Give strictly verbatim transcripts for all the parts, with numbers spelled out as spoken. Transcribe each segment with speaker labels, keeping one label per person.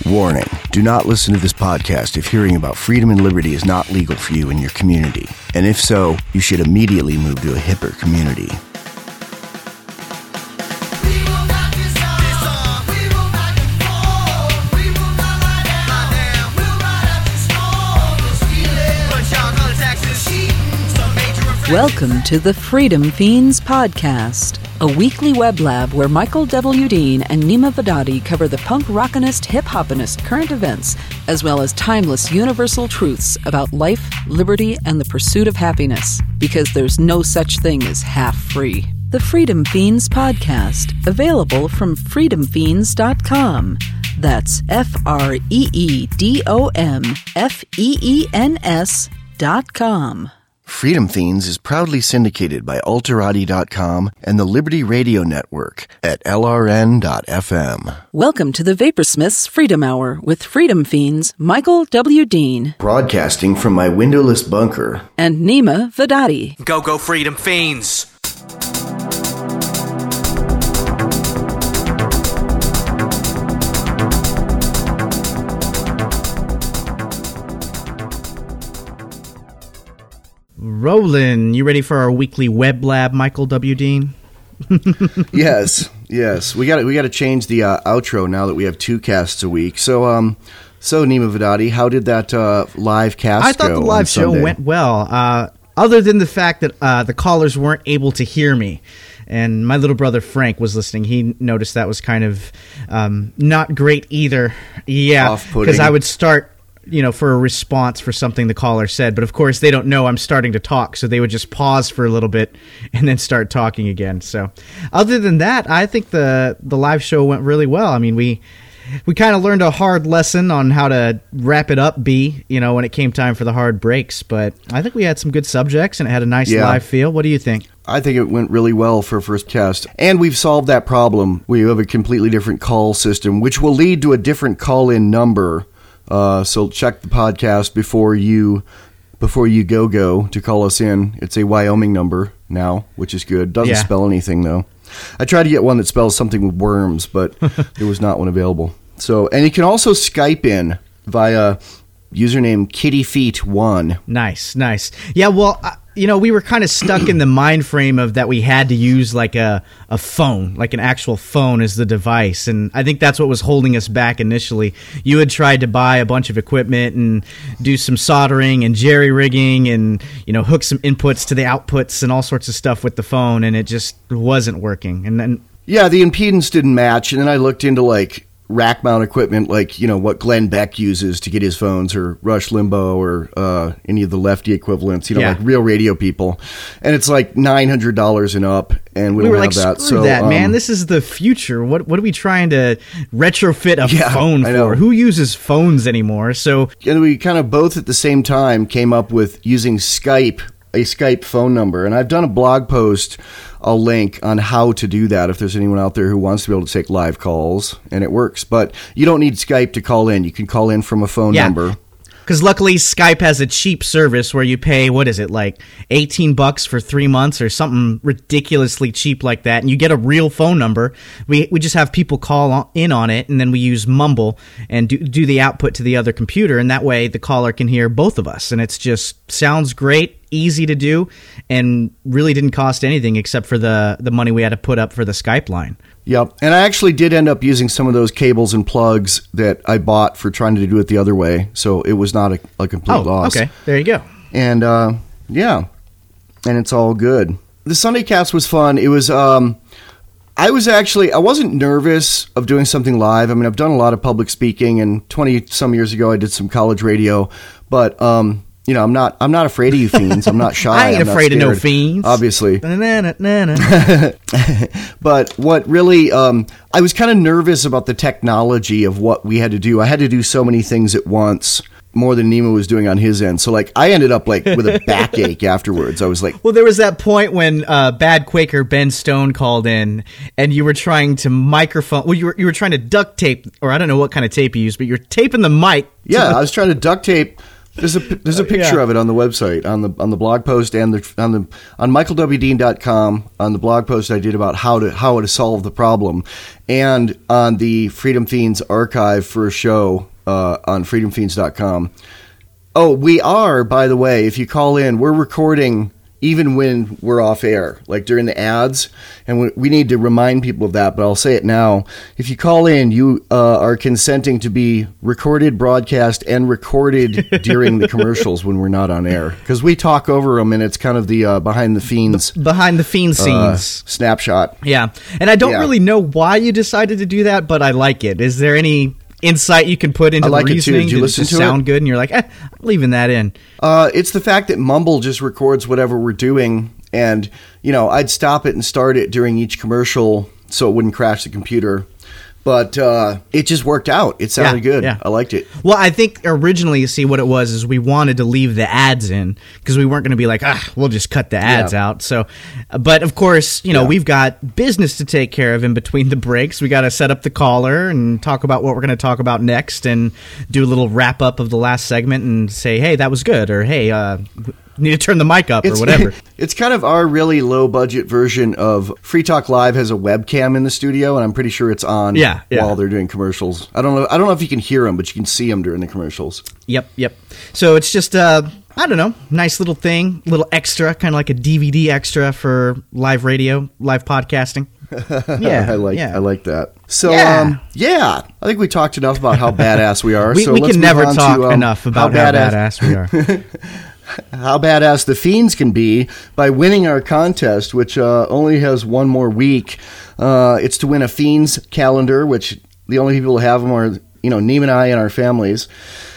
Speaker 1: Warning, do not listen to this podcast if hearing about freedom and liberty is not legal for you in your community. And if so, you should immediately move to a hipper community.
Speaker 2: Welcome to the Freedom Fiends Podcast, a weekly web lab where Michael W. Dean and Nima Vadadi cover the punk rockinist, hip-hopinist current events, as well as timeless universal truths about life, liberty, and the pursuit of happiness, because there's no such thing as half-free. The Freedom Fiends Podcast, available from freedom fiends dot com. That's F R E E D O M F E E N S dot com.
Speaker 1: Freedom Fiends is proudly syndicated by Alterati dot com and the Liberty Radio Network at L R N dot F M.
Speaker 2: Welcome to the Vaporsmiths Freedom Hour with Freedom Fiends Michael W. Dean.
Speaker 1: Broadcasting from my windowless bunker.
Speaker 2: And Nima Vadadi.
Speaker 3: Go, go, Freedom Fiends!
Speaker 4: Roland, you ready for our weekly web lab, Michael W. Dean?
Speaker 1: yes, yes. We got we got to change the uh, outro now that we have two casts a week. So, um, so Nima Vadadi, how did that uh, live cast go?
Speaker 4: I thought the live show
Speaker 1: Sunday?
Speaker 4: went well, uh, other than the fact that uh, the callers weren't able to hear me. And my little brother Frank was listening. He noticed that was kind of um, not great either. Yeah, because I would start, you know, for a response for something the caller said. But of course, they don't know I'm starting to talk, so they would just pause for a little bit and then start talking again. So other than that, I think the the live show went really well. I mean, we we kind of learned a hard lesson on how to wrap it up, B, you know, when it came time for the hard breaks. But I think we had some good subjects and it had a nice
Speaker 1: yeah.
Speaker 4: live feel. What do you think?
Speaker 1: I think it went really well for first cast. And we've solved that problem. We have a completely different call system, which will lead to a different call-in number. Uh, so check the podcast before you before you go go to call us in. It's a Wyoming number now, which is good. Doesn't
Speaker 4: yeah.
Speaker 1: spell anything though. I tried to get one that spells something with worms, but there was not one available. So, and you can also Skype in via username Kitty Feet one.
Speaker 4: Nice, nice. Yeah, well, uh, you know, we were kind of stuck in the mind frame of that we had to use like a, a phone, like an actual phone as the device. And I think that's what was holding us back initially. You had tried to buy a bunch of equipment and do some soldering and jerry-rigging and, you know, hook some inputs to the outputs and all sorts of stuff with the phone, and it just wasn't working. And then
Speaker 1: yeah, the impedance didn't match. And then I looked into like rack mount equipment, like, you know, what Glenn Beck uses to get his phones, or Rush Limbaugh, or uh, any of the lefty equivalents, you know,
Speaker 4: yeah.
Speaker 1: like real radio people. And it's like nine hundred dollars and up, and we,
Speaker 4: we
Speaker 1: don't
Speaker 4: were
Speaker 1: have
Speaker 4: like,
Speaker 1: that.
Speaker 4: Screw
Speaker 1: So,
Speaker 4: that,
Speaker 1: um,
Speaker 4: man, this is the future. What what are we trying to retrofit a
Speaker 1: Yeah,
Speaker 4: phone
Speaker 1: I know.
Speaker 4: for? Who uses phones anymore? So
Speaker 1: and we kind of both at the same time came up with using Skype, a Skype phone number. And I've done a blog post, I'll link, on how to do that if there's anyone out there who wants to be able to take live calls, and it works. But you don't need Skype to call in. You can call in from a phone
Speaker 4: Yeah.
Speaker 1: number.
Speaker 4: Because luckily Skype has a cheap service where you pay, what is it, like eighteen bucks for three months or something ridiculously cheap like that, and you get a real phone number. We we just have people call on, in on it, and then we use Mumble and do, do the output to the other computer, and that way the caller can hear both of us, and it's just sounds great, easy to do, and really didn't cost anything except for the, the money we had to put up for the Skype line.
Speaker 1: Yep. And I actually did end up using some of those cables and plugs that I bought for trying to do it the other way. So it was not a, a complete
Speaker 4: Oh,
Speaker 1: loss.
Speaker 4: okay. There you go.
Speaker 1: And, uh, yeah. And it's all good. The Sunday cast was fun. It was, um, I was actually, I wasn't nervous of doing something live. I mean, I've done a lot of public speaking, and twenty some years ago I did some college radio, but, um, you know, I'm not. I'm not afraid of you fiends. I'm not shy.
Speaker 4: I ain't
Speaker 1: I'm not
Speaker 4: afraid of no
Speaker 1: scared,
Speaker 4: fiends.
Speaker 1: obviously.
Speaker 4: Na-na-na-na.
Speaker 1: But what really, um, I was kind of nervous about the technology of what we had to do. I had to do so many things at once, more than Nima was doing on his end. So, like, I ended up like with a backache afterwards. I was like,
Speaker 4: Well, there was that point when uh, Bad Quaker Ben Stone called in, and you were trying to microphone. Well, you were you were trying to duct tape, or I don't know what kind of tape you used, but you're taping the mic.
Speaker 1: yeah, I was trying to duct tape There's a there's a picture
Speaker 4: Yeah.
Speaker 1: of it on the website, on the on the blog post, and the on the on michael w dean dot com, on the blog post I did about how to how to solve the problem, and on the Freedom Fiends archive for a show uh, on freedom fiends dot com. Oh, we are, by the way, if you call in, we're recording even when we're off air, like during the ads, and we, we need to remind people of that, but I'll say it now. If you call in, you uh, are consenting to be recorded, broadcast, and recorded during the commercials when we're not on air, because we talk over them, and it's kind of the uh, behind the fiends
Speaker 4: Behind the fiend
Speaker 1: uh,
Speaker 4: scenes.
Speaker 1: snapshot.
Speaker 4: Yeah. And I don't
Speaker 1: Yeah.
Speaker 4: really know why you decided to do that, but I like it. Is there any insight you can put into
Speaker 1: I like
Speaker 4: the
Speaker 1: it too.
Speaker 4: reasoning?
Speaker 1: Did you
Speaker 4: Did
Speaker 1: listen
Speaker 4: it just
Speaker 1: to it?
Speaker 4: sound good and you're like, eh, I'm leaving that in?
Speaker 1: Uh, it's the fact that Mumble just records whatever we're doing, and you know, I'd stop it and start it during each commercial so it wouldn't crash the computer. But uh, it just worked out. It sounded
Speaker 4: Yeah,
Speaker 1: good.
Speaker 4: yeah.
Speaker 1: I liked it.
Speaker 4: Well, I think originally, you see, what it was is we wanted to leave the ads in because we weren't going to be like, ah, we'll just cut the ads
Speaker 1: Yeah.
Speaker 4: out. So, but of course, you know,
Speaker 1: Yeah.
Speaker 4: we've got business to take care of in between the breaks. We got to set up the caller and talk about what we're going to talk about next, and do a little wrap up of the last segment and say, hey, that was good, or hey, uh, need to turn the mic up, or whatever.
Speaker 1: It's kind of our really low budget version of Free Talk Live has a webcam in the studio, and I'm pretty sure it's on
Speaker 4: Yeah, yeah.
Speaker 1: while they're doing commercials. I don't know. I don't know if you can hear them, but you can see them during the commercials.
Speaker 4: Yep, yep. So it's just uh I don't know, nice little thing, little extra, kind of like a D V D extra for live radio, live podcasting. Yeah,
Speaker 1: I like
Speaker 4: yeah.
Speaker 1: I like that. So
Speaker 4: Yeah.
Speaker 1: um, yeah, I think we talked enough about how badass we are.
Speaker 4: We,
Speaker 1: so
Speaker 4: we
Speaker 1: let's
Speaker 4: can
Speaker 1: move
Speaker 4: never
Speaker 1: on
Speaker 4: talk
Speaker 1: to, um,
Speaker 4: enough about how badass, we are.
Speaker 1: how badass the Fiends can be by winning our contest, which uh, only has one more week. Uh, it's to win a Fiends calendar, which the only people who have them are, you know, Neem and I and our families.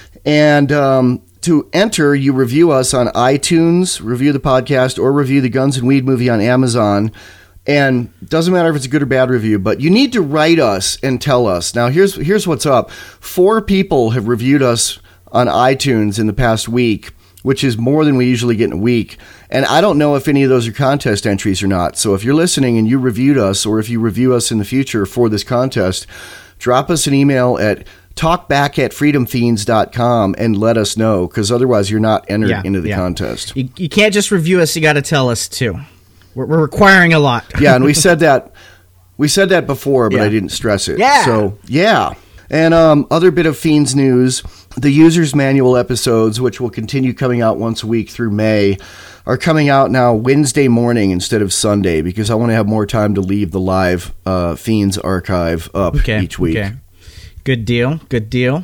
Speaker 1: And um, to enter, you review us on iTunes, review the podcast, or review the Guns and Weed movie on Amazon. And it doesn't matter if it's a good or bad review, but you need to write us and tell us. Now, here's here's what's up. Four people have reviewed us on iTunes in the past week, which is more than we usually get in a week. And I don't know if any of those are contest entries or not. So if you're listening and you reviewed us, or if you review us in the future for this contest, drop us an email at talkback at freedom fiends dot com and let us know, because otherwise you're not entered
Speaker 4: Yeah,
Speaker 1: into the
Speaker 4: yeah.
Speaker 1: contest.
Speaker 4: You, you can't just review us, you got to tell us too. We're, we're requiring a lot.
Speaker 1: Yeah, and we said that we said that before, but
Speaker 4: Yeah.
Speaker 1: I didn't stress it.
Speaker 4: Yeah.
Speaker 1: So yeah. And um, other bit of Fiends news: the user's manual episodes, which will continue coming out once a week through May, are coming out now Wednesday morning instead of Sunday, because I want to have more time to leave the live uh, Fiends archive up
Speaker 4: Okay,
Speaker 1: each week.
Speaker 4: okay. Good deal, good deal.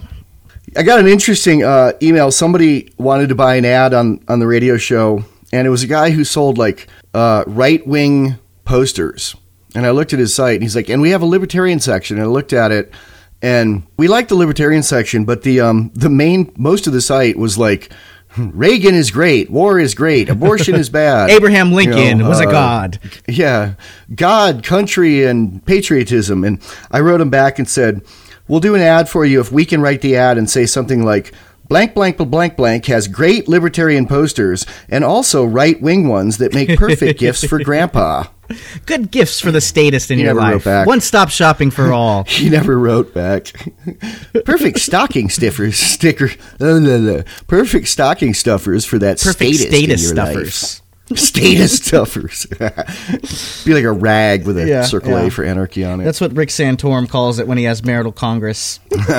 Speaker 1: I got an interesting uh, email. Somebody wanted to buy an ad on, on the radio show, and it was a guy who sold like uh, right-wing posters. And I looked at his site, and he's like, and we have a libertarian section. And I looked at it, and we like the libertarian section, but the um, the main, most of the site was like, Reagan is great, war is great, abortion is bad.
Speaker 4: Abraham Lincoln
Speaker 1: You know,
Speaker 4: was a
Speaker 1: uh,
Speaker 4: god.
Speaker 1: Yeah, God, country, and patriotism. And I wrote him back and said, we'll do an ad for you if we can write the ad and say something like, blank, blank, blank, blank has great libertarian posters and also right-wing ones that make perfect gifts for Grandpa.
Speaker 4: Good gifts for the statist in
Speaker 1: He
Speaker 4: your
Speaker 1: never wrote
Speaker 4: life.
Speaker 1: back.
Speaker 4: One-stop shopping for all.
Speaker 1: He never wrote back. Perfect stocking stiffers, sticker. Uh, la, la. Perfect stocking stuffers for that
Speaker 4: Perfect
Speaker 1: statist,
Speaker 4: status
Speaker 1: in your
Speaker 4: stuffers.
Speaker 1: life. Status stuffers. Be like a rag with a
Speaker 4: Yeah,
Speaker 1: circle
Speaker 4: yeah.
Speaker 1: A for anarchy on it.
Speaker 4: That's what Rick Santorum calls it when he has marital congress.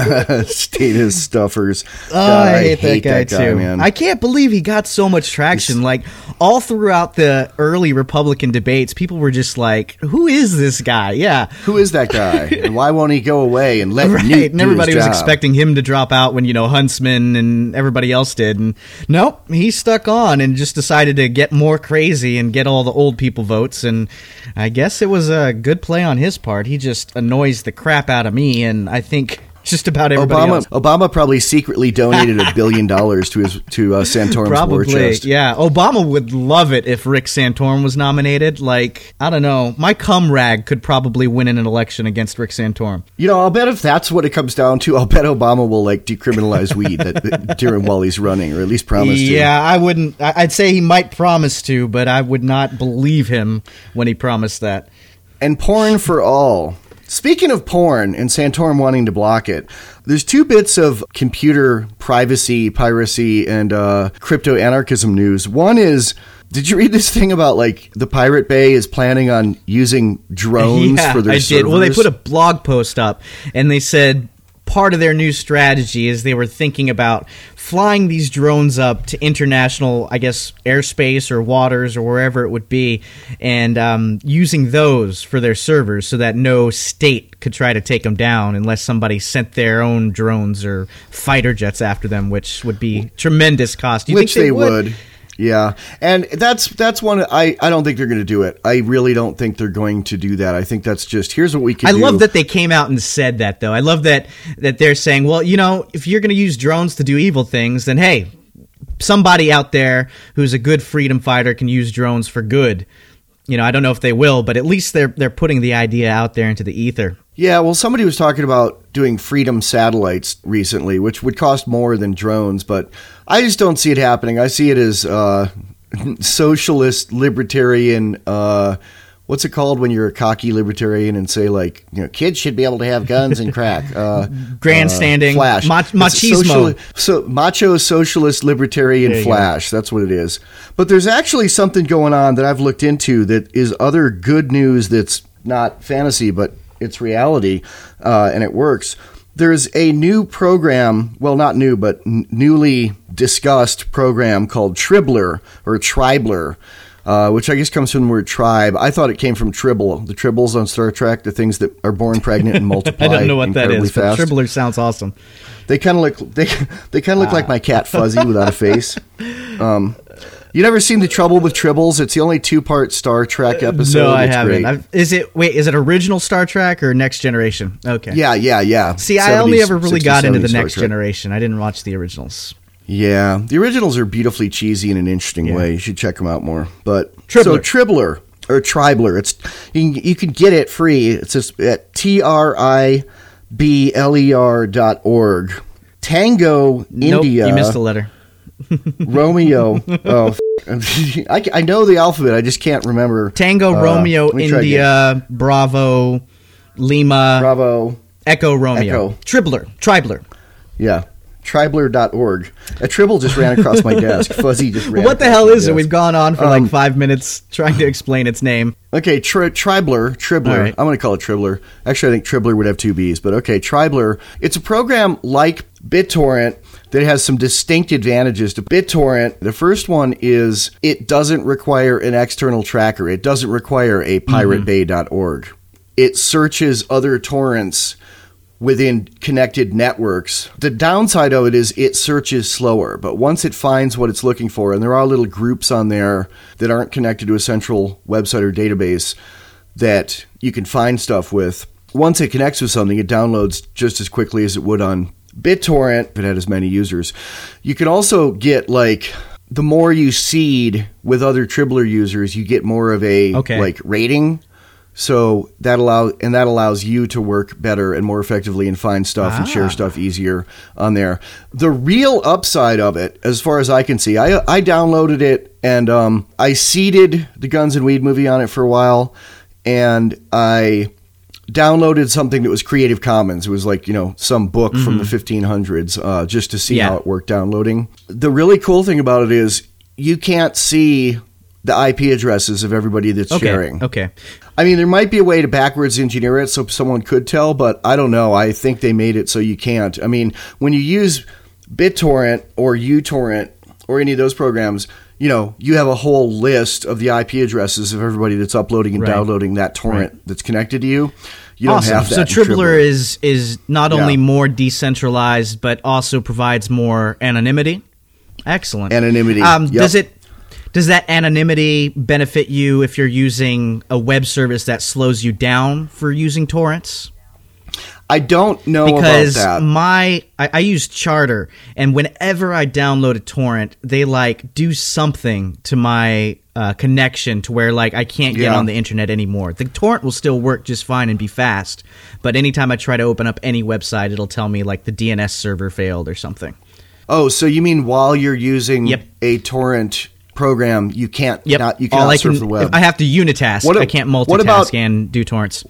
Speaker 1: Status stuffers.
Speaker 4: Oh,
Speaker 1: God,
Speaker 4: I hate, that guy too.
Speaker 1: man.
Speaker 4: I can't believe he got so much traction. Like all throughout the early Republican debates, people were just like, "Who is this guy?" Yeah,
Speaker 1: Who is that guy? And why won't he go away and let
Speaker 4: right.
Speaker 1: Newt
Speaker 4: And
Speaker 1: do
Speaker 4: everybody
Speaker 1: his
Speaker 4: was
Speaker 1: job?
Speaker 4: expecting him to drop out when you know Huntsman and everybody else did, and nope, he stuck on and just decided to get more crazy and get all the old people votes. And I guess it was a good play on his part. He just annoys the crap out of me, and I think just about everybody
Speaker 1: Obama,
Speaker 4: else.
Speaker 1: Obama probably secretly donated a billion dollars to his to uh, Santorum's war
Speaker 4: Probably,
Speaker 1: chest.
Speaker 4: yeah. Obama would love it if Rick Santorum was nominated. Like, I don't know. My cum rag could probably win in an election against Rick Santorum.
Speaker 1: You know, I'll bet if that's what it comes down to, I'll bet Obama will like decriminalize weed that, during while he's running, or at least promise to.
Speaker 4: Yeah, I wouldn't. I- I'd say he might promise to, but I would not believe him when he promised that.
Speaker 1: And porn for all. Speaking of porn and Santorum wanting to block it, there's two bits of computer privacy, piracy, and uh, crypto anarchism news. One is, did you read this thing about like the Pirate Bay is planning on using drones
Speaker 4: yeah,
Speaker 1: for their
Speaker 4: I
Speaker 1: servers?
Speaker 4: did. Well, they put a blog post up, and they said part of their new strategy is they were thinking about flying these drones up to international, I guess, airspace or waters or wherever it would be, and um, using those for their servers so that no state could try to take them down unless somebody sent their own drones or fighter jets after them, which would be tremendous cost. Do you
Speaker 1: Which
Speaker 4: think they,
Speaker 1: they
Speaker 4: would?
Speaker 1: would. Yeah, and that's that's one. I, I don't think they're going to do it. I really don't think they're going to do that. I think that's just, here's what we can
Speaker 4: I
Speaker 1: do.
Speaker 4: love that they came out and said that, though. I love that that they're saying, well, you know, if you're going to use drones to do evil things, then hey, somebody out there who's a good freedom fighter can use drones for good. You know, I don't know if they will, but at least they're they're putting the idea out there into the ether.
Speaker 1: Yeah, well, somebody was talking about doing Freedom satellites recently, which would cost more than drones, but I just don't see it happening. I see it as uh, socialist, libertarian, uh, what's it called when you're a cocky libertarian and say, like, you know, kids should be able to have guns and crack. Uh,
Speaker 4: Grandstanding,
Speaker 1: uh, flash.
Speaker 4: mach- machismo.
Speaker 1: Social, so, macho, socialist, libertarian flash. That's what it is. But there's actually something going on that I've looked into that is other good news that's not fantasy, but it's reality, uh, and it works. There's a new program, well, not new, but n- newly discussed program called Tribler, or Tribler, uh, which I guess comes from the word tribe. I thought it came from Tribble, the Tribbles on Star Trek, the things that are born pregnant and multiply.
Speaker 4: I don't know what that is,
Speaker 1: fast.
Speaker 4: but Tribler sounds awesome.
Speaker 1: They kind of look they they kind of look like my cat Fuzzy without a face. Um, you never seen The Trouble with Tribbles? It's the only two-part Star Trek episode.
Speaker 4: No, I
Speaker 1: it's
Speaker 4: haven't.
Speaker 1: great.
Speaker 4: I've, is it wait? Is it original Star Trek or Next Generation? Okay.
Speaker 1: Yeah, yeah, yeah.
Speaker 4: See, I only ever really
Speaker 1: seventies,
Speaker 4: got into the
Speaker 1: sixties
Speaker 4: Next
Speaker 1: Star Trek.
Speaker 4: Generation. I didn't watch the originals.
Speaker 1: Yeah, the originals are beautifully cheesy in an interesting
Speaker 4: Yeah.
Speaker 1: way. You should check them out more. But
Speaker 4: Tribler.
Speaker 1: so Tribler or Tribler, it's you can, you can get it free. It's just at T R I B L E R dot org. Tango
Speaker 4: Nope,
Speaker 1: India.
Speaker 4: you missed a letter.
Speaker 1: Romeo. Oh, f- I, I know the alphabet. I just can't remember.
Speaker 4: Tango,
Speaker 1: Uh,
Speaker 4: Romeo,
Speaker 1: let me try again.
Speaker 4: India, Bravo, Lima,
Speaker 1: Bravo.
Speaker 4: Echo, Romeo.
Speaker 1: Echo.
Speaker 4: Tribler, Tribler.
Speaker 1: Yeah. Tribler dot org. A Tribble just ran across my desk. Fuzzy just ran
Speaker 4: What the
Speaker 1: across
Speaker 4: hell
Speaker 1: my
Speaker 4: is it?
Speaker 1: desk.
Speaker 4: We've gone on for
Speaker 1: Um,
Speaker 4: like five minutes trying to explain its name.
Speaker 1: Okay, tri- Tribler, Tribler.
Speaker 4: All right.
Speaker 1: I'm going to call it Tribler. Actually, I think Tribler would have two B's, but okay, Tribler. It's a program like BitTorrent that has some distinct advantages to BitTorrent. The first one is it doesn't require an external tracker. It doesn't require a pirate bay dot org. It searches other torrents within connected networks. The downside of it is it searches slower, but once it finds what it's looking for, and there are little groups on there that aren't connected to a central website or database that you can find stuff with, once it connects with something, it downloads just as quickly as it would on BitTorrent if it had as many users. You can also get, like, the more you seed with other Tribler users, you get more of a
Speaker 4: Okay.
Speaker 1: like rating. So that allows and that allows you to work better and more effectively and find stuff and share
Speaker 4: Ah.
Speaker 1: stuff easier on there. The real upside of it, as far as I can see, I I downloaded it and um, I seeded the Guns and Weed movie on it for a while, and I downloaded something that was Creative Commons. It was like, you know, some book from the fifteen hundreds uh, just to see
Speaker 4: Yeah.
Speaker 1: how it worked downloading. The really cool thing about it is you can't see the I P addresses of everybody that's
Speaker 4: Okay.
Speaker 1: sharing.
Speaker 4: Okay.
Speaker 1: I mean, there might be a way to backwards engineer it so someone could tell, but I don't know. I think they made it so you can't. I mean, when you use BitTorrent or uTorrent or any of those programs, you know, you have a whole list of the I P addresses of everybody that's uploading and
Speaker 4: Right.
Speaker 1: downloading that torrent that's connected to you. You don't
Speaker 4: Awesome.
Speaker 1: have that.
Speaker 4: So
Speaker 1: in
Speaker 4: Tribler is is not
Speaker 1: Yeah.
Speaker 4: only more decentralized, but also provides more anonymity. Excellent.
Speaker 1: Anonymity,
Speaker 4: Um,
Speaker 1: yep.
Speaker 4: Does it? Does that anonymity benefit you if you're using a web service that slows you down for using torrents?
Speaker 1: I don't know
Speaker 4: Because
Speaker 1: about that.
Speaker 4: my I, I use Charter, and whenever I download a torrent, they like do something to my uh, connection to where like I can't get
Speaker 1: Yeah.
Speaker 4: on the internet anymore. The torrent will still work just fine and be fast, but anytime I try to open up any website, it'll tell me like the D N S server failed or something.
Speaker 1: Oh, so you mean while you're using
Speaker 4: Yep.
Speaker 1: a torrent program, you can't
Speaker 4: Yep.
Speaker 1: not you
Speaker 4: All
Speaker 1: cannot
Speaker 4: I
Speaker 1: surf
Speaker 4: can,
Speaker 1: the web.
Speaker 4: I have to unitask.
Speaker 1: What a-
Speaker 4: I can't multitask
Speaker 1: what about-
Speaker 4: and do torrents.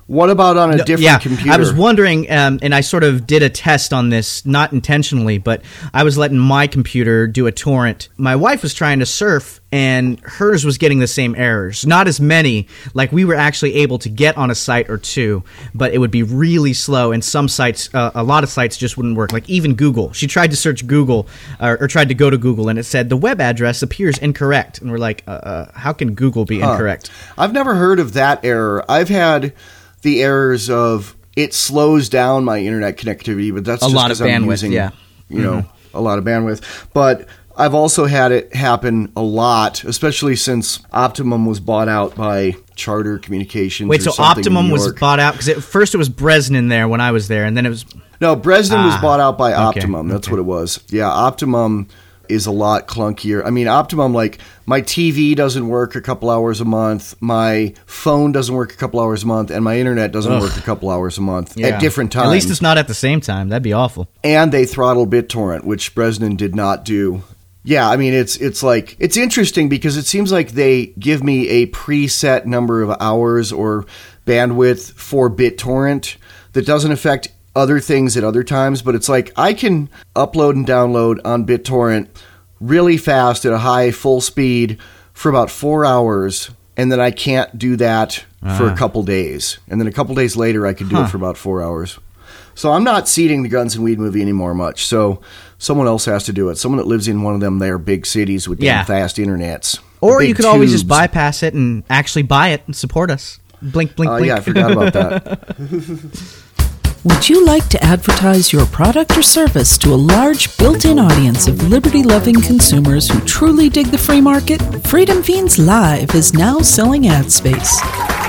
Speaker 1: What about on a
Speaker 4: No,
Speaker 1: different
Speaker 4: yeah,
Speaker 1: computer?
Speaker 4: I was wondering, um, and I sort of did a test on this, not intentionally, but I was letting my computer do a torrent. My wife was trying to surf, and hers was getting the same errors. Not as many, like we were actually able to get on a site or two, but it would be really slow, and some sites, uh, a lot of sites just wouldn't work, like even Google. She tried to search Google, or, or tried to go to Google, and it said, the web address appears incorrect. And we're like, uh, uh, how can Google be
Speaker 1: Huh.
Speaker 4: incorrect?
Speaker 1: I've never heard of that error. I've had the errors of it slows down my internet connectivity, but that's
Speaker 4: A
Speaker 1: just
Speaker 4: lot of
Speaker 1: 'cause I'm
Speaker 4: bandwidth,
Speaker 1: using,
Speaker 4: yeah.
Speaker 1: you know, a lot of bandwidth. But I've also had it happen a lot, especially since Optimum was bought out by Charter Communications.
Speaker 4: Wait,
Speaker 1: or
Speaker 4: so
Speaker 1: something in
Speaker 4: Optimum
Speaker 1: New
Speaker 4: was
Speaker 1: York.
Speaker 4: bought out? Because at first it was Bresnan there when I was there, and then it was...
Speaker 1: No, Bresnan was
Speaker 4: Ah,
Speaker 1: bought out by
Speaker 4: okay,
Speaker 1: Optimum. That's
Speaker 4: okay.
Speaker 1: what it was. Yeah, Optimum is a lot clunkier. I mean, Optimum, like, my T V doesn't work a couple hours a month, my phone doesn't work a couple hours a month, and my internet doesn't
Speaker 4: Ugh.
Speaker 1: work a couple hours a month
Speaker 4: Yeah.
Speaker 1: at different times.
Speaker 4: At least it's not at the same time. That'd be awful.
Speaker 1: And they throttle BitTorrent, which Bresnan did not do. Yeah, I mean, it's it's like, it's interesting because it seems like they give me a preset number of hours or bandwidth for BitTorrent that doesn't affect other things at other times, but it's like I can upload and download on BitTorrent really fast at a high full speed for about four hours, and then I can't do that for
Speaker 4: Ah.
Speaker 1: a couple days. And then a couple days later, I could do
Speaker 4: Huh.
Speaker 1: it for about four hours. So I'm not seeding the Guns and Weed movie anymore much. So someone else has to do it. Someone that lives in one of them there big cities with
Speaker 4: Yeah.
Speaker 1: damn fast internets.
Speaker 4: Or
Speaker 1: Big
Speaker 4: you could always just
Speaker 1: tubes.
Speaker 4: bypass it and actually buy it and support us. Blink, blink,
Speaker 1: Oh,
Speaker 4: blink.
Speaker 1: yeah, I forgot about that.
Speaker 2: Would you like to advertise your product or service to a large built-in audience of liberty-loving consumers who truly dig the free market? Freedom Fiends Live is now selling ad space.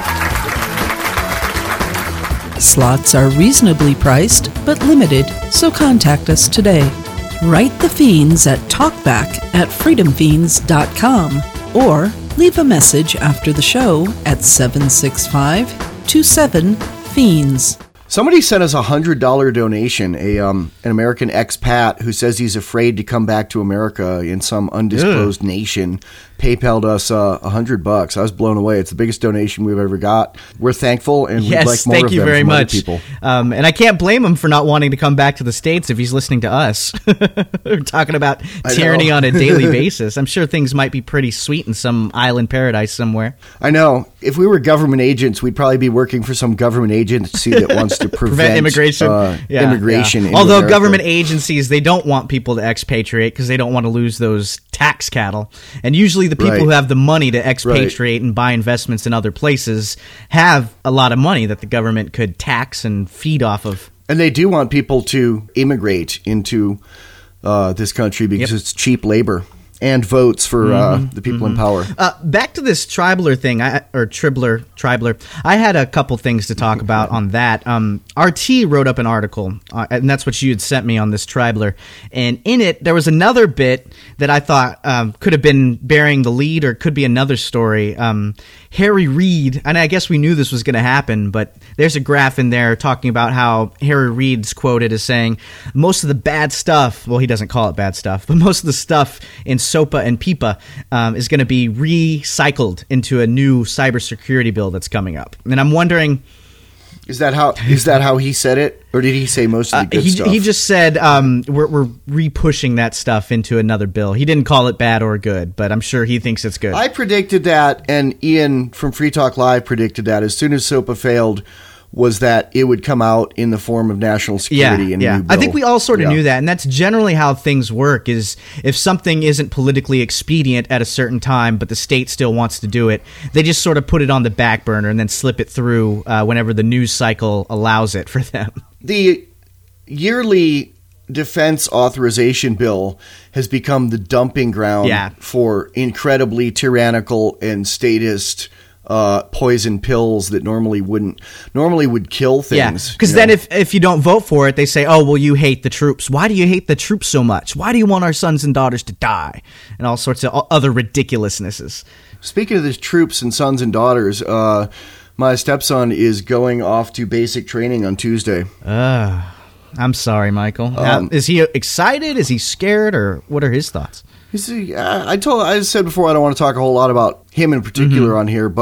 Speaker 2: Slots are reasonably priced, but limited, so contact us today. Write the Fiends at talkback at freedom fiends dot com or leave a message after the show at seven six five, two seven, FIENDS.
Speaker 1: Somebody sent us a hundred dollar donation. A um, an American expat who says he's afraid to come back to America in some undisclosed nation PayPal'd us uh, a hundred bucks. I was blown away. It's the biggest donation we've ever got. We're thankful, and
Speaker 4: Yes,
Speaker 1: we'd like more
Speaker 4: thank
Speaker 1: of
Speaker 4: you
Speaker 1: them
Speaker 4: very
Speaker 1: from other
Speaker 4: much.
Speaker 1: people.
Speaker 4: Um, and I can't blame him for not wanting to come back to the States if he's listening to us. We're talking about
Speaker 1: I
Speaker 4: tyranny
Speaker 1: know.
Speaker 4: on a daily basis. I'm sure things might be pretty sweet in some island paradise somewhere.
Speaker 1: I know. If we were government agents, we'd probably be working for some government agency that wants to prevent,
Speaker 4: Prevent immigration.
Speaker 1: uh,
Speaker 4: Yeah,
Speaker 1: immigration.
Speaker 4: yeah.
Speaker 1: into
Speaker 4: Although
Speaker 1: America.
Speaker 4: government agencies, they don't want people to expatriate because they don't want to lose those tax cattle. And usually the people
Speaker 1: Right.
Speaker 4: who have the money to expatriate and buy investments in other places have a lot of money that the government could tax and feed off of.
Speaker 1: And they do want people to immigrate into uh, this country because
Speaker 4: Yep.
Speaker 1: it's cheap labor and votes for uh, the people in power.
Speaker 4: Uh, back to this Tribler thing, I, or Tribler, Tribler. I had a couple things to talk about on that. Um, R T wrote up an article, uh, and that's what you had sent me on this Tribler. And in it, there was another bit that I thought um, could have been bearing the lead, or could be another story. Um, Harry Reid, and I guess we knew this was going to happen, but there's a graph in there talking about how Harry Reid's quoted as saying most of the bad stuff, well, he doesn't call it bad stuff, but most of the stuff in SOPA and PIPA um, is going to be recycled into a new cybersecurity bill that's coming up. And I'm wondering,
Speaker 1: Is that how is that how he said it, or did he say most of the
Speaker 4: uh,
Speaker 1: good
Speaker 4: he,
Speaker 1: stuff?
Speaker 4: he just said um, we're, we're re-pushing that stuff into another bill. He didn't call it bad or good, but I'm sure he thinks it's good.
Speaker 1: I predicted that, and Ian from Free Talk Live predicted that as soon as SOPA failed, was that it would come out in the form of national
Speaker 4: Yeah,
Speaker 1: security. in a
Speaker 4: yeah.
Speaker 1: new
Speaker 4: I think
Speaker 1: bill.
Speaker 4: we all sort of
Speaker 1: Yeah.
Speaker 4: knew that, and that's generally how things work. Is if something isn't politically expedient at a certain time, but the state still wants to do it, they just sort of put it on the back burner and then slip it through uh, whenever the news cycle allows it for them.
Speaker 1: The yearly defense authorization bill has become the dumping ground
Speaker 4: Yeah.
Speaker 1: for incredibly tyrannical and statist uh, poison pills that normally wouldn't normally would kill
Speaker 4: Yeah,
Speaker 1: things.
Speaker 4: because
Speaker 1: you
Speaker 4: then
Speaker 1: know?
Speaker 4: if if you don't vote for it, they say, "Oh, well, you hate the troops. Why do you hate the troops so much? Why do you want our sons and daughters to die?" And all sorts of o- other ridiculousnesses.
Speaker 1: Speaking of the troops and sons and daughters, uh, my stepson is going off to basic training on Tuesday.
Speaker 4: Uh, I'm sorry, Michael.
Speaker 1: Um,
Speaker 4: Uh, is he excited? Is he scared? Or what are his thoughts?
Speaker 1: You see, I I told, I said before, I don't want to talk a whole lot about him in particular
Speaker 4: Mm-hmm.
Speaker 1: on here, but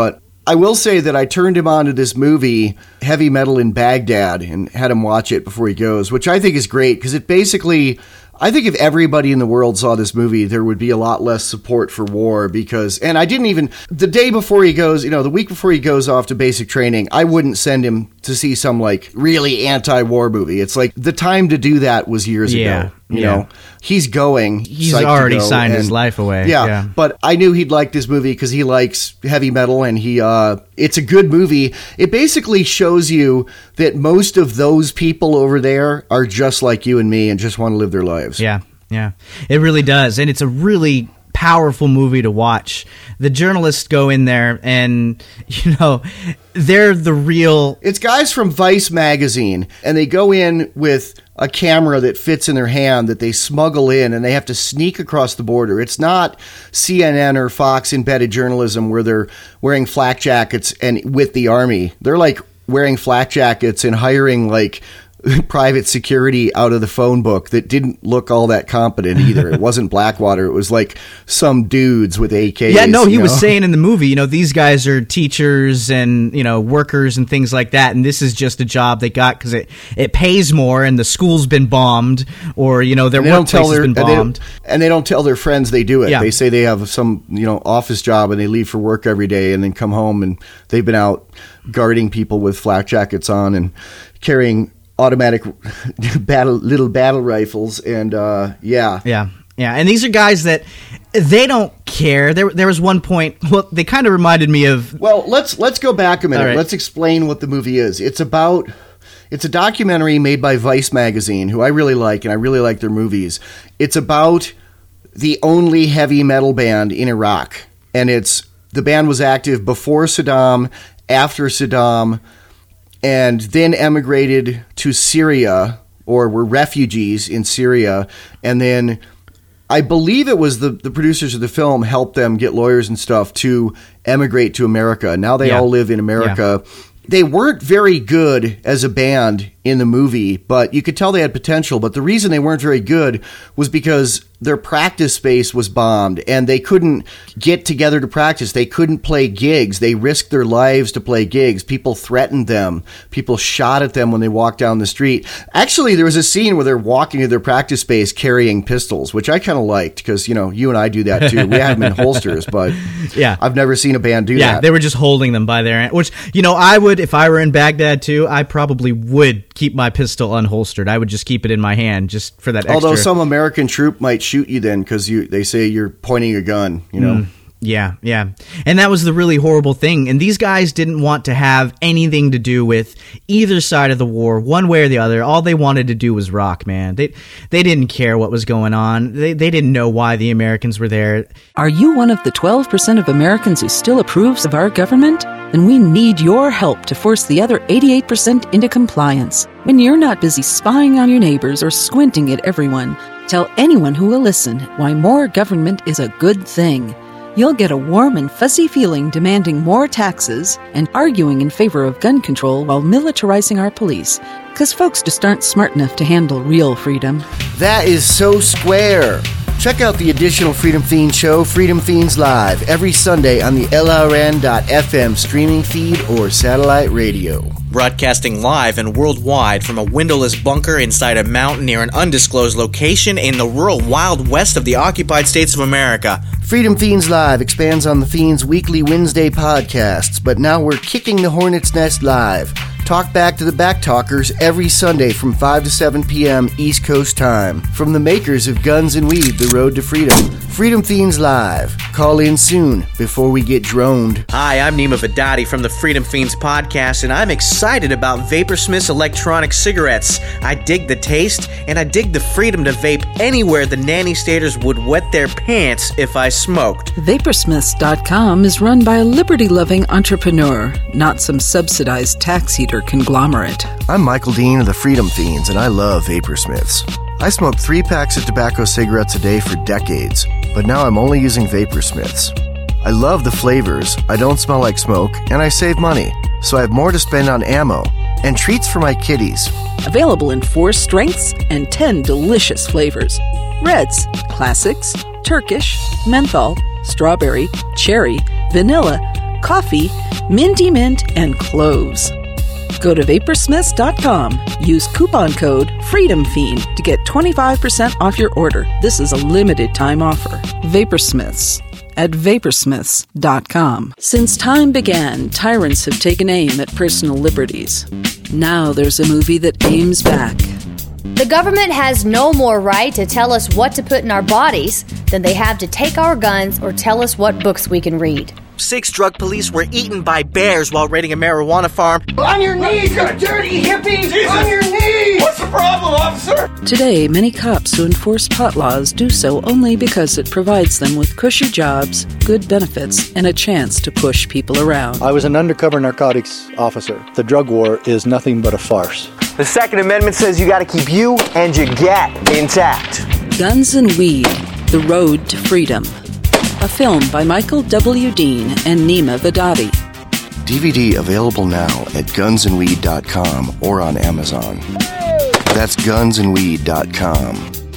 Speaker 1: I will say that I turned him on to this movie, Heavy Metal in Baghdad, and had him watch it before he goes, which I think is great because it basically, I think if everybody in the world saw this movie, there would be a lot less support for war because, and I didn't even, the day before he goes, you know, the week before he goes off to basic training, I wouldn't send him to see some like really anti-war movie. It's like the time to do that was years
Speaker 4: Yeah,
Speaker 1: ago. You
Speaker 4: yeah.
Speaker 1: know, he's going.
Speaker 4: He's
Speaker 1: psyched to
Speaker 4: already
Speaker 1: go,
Speaker 4: signed
Speaker 1: and-
Speaker 4: his life away.
Speaker 1: Yeah,
Speaker 4: Yeah.
Speaker 1: but I knew he'd like this movie because he likes heavy metal, and he uh, it's a good movie. It basically shows you that most of those people over there are just like you and me and just want to live their lives.
Speaker 4: Yeah, yeah. It really does. And it's a really powerful movie to watch. The journalists go in there and, you know, they're the real...
Speaker 1: It's guys from Vice magazine, and they go in with a camera that fits in their hand that they smuggle in, and they have to sneak across the border. It's not C N N or Fox embedded journalism where they're wearing flak jackets and with the army. They're like wearing flak jackets and hiring like private security out of the phone book that didn't look all that competent either. It wasn't Blackwater. It was like some dudes with A Ks.
Speaker 4: Yeah, no, he
Speaker 1: you
Speaker 4: was
Speaker 1: know?
Speaker 4: saying in the movie, you know, these guys are teachers and, you know, workers and things like that, and this is just a job they got because it, it pays more and the school's been bombed or, you know, their
Speaker 1: And they don't
Speaker 4: workplace
Speaker 1: tell
Speaker 4: has
Speaker 1: their,
Speaker 4: been
Speaker 1: and they
Speaker 4: bombed.
Speaker 1: don't- and they don't tell their friends they do it.
Speaker 4: Yeah.
Speaker 1: They say they have some, you know, office job and they leave for work every day and then come home and they've been out guarding people with flak jackets on and carrying automatic battle little battle rifles and uh, yeah.
Speaker 4: Yeah. Yeah, and these are guys that they don't care. There there was one point, well, they kind of reminded me of...
Speaker 1: Well, let's let's go back a minute.
Speaker 4: All right.
Speaker 1: Let's explain what the movie is. It's about it's a documentary made by Vice magazine, who I really like, and I really like their movies. It's about the only heavy metal band in Iraq, and it's the band was active before Saddam, after Saddam, and then emigrated to Syria, or were refugees in Syria, and then I believe it was the, the producers of the film helped them get lawyers and stuff to emigrate to America. Now they
Speaker 4: Yeah.
Speaker 1: all live in America. They weren't very good as a band in the movie, but you could tell they had potential. But the reason they weren't very good was because their practice space was bombed and they couldn't get together to practice. They couldn't play gigs. They risked their lives to play gigs. People threatened them. People shot at them when they walked down the street. Actually, there was a scene where they're walking to their practice space carrying pistols, which I kind of liked because, you know, you and I do that too. We have them in holsters, but
Speaker 4: Yeah.
Speaker 1: I've never seen a band do
Speaker 4: Yeah,
Speaker 1: that.
Speaker 4: they were just holding them by their... Which, you know, I would, if I were in Baghdad too, I probably would keep my pistol unholstered. I would just keep it in my hand just for that extra...
Speaker 1: Although some American troop might shoot you then because you they say you're pointing a gun, you know.
Speaker 4: Yeah, yeah. And that was the really horrible thing. And these guys didn't want to have anything to do with either side of the war, one way or the other. All they wanted to do was rock, man. They they didn't care what was going on. They they didn't know why the Americans were there.
Speaker 2: Are you one of the twelve percent of Americans who still approves of our government? Then we need your help to force the other eighty-eight percent into compliance. When you're not busy spying on your neighbors or squinting at everyone, tell anyone who will listen why more government is a good thing. You'll get a warm and fuzzy feeling demanding more taxes and arguing in favor of gun control while militarizing our police. Because folks just aren't smart enough to handle real freedom.
Speaker 1: That is so square. Check out the additional Freedom Fiends show, Freedom Fiends Live, every Sunday on the L R N dot F M streaming feed or satellite radio.
Speaker 3: Broadcasting live and worldwide from a windowless bunker inside a mountain near an undisclosed location in the rural Wild West of the occupied states of America.
Speaker 1: Freedom Fiends Live expands on the Fiends' weekly Wednesday podcasts, but now we're kicking the hornet's nest live. Talk back to the back talkers every Sunday from five to seven p.m. East Coast time. From the makers of Guns and Weed, The Road to Freedom. Freedom Fiends Live. Call in soon before we get droned.
Speaker 3: Hi, I'm Nima Vadadi from the Freedom Fiends podcast, and I'm excited about Vaporsmith's electronic cigarettes. I dig the taste, and I dig the freedom to vape anywhere the nanny staters would wet their pants if I smoked.
Speaker 2: Vaporsmiths dot com is run by a liberty-loving entrepreneur, not some subsidized tax eater conglomerate.
Speaker 1: I'm Michael Dean of the Freedom Fiends, and I love Vaporsmiths. I smoked three packs of tobacco cigarettes a day for decades, but now I'm only using Vaporsmiths. I love the flavors, I don't smell like smoke, and I save money, so I have more to spend on ammo and treats for my kitties.
Speaker 2: Available in four strengths and ten delicious flavors. Reds, classics, Turkish, menthol, strawberry, cherry, vanilla, coffee, minty mint, and cloves. Go to vaporsmiths dot com. Use coupon code FreedomFiend to get twenty-five percent off your order. This is a limited time offer. Vaporsmiths at vaporsmiths dot com. Since time began, tyrants have taken aim at personal liberties. Now there's a movie that aims back.
Speaker 5: The government has no more right to tell us what to put in our bodies than they have to take our guns or tell us what books we can read.
Speaker 3: Six drug police were eaten by bears while raiding a marijuana farm.
Speaker 6: On your knees, you dirty hippie! Jesus. On your knees! What's the problem, officer?
Speaker 2: Today, many cops who enforce pot laws do so only because it provides them with cushy jobs, good benefits, and a chance to push people around.
Speaker 7: I was an undercover narcotics officer. The drug war is nothing but a farce.
Speaker 8: The Second Amendment says you gotta keep you and your gat intact.
Speaker 2: Guns and Weed, The Road to Freedom. A film by Michael W. Dean and Nima Vadadi.
Speaker 1: D V D available now at guns and weed dot com or on Amazon. That's guns and weed dot com.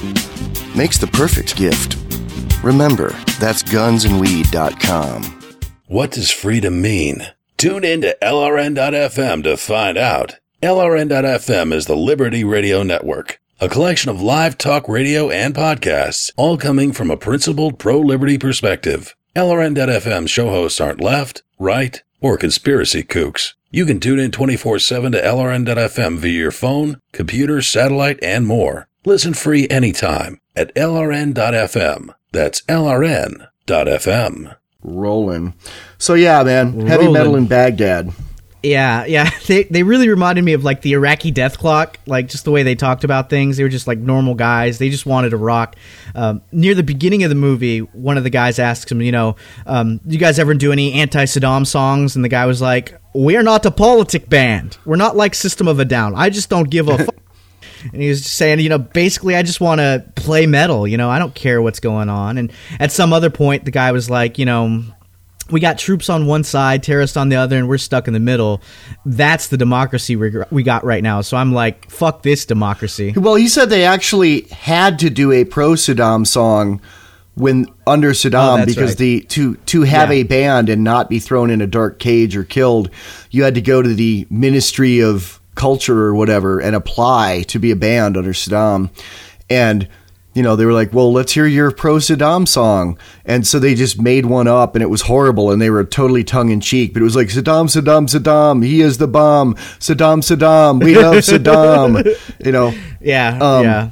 Speaker 1: Makes the perfect gift. Remember, that's guns and weed dot com.
Speaker 9: What does freedom mean? Tune in to L R N dot F M to find out. L R N dot F M is the Liberty Radio Network, a collection of live talk radio and podcasts, all coming from a principled pro-liberty perspective. L R N dot F M show hosts aren't left, right, or conspiracy kooks. You can tune in twenty-four seven to L R N dot F M via your phone, computer, satellite, and more. Listen free anytime at L R N dot F M. That's L R N dot F M.
Speaker 1: Rolling. So yeah, man,
Speaker 4: Rolling.
Speaker 1: Heavy metal in Baghdad.
Speaker 4: Yeah, yeah. They they really reminded me of like the Iraqi death clock, like just the way they talked about things. They were just like normal guys. They just wanted to rock. Um, near the beginning of the movie, one of the guys asks him, you know, um, you guys ever do any anti-Saddam songs? And the guy was like, we're not a politic band. We're not like System of a Down. I just don't give a fuck. And he was just saying, you know, basically, I just want to play metal. You know, I don't care what's going on. And at some other point, the guy was like, you know, we got troops on one side, terrorists on the other, and we're stuck in the middle. That's the democracy we got right now. So I'm like, fuck this democracy.
Speaker 1: Well, he said they actually had to do a pro-Saddam song when under Saddam
Speaker 4: Oh,
Speaker 1: because
Speaker 4: right.
Speaker 1: the to to have
Speaker 4: Yeah.
Speaker 1: a band and not be thrown in a dark cage or killed, you had to go to the Ministry of Culture or whatever and apply to be a band under Saddam. And you know, they were like, well, let's hear your pro-Saddam song. And so they just made one up, and it was horrible, and they were totally tongue-in-cheek. But it was like, Saddam, Saddam, Saddam, he is the bomb. Saddam, Saddam, we love Saddam. You know?
Speaker 4: Yeah,
Speaker 1: Um,
Speaker 4: yeah.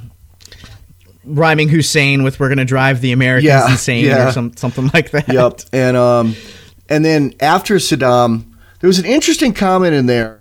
Speaker 4: Rhyming Hussein with "We're gonna drive the Americans
Speaker 1: Yeah,
Speaker 4: insane"
Speaker 1: yeah.
Speaker 4: or some, something like that.
Speaker 1: Yep. And, um, and then after Saddam, there was an interesting comment in there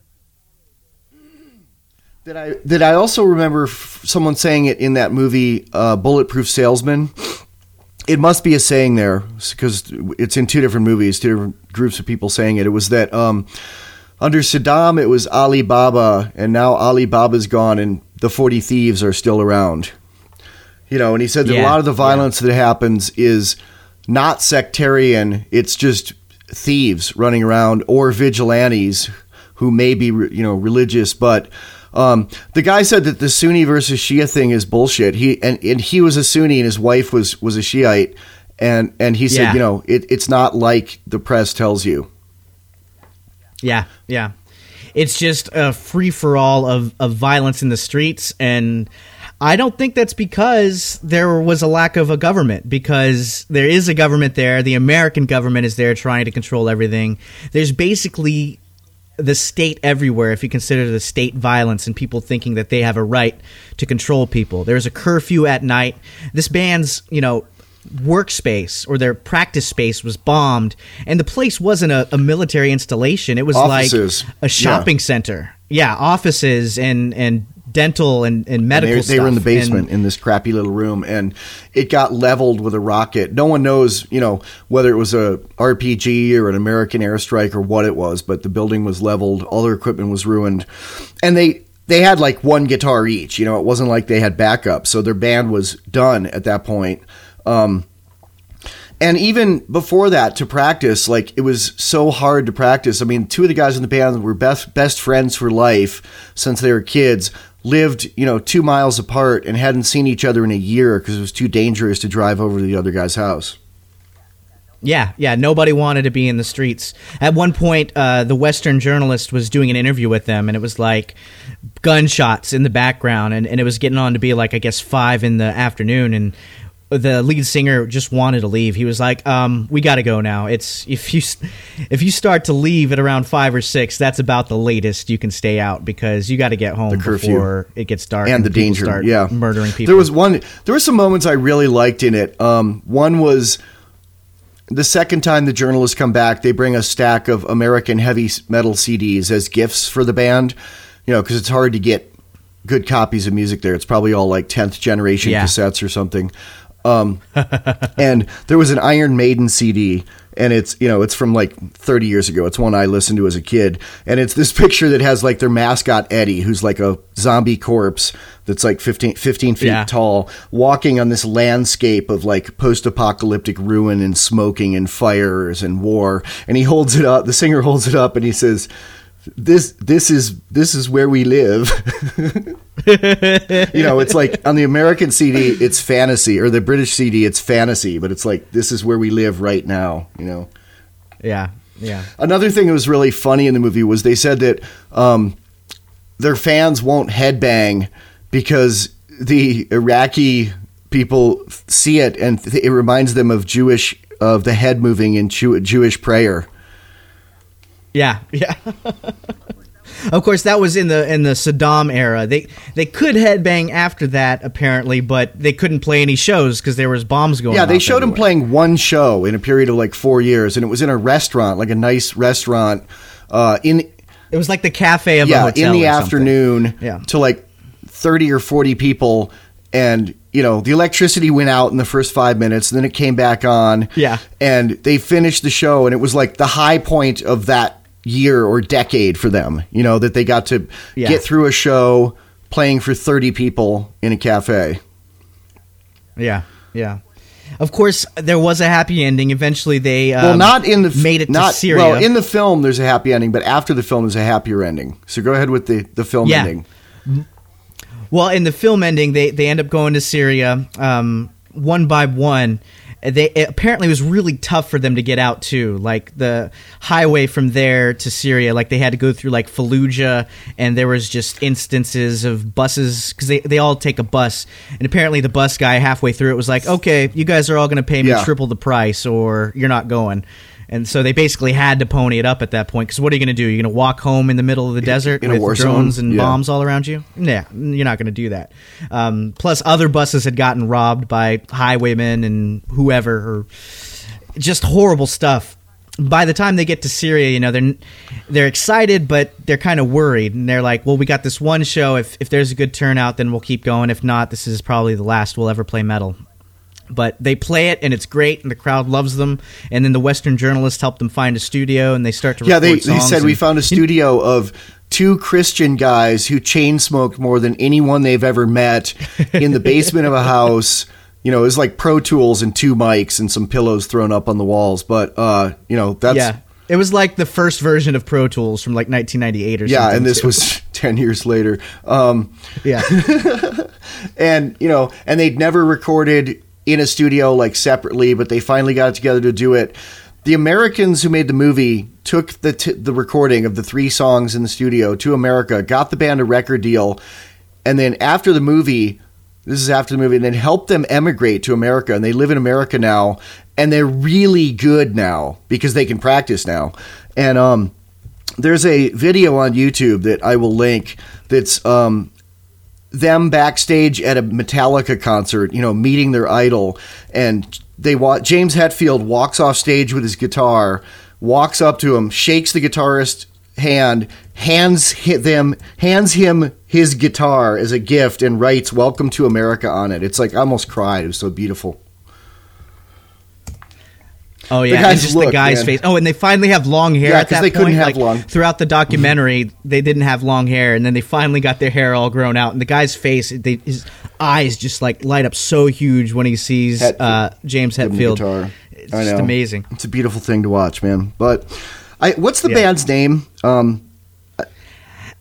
Speaker 1: that I that I also remember f- someone saying it in that movie, uh, Bulletproof Salesman. It must be a saying there because it's in two different movies, two different groups of people saying it. It was that um, under Saddam, it was Ali Baba, and now Ali Baba's gone, and the forty thieves are still around. You know, and he said that a
Speaker 4: Yeah,
Speaker 1: lot of the violence that happens is not sectarian; it's just thieves running around or vigilantes who may be, you know, religious, but. Um, the guy said that the Sunni versus Shia thing is bullshit. He and, and he was a Sunni and his wife was, was a Shiite, and and he said,
Speaker 4: Yeah.
Speaker 1: you know, it, it's not like the press tells you.
Speaker 4: Yeah, yeah. It's just a free-for-all of, of violence in the streets, and I don't think that's because there was a lack of a government, because there is a government there. The American government is there trying to control everything. There's basically the state everywhere, if you consider the state violence and people thinking that they have a right to control people. There's a curfew at night. This band's, you know, workspace or their practice space was bombed, and the place wasn't a, a military installation. It was
Speaker 1: Offices.
Speaker 4: like a shopping
Speaker 1: Yeah.
Speaker 4: center. Yeah, offices and and dental and, and medical
Speaker 1: And they,
Speaker 4: stuff.
Speaker 1: they were in the basement
Speaker 4: And-
Speaker 1: in this crappy little room, and it got leveled with a rocket. No one knows, you know, whether it was a R P G or an American airstrike or what it was, but the building was leveled. All their equipment was ruined, and they they had like one guitar each. You know, it wasn't like they had backup, so their band was done at that point. Um, and even before that, to practice, like it was so hard to practice. I mean, two of the guys in the band were best best friends for life since they were kids. Lived, you know, two miles apart and hadn't seen each other in a year because it was too dangerous to drive over to the other guy's house.
Speaker 4: Yeah, yeah, nobody wanted to be in the streets. At one point, uh, the Western journalist was doing an interview with them, and it was like gunshots in the background, and, and it was getting on to be like, I guess, five in the afternoon, and the lead singer just wanted to leave. He was like, um, we got to go now. It's if you if you start to leave at around five or six, that's about the latest you can stay out, because you got to get home before it gets dark
Speaker 1: and,
Speaker 4: and
Speaker 1: the danger
Speaker 4: start
Speaker 1: yeah
Speaker 4: murdering people.
Speaker 1: There was one there were some moments I really liked in it. Um, one was the second time the journalists come back, they bring a stack of American heavy metal C Ds as gifts for the band, you know, because it's hard to get good copies of music there. It's probably all like tenth generation yeah. cassettes or something. Um, and there was an Iron Maiden C D, and it's, you know, it's from like thirty years ago. It's one I listened to as a kid. And it's this picture that has like their mascot, Eddie, who's like a zombie corpse that's like fifteen, fifteen feet yeah. tall, walking on this landscape of like post-apocalyptic ruin and smoking and fires and war. And he holds it up. The singer holds it up and he says, This this is this is where we live. You know, it's like on the American C D, it's fantasy, or the British C D, it's fantasy, but it's like, this is where we live right now, you know?
Speaker 4: Yeah, yeah.
Speaker 1: Another thing that was really funny in the movie was they said that um, their fans won't headbang because the Iraqi people see it and it reminds them of Jewish, of the head moving in Jew, Jewish prayer.
Speaker 4: Yeah, yeah. Of course, that was in the in the Saddam era. They they could headbang after that, apparently, but they couldn't play any shows because there was bombs going.
Speaker 1: Yeah, they showed
Speaker 4: everywhere.
Speaker 1: him playing one show in a period of like four years, and it was in a restaurant, like a nice restaurant. Uh, in
Speaker 4: it was like the cafe of
Speaker 1: yeah,
Speaker 4: a hotel
Speaker 1: in the
Speaker 4: or
Speaker 1: afternoon,
Speaker 4: yeah.
Speaker 1: to like thirty or forty people, and you know the electricity went out in the first five minutes, and then it came back on.
Speaker 4: Yeah,
Speaker 1: and they finished the show, and it was like the high point of that year or decade for them, you know, that they got to yeah. get through a show playing for thirty people in a cafe.
Speaker 4: Yeah, yeah. Of course, there was a happy ending. Eventually, they um,
Speaker 1: well, not in the
Speaker 4: made it
Speaker 1: not,
Speaker 4: to Syria.
Speaker 1: Well, in the film, there's a happy ending, but after the film, there's a happier ending. So go ahead with the, the film
Speaker 4: yeah.
Speaker 1: ending.
Speaker 4: Well, in the film ending, they, they end up going to Syria um, one by one. They it apparently was really tough for them to get out too. Like the highway from there to Syria, like they had to go through like Fallujah, and there was just instances of buses because they, they all take a bus, and apparently the bus guy halfway through it was like, "Okay, you guys are all going to pay me yeah. triple the price, or you're not going." And so they basically had to pony it up at that point, because what are you going to do? You're going to walk home in the middle of the desert
Speaker 1: in
Speaker 4: with drones
Speaker 1: zone?
Speaker 4: and
Speaker 1: yeah.
Speaker 4: bombs all around you? Yeah, you're not going to do that. Um, plus, other buses had gotten robbed by highwaymen and whoever, or just horrible stuff. By the time they get to Syria, you know, they're they're excited, but they're kind of worried. And they're like, well, we got this one show. If, if there's a good turnout, then we'll keep going. If not, this is probably the last we'll ever play metal. But they play it, and it's great, and the crowd loves them. And then the Western journalists help them find a studio, and they start to record
Speaker 1: yeah, they,
Speaker 4: songs.
Speaker 1: they said
Speaker 4: and,
Speaker 1: we found a studio of two Christian guys who chain smoked more than anyone they've ever met in the basement of a house. You know, it was like Pro Tools and two mics and some pillows thrown up on the walls. But, uh, you know, that's...
Speaker 4: Yeah, it was like the first version of Pro Tools from like nineteen ninety-eight or
Speaker 1: yeah,
Speaker 4: something.
Speaker 1: Yeah, and this
Speaker 4: too.
Speaker 1: was ten years later. Um,
Speaker 4: yeah.
Speaker 1: And, you know, and they'd never recorded in a studio like separately, but they finally got it together to do it. The Americans who made the movie took the t- the recording of the three songs in the studio to America, got the band a record deal, and then after the movie, this is after the movie, and then helped them emigrate to America, and they live in America now, and they're really good now because they can practice now. And um, there's a video on YouTube that I will link that's um, them backstage at a Metallica concert, you know, meeting their idol, and they wa- James Hetfield walks off stage with his guitar, walks up to him, shakes the guitarist's hand, hands them, hands him his guitar as a gift, and writes "Welcome to America" on it. It's like I almost cried. It was so beautiful.
Speaker 4: Oh yeah, and just look, the guy's man. face. Oh, and they finally have long hair.
Speaker 1: Yeah,
Speaker 4: at that
Speaker 1: they
Speaker 4: point.
Speaker 1: couldn't have
Speaker 4: like,
Speaker 1: long.
Speaker 4: Throughout the documentary, mm-hmm. they didn't have long hair, and then they finally got their hair all grown out. And the guy's face, they, his eyes just like light up so huge when he sees uh, James Hetfield. It's
Speaker 1: I know.
Speaker 4: just amazing.
Speaker 1: It's a beautiful thing to watch, man. But I, what's the
Speaker 4: yeah.
Speaker 1: band's name? Um,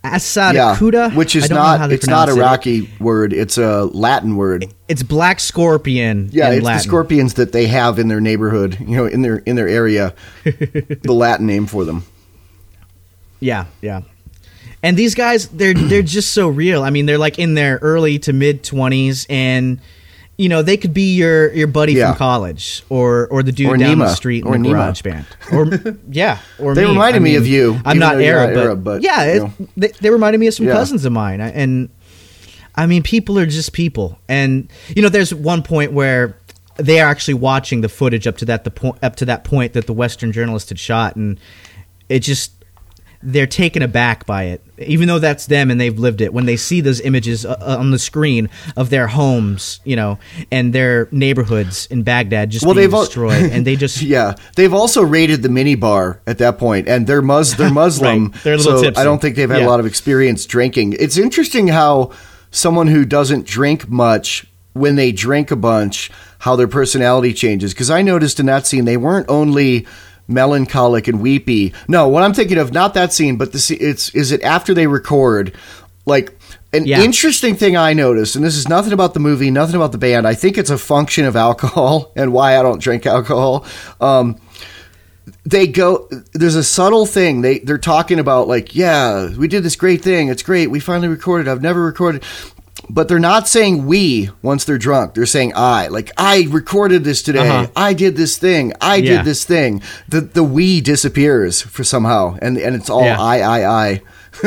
Speaker 4: Asadikuta,
Speaker 1: yeah, which is
Speaker 4: I don't know
Speaker 1: not
Speaker 4: how they
Speaker 1: it's not a
Speaker 4: pronounce
Speaker 1: Iraqi
Speaker 4: it.
Speaker 1: word. It's a Latin word.
Speaker 4: It's black scorpion.
Speaker 1: Yeah,
Speaker 4: in
Speaker 1: it's
Speaker 4: Latin.
Speaker 1: the scorpions that they have in their neighborhood, you know, in their in their area. The Latin name for them.
Speaker 4: Yeah, yeah. And these guys, they're they're just so real. I mean, they're like in their early to mid twenties, and you know, they could be your, your buddy
Speaker 1: Yeah.
Speaker 4: from college, or or the dude
Speaker 1: Or
Speaker 4: down
Speaker 1: Nima.
Speaker 4: the street in
Speaker 1: Or
Speaker 4: the
Speaker 1: Nima.
Speaker 4: garage band, or yeah, or
Speaker 1: They
Speaker 4: me.
Speaker 1: reminded
Speaker 4: I
Speaker 1: me
Speaker 4: mean,
Speaker 1: of you,
Speaker 4: I'm
Speaker 1: even
Speaker 4: not
Speaker 1: though you're
Speaker 4: Arab,
Speaker 1: not
Speaker 4: but,
Speaker 1: Arab, but,
Speaker 4: yeah,
Speaker 1: you
Speaker 4: it,
Speaker 1: know.
Speaker 4: they, they reminded me of some
Speaker 1: Yeah.
Speaker 4: cousins of mine, I- and I mean, people are just people, and you know, there's one point where they are actually watching the footage up to that the point up to that point that the Western journalist had shot, and it just. They're taken aback by it, even though that's them and they've lived it. When they see those images uh, on the screen of their homes, you know, and their neighborhoods in Baghdad just
Speaker 1: Well,
Speaker 4: being
Speaker 1: they've al-
Speaker 4: destroyed, and they just
Speaker 1: Yeah, they've also raided the minibar at that point, and they're mus they're Muslim,
Speaker 4: Right. They're a little
Speaker 1: so
Speaker 4: tipsy.
Speaker 1: I don't think they've had
Speaker 4: Yeah.
Speaker 1: a lot of experience drinking. It's interesting how someone who doesn't drink much, when they drink a bunch, how their personality changes. Because I noticed in that scene, they weren't only melancholic and weepy. No, what I'm thinking of, not that scene, but the scene, it's is it after they record, like. An
Speaker 4: Yeah.
Speaker 1: interesting thing I noticed, and this is nothing about the movie, nothing about the band. I think it's a function of alcohol and why I don't drink alcohol. Um, they go, there's a subtle thing. They, they're talking about like, yeah, we did this great thing. It's great. We finally recorded. I've never recorded. But they're not saying we once they're drunk. They're saying I. Like, I recorded this today.
Speaker 4: Uh-huh.
Speaker 1: I did this thing. I
Speaker 4: Yeah.
Speaker 1: did this thing. The the we disappears for somehow. And, and it's all
Speaker 4: Yeah.
Speaker 1: I, I, I.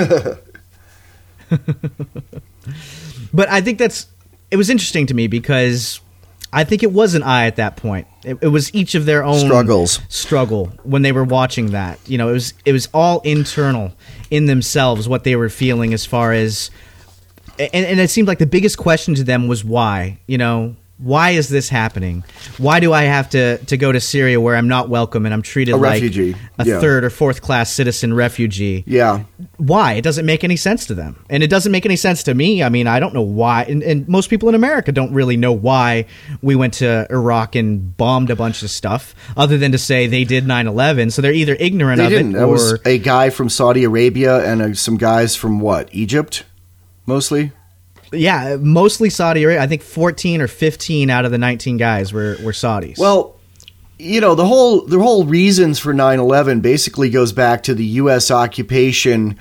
Speaker 4: But I think that's it was interesting to me because I think it wasn't I at that point. It, it was each of their own
Speaker 1: Struggles.
Speaker 4: struggle when they were watching that. You know, it was it was all internal in themselves what they were feeling as far as and, and it seemed like the biggest question to them was why. You know, why is this happening? Why do I have to, to go to Syria where I'm not welcome and I'm treated
Speaker 1: A
Speaker 4: like
Speaker 1: refugee.
Speaker 4: a
Speaker 1: Yeah.
Speaker 4: third or fourth class citizen refugee?
Speaker 1: Yeah.
Speaker 4: Why? It doesn't make any sense to them. And it doesn't make any sense to me. I mean, I don't know why. And, and most people in America don't really know why we went to Iraq and bombed a bunch of stuff other than to say they did nine eleven. So they're either ignorant
Speaker 1: They
Speaker 4: of
Speaker 1: didn't.
Speaker 4: it
Speaker 1: That
Speaker 4: or...
Speaker 1: was a guy from Saudi Arabia and uh, some guys from what? Egypt, mostly?
Speaker 4: Yeah, mostly Saudi Arabia. I think fourteen or fifteen out of the nineteen guys were, were Saudis.
Speaker 1: Well, you know, the whole the whole reasons for nine eleven basically goes back to the U S occupation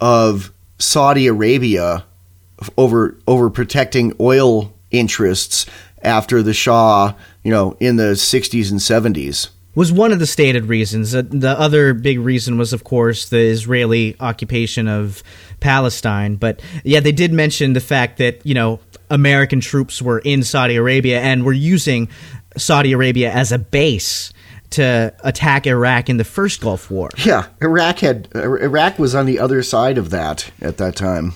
Speaker 1: of Saudi Arabia over over protecting oil interests after the Shah, you know, in the sixties and seventies.
Speaker 4: was one of the stated reasons. Uh, The other big reason was, of course, the Israeli occupation of Palestine. But yeah, they did mention the fact that, you know, American troops were in Saudi Arabia and were using Saudi Arabia as a base to attack Iraq in the first Gulf War.
Speaker 1: Yeah, Iraq had Iraq was on the other side of that at that time.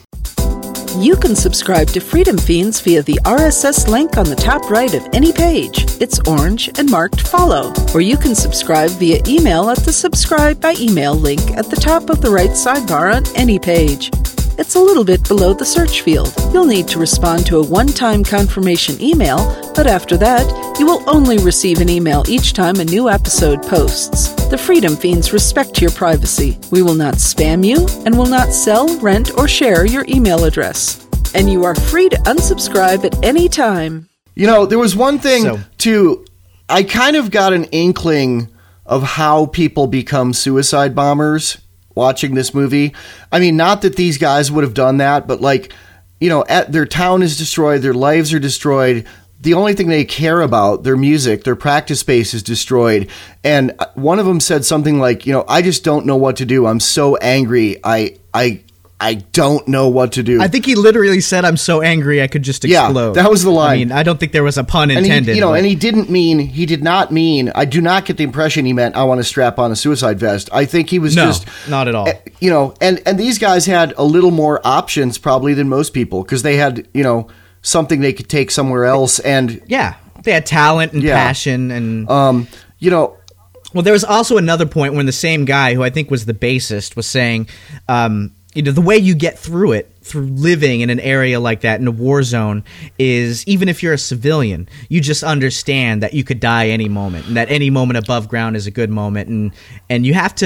Speaker 2: You can subscribe to Freedom Fiends via the R S S link on the top right of any page. It's orange and marked follow. Or you can subscribe via email at the subscribe by email link at the top of the right sidebar on any page. It's a little bit below the search field. You'll need to respond to a one-time confirmation email, but after that, you will only receive an email each time a new episode posts. The Freedom Fiends respect your privacy. We will not spam you and will not sell, rent, or share your email address. And you are free to unsubscribe at any time.
Speaker 1: You know, there was one thing,
Speaker 4: So-
Speaker 1: too. I kind of got an inkling of how people become suicide bombers watching this movie. I mean, not that these guys would have done that, but like, you know, at, their town is destroyed, their lives are destroyed. The only thing they care about, their music, their practice space is destroyed. And one of them said something like, you know, I just don't know what to do. I'm so angry. I, I, I don't know what to do.
Speaker 4: I think he literally said, "I'm so angry I could just
Speaker 1: Yeah,
Speaker 4: explode."
Speaker 1: that was the line.
Speaker 4: I mean, I don't think there was a pun
Speaker 1: And
Speaker 4: intended.
Speaker 1: he, you know,
Speaker 4: but-
Speaker 1: and he didn't mean, he did not mean, I do not get the impression he meant, I want to strap on a suicide vest. I think he was
Speaker 4: No,
Speaker 1: just,
Speaker 4: not at all.
Speaker 1: eh, you know, and, and these guys had a little more options probably than most people because they had, you know, something they could take somewhere else. And,
Speaker 4: yeah, they had talent and
Speaker 1: Yeah.
Speaker 4: passion and...
Speaker 1: um, you know,
Speaker 4: Well, there was also another point when the same guy, who I think was the bassist, was saying, um, you know, the way you get through it, through living in an area like that, in a war zone, is even if you're a civilian, you just understand that you could die any moment, and that any moment above ground is a good moment, and and you have to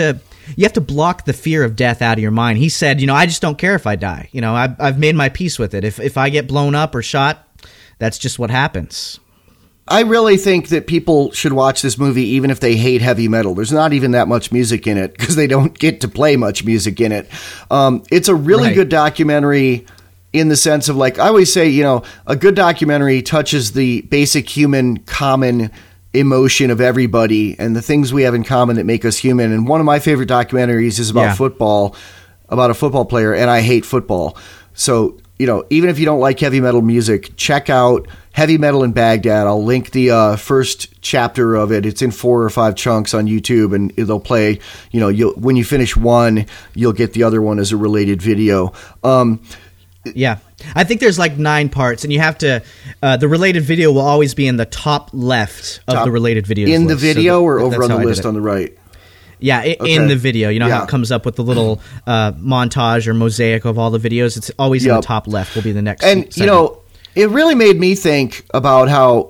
Speaker 4: you have to block the fear of death out of your mind. He said, you know, I just don't care if I die. You know, I've, I've made my peace with it. If if I get blown up or shot, that's just what happens.
Speaker 1: I really think that people should watch this movie even if they hate heavy metal. There's not even that much music in it because they don't get to play much music in it. Um, it's a really
Speaker 4: Right.
Speaker 1: good documentary in the sense of, like, I always say, you know, a good documentary touches the basic human common emotion of everybody and the things we have in common that make us human. And one of my favorite documentaries is about
Speaker 4: Yeah.
Speaker 1: football, about a football player, and I hate football. So, you know, even if you don't like heavy metal music, check out Heavy Metal in Baghdad. I'll link the uh, first chapter of it. It's in four or five chunks on YouTube, and they'll play, you know, you'll, when you finish one, you'll get the other one as a related video. Um,
Speaker 4: Yeah. I think there's like nine parts, and you have to, uh, the related video will always be in the top left of
Speaker 1: top-
Speaker 4: the related videos
Speaker 1: in the
Speaker 4: list. So
Speaker 1: video
Speaker 4: that-
Speaker 1: or over
Speaker 4: that's
Speaker 1: on the
Speaker 4: how I did
Speaker 1: list
Speaker 4: it.
Speaker 1: on the right?
Speaker 4: Yeah, i
Speaker 1: Okay.
Speaker 4: in the video. You know how
Speaker 1: Yeah.
Speaker 4: it comes up with the little uh, montage or mosaic of all the videos? It's always in
Speaker 1: Yep.
Speaker 4: the top left will be the next
Speaker 1: And, you
Speaker 4: segment.
Speaker 1: know, it really made me think about how,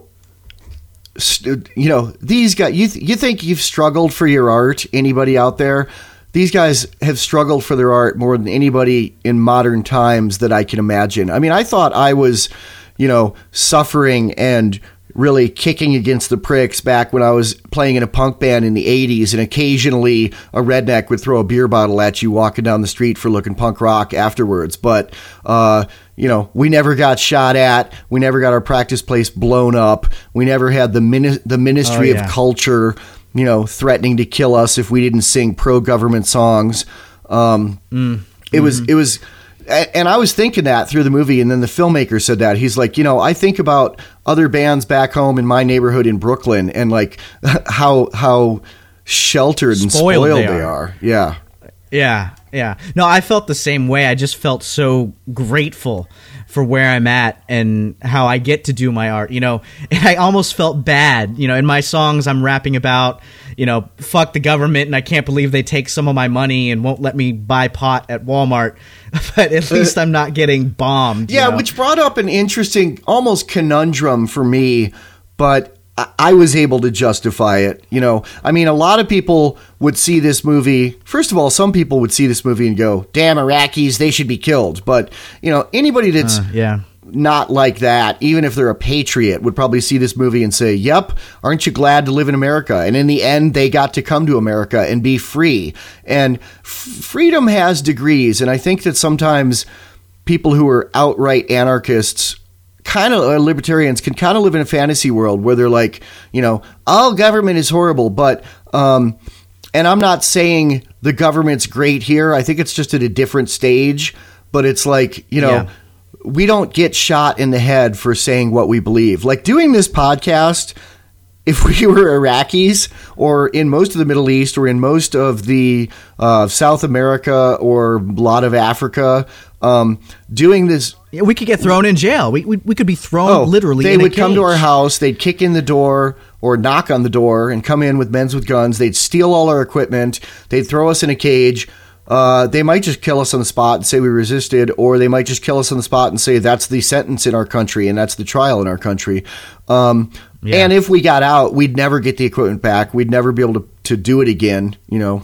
Speaker 1: st- you know, these guys, you, th- you think you've struggled for your art, anybody out there? These guys have struggled for their art more than anybody in modern times that I can imagine. I mean, I thought I was, you know, suffering and really kicking against the pricks back when I was playing in a punk band in the eighties, and occasionally a redneck would throw a beer bottle at you walking down the street for looking punk rock afterwards. But, uh, you know, we never got shot at. We never got our practice place blown up. We never had the mini- the Ministry
Speaker 4: Oh, yeah.
Speaker 1: of Culture, you know, threatening to kill us if we didn't sing pro-government songs. Um,
Speaker 4: Mm.
Speaker 1: It was, it was, a- and I was thinking that through the movie, and then the filmmaker said that. He's like, you know, I think about other bands back home in my neighborhood in Brooklyn, and like how how sheltered and
Speaker 4: Spoiled
Speaker 1: spoiled
Speaker 4: they
Speaker 1: they
Speaker 4: are.
Speaker 1: are. Yeah.
Speaker 4: Yeah, yeah. No, I felt the same way. I just felt so grateful for where I'm at and how I get to do my art, you know. And I almost felt bad, you know. In my songs, I'm rapping about, you know, fuck the government, and I can't believe they take some of my money and won't let me buy pot at Walmart. But at least I'm not getting bombed. you
Speaker 1: Yeah,
Speaker 4: know?
Speaker 1: which brought up an interesting, almost conundrum for me, but I- I was able to justify it. You know, I mean, a lot of people would see this movie. First of all, some people would see this movie and go, damn, Iraqis, they should be killed. But, you know, anybody that's
Speaker 4: Uh, yeah.
Speaker 1: not like that, even if they're a patriot, would probably see this movie and say, yep, aren't you glad to live in America? And in the end, they got to come to America and be free. And f- freedom has degrees. And I think that sometimes people who are outright anarchists, kind of uh, libertarians, can kind of live in a fantasy world where they're like, you know, all government is horrible. But, um, and I'm not saying the government's great here. I think it's just at a different stage. But it's like, you know,
Speaker 4: Yeah.
Speaker 1: we don't get shot in the head for saying what we believe. Like doing this podcast, if we were Iraqis or in most of the Middle East or in most of the uh, South America or a lot of Africa, um, doing this.
Speaker 4: Yeah, we could get thrown in jail. We we, we could be thrown literally
Speaker 1: They
Speaker 4: in a
Speaker 1: would come to our
Speaker 4: cage.
Speaker 1: house, they'd kick in the door or knock on the door and come in with men with guns. They'd steal all our equipment. They'd throw us in a cage. Uh, they might just kill us on the spot and say we resisted, or they might just kill us on the spot and say that's the sentence in our country and that's the trial in our country. Um,
Speaker 4: Yeah.
Speaker 1: And if we got out, we'd never get the equipment back. We'd never be able to, to do it again, you know.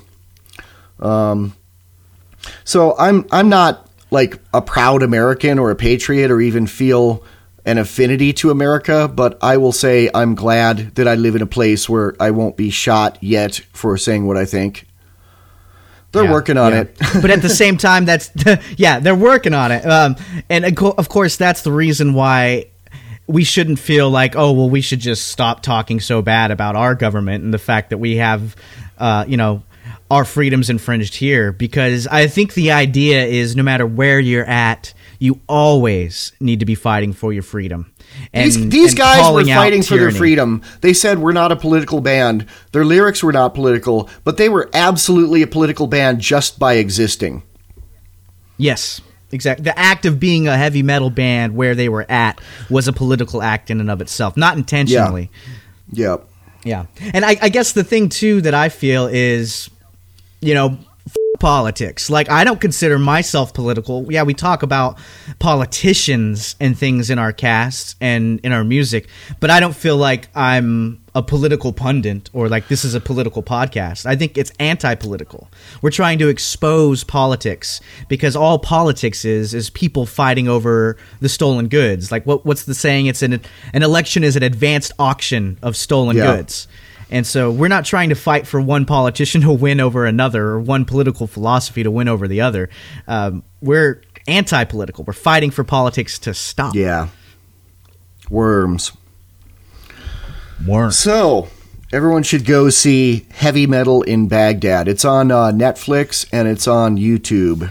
Speaker 1: Um, so I'm I'm not like a proud American or a patriot or even feel an affinity to America, but I will say I'm glad that I live in a place where I won't be shot yet for saying what I think. They're
Speaker 4: Yeah,
Speaker 1: working on
Speaker 4: yeah.
Speaker 1: it.
Speaker 4: But at the same time, that's yeah, they're working on it. Um, and of co- of course, that's the reason why we shouldn't feel like, oh, well, we should just stop talking so bad about our government and the fact that we have, uh, you know, our freedoms infringed here. Because I think the idea is no matter where you're at, you always need to be fighting for your freedom. And,
Speaker 1: these these
Speaker 4: and
Speaker 1: guys were
Speaker 4: calling out
Speaker 1: fighting for their
Speaker 4: tyranny.
Speaker 1: freedom. They said we're not a political band. Their lyrics were not political, but they were absolutely a political band just by existing.
Speaker 4: Yes, exactly. The act of being a heavy metal band where they were at was a political act in and of itself, not intentionally.
Speaker 1: Yeah.
Speaker 4: Yeah. And I, I guess the thing, too, that I feel is, you know, f- politics. Like, I don't consider myself political. Yeah, we talk about politicians and things in our casts and in our music, but I don't feel like I'm a political pundit or like this is a political podcast. I think it's anti-political. We're trying to expose politics because all politics is is people fighting over the stolen goods. Like what what's the saying? It's an an election is an advanced auction of stolen
Speaker 1: yeah.
Speaker 4: goods. And so we're not trying to fight for one politician to win over another or one political philosophy to win over the other. Um, we're anti-political. We're fighting for politics to stop.
Speaker 1: Yeah. Worms.
Speaker 4: Worms.
Speaker 1: So, everyone should go see Heavy Metal in Baghdad. It's on uh, Netflix and it's on YouTube.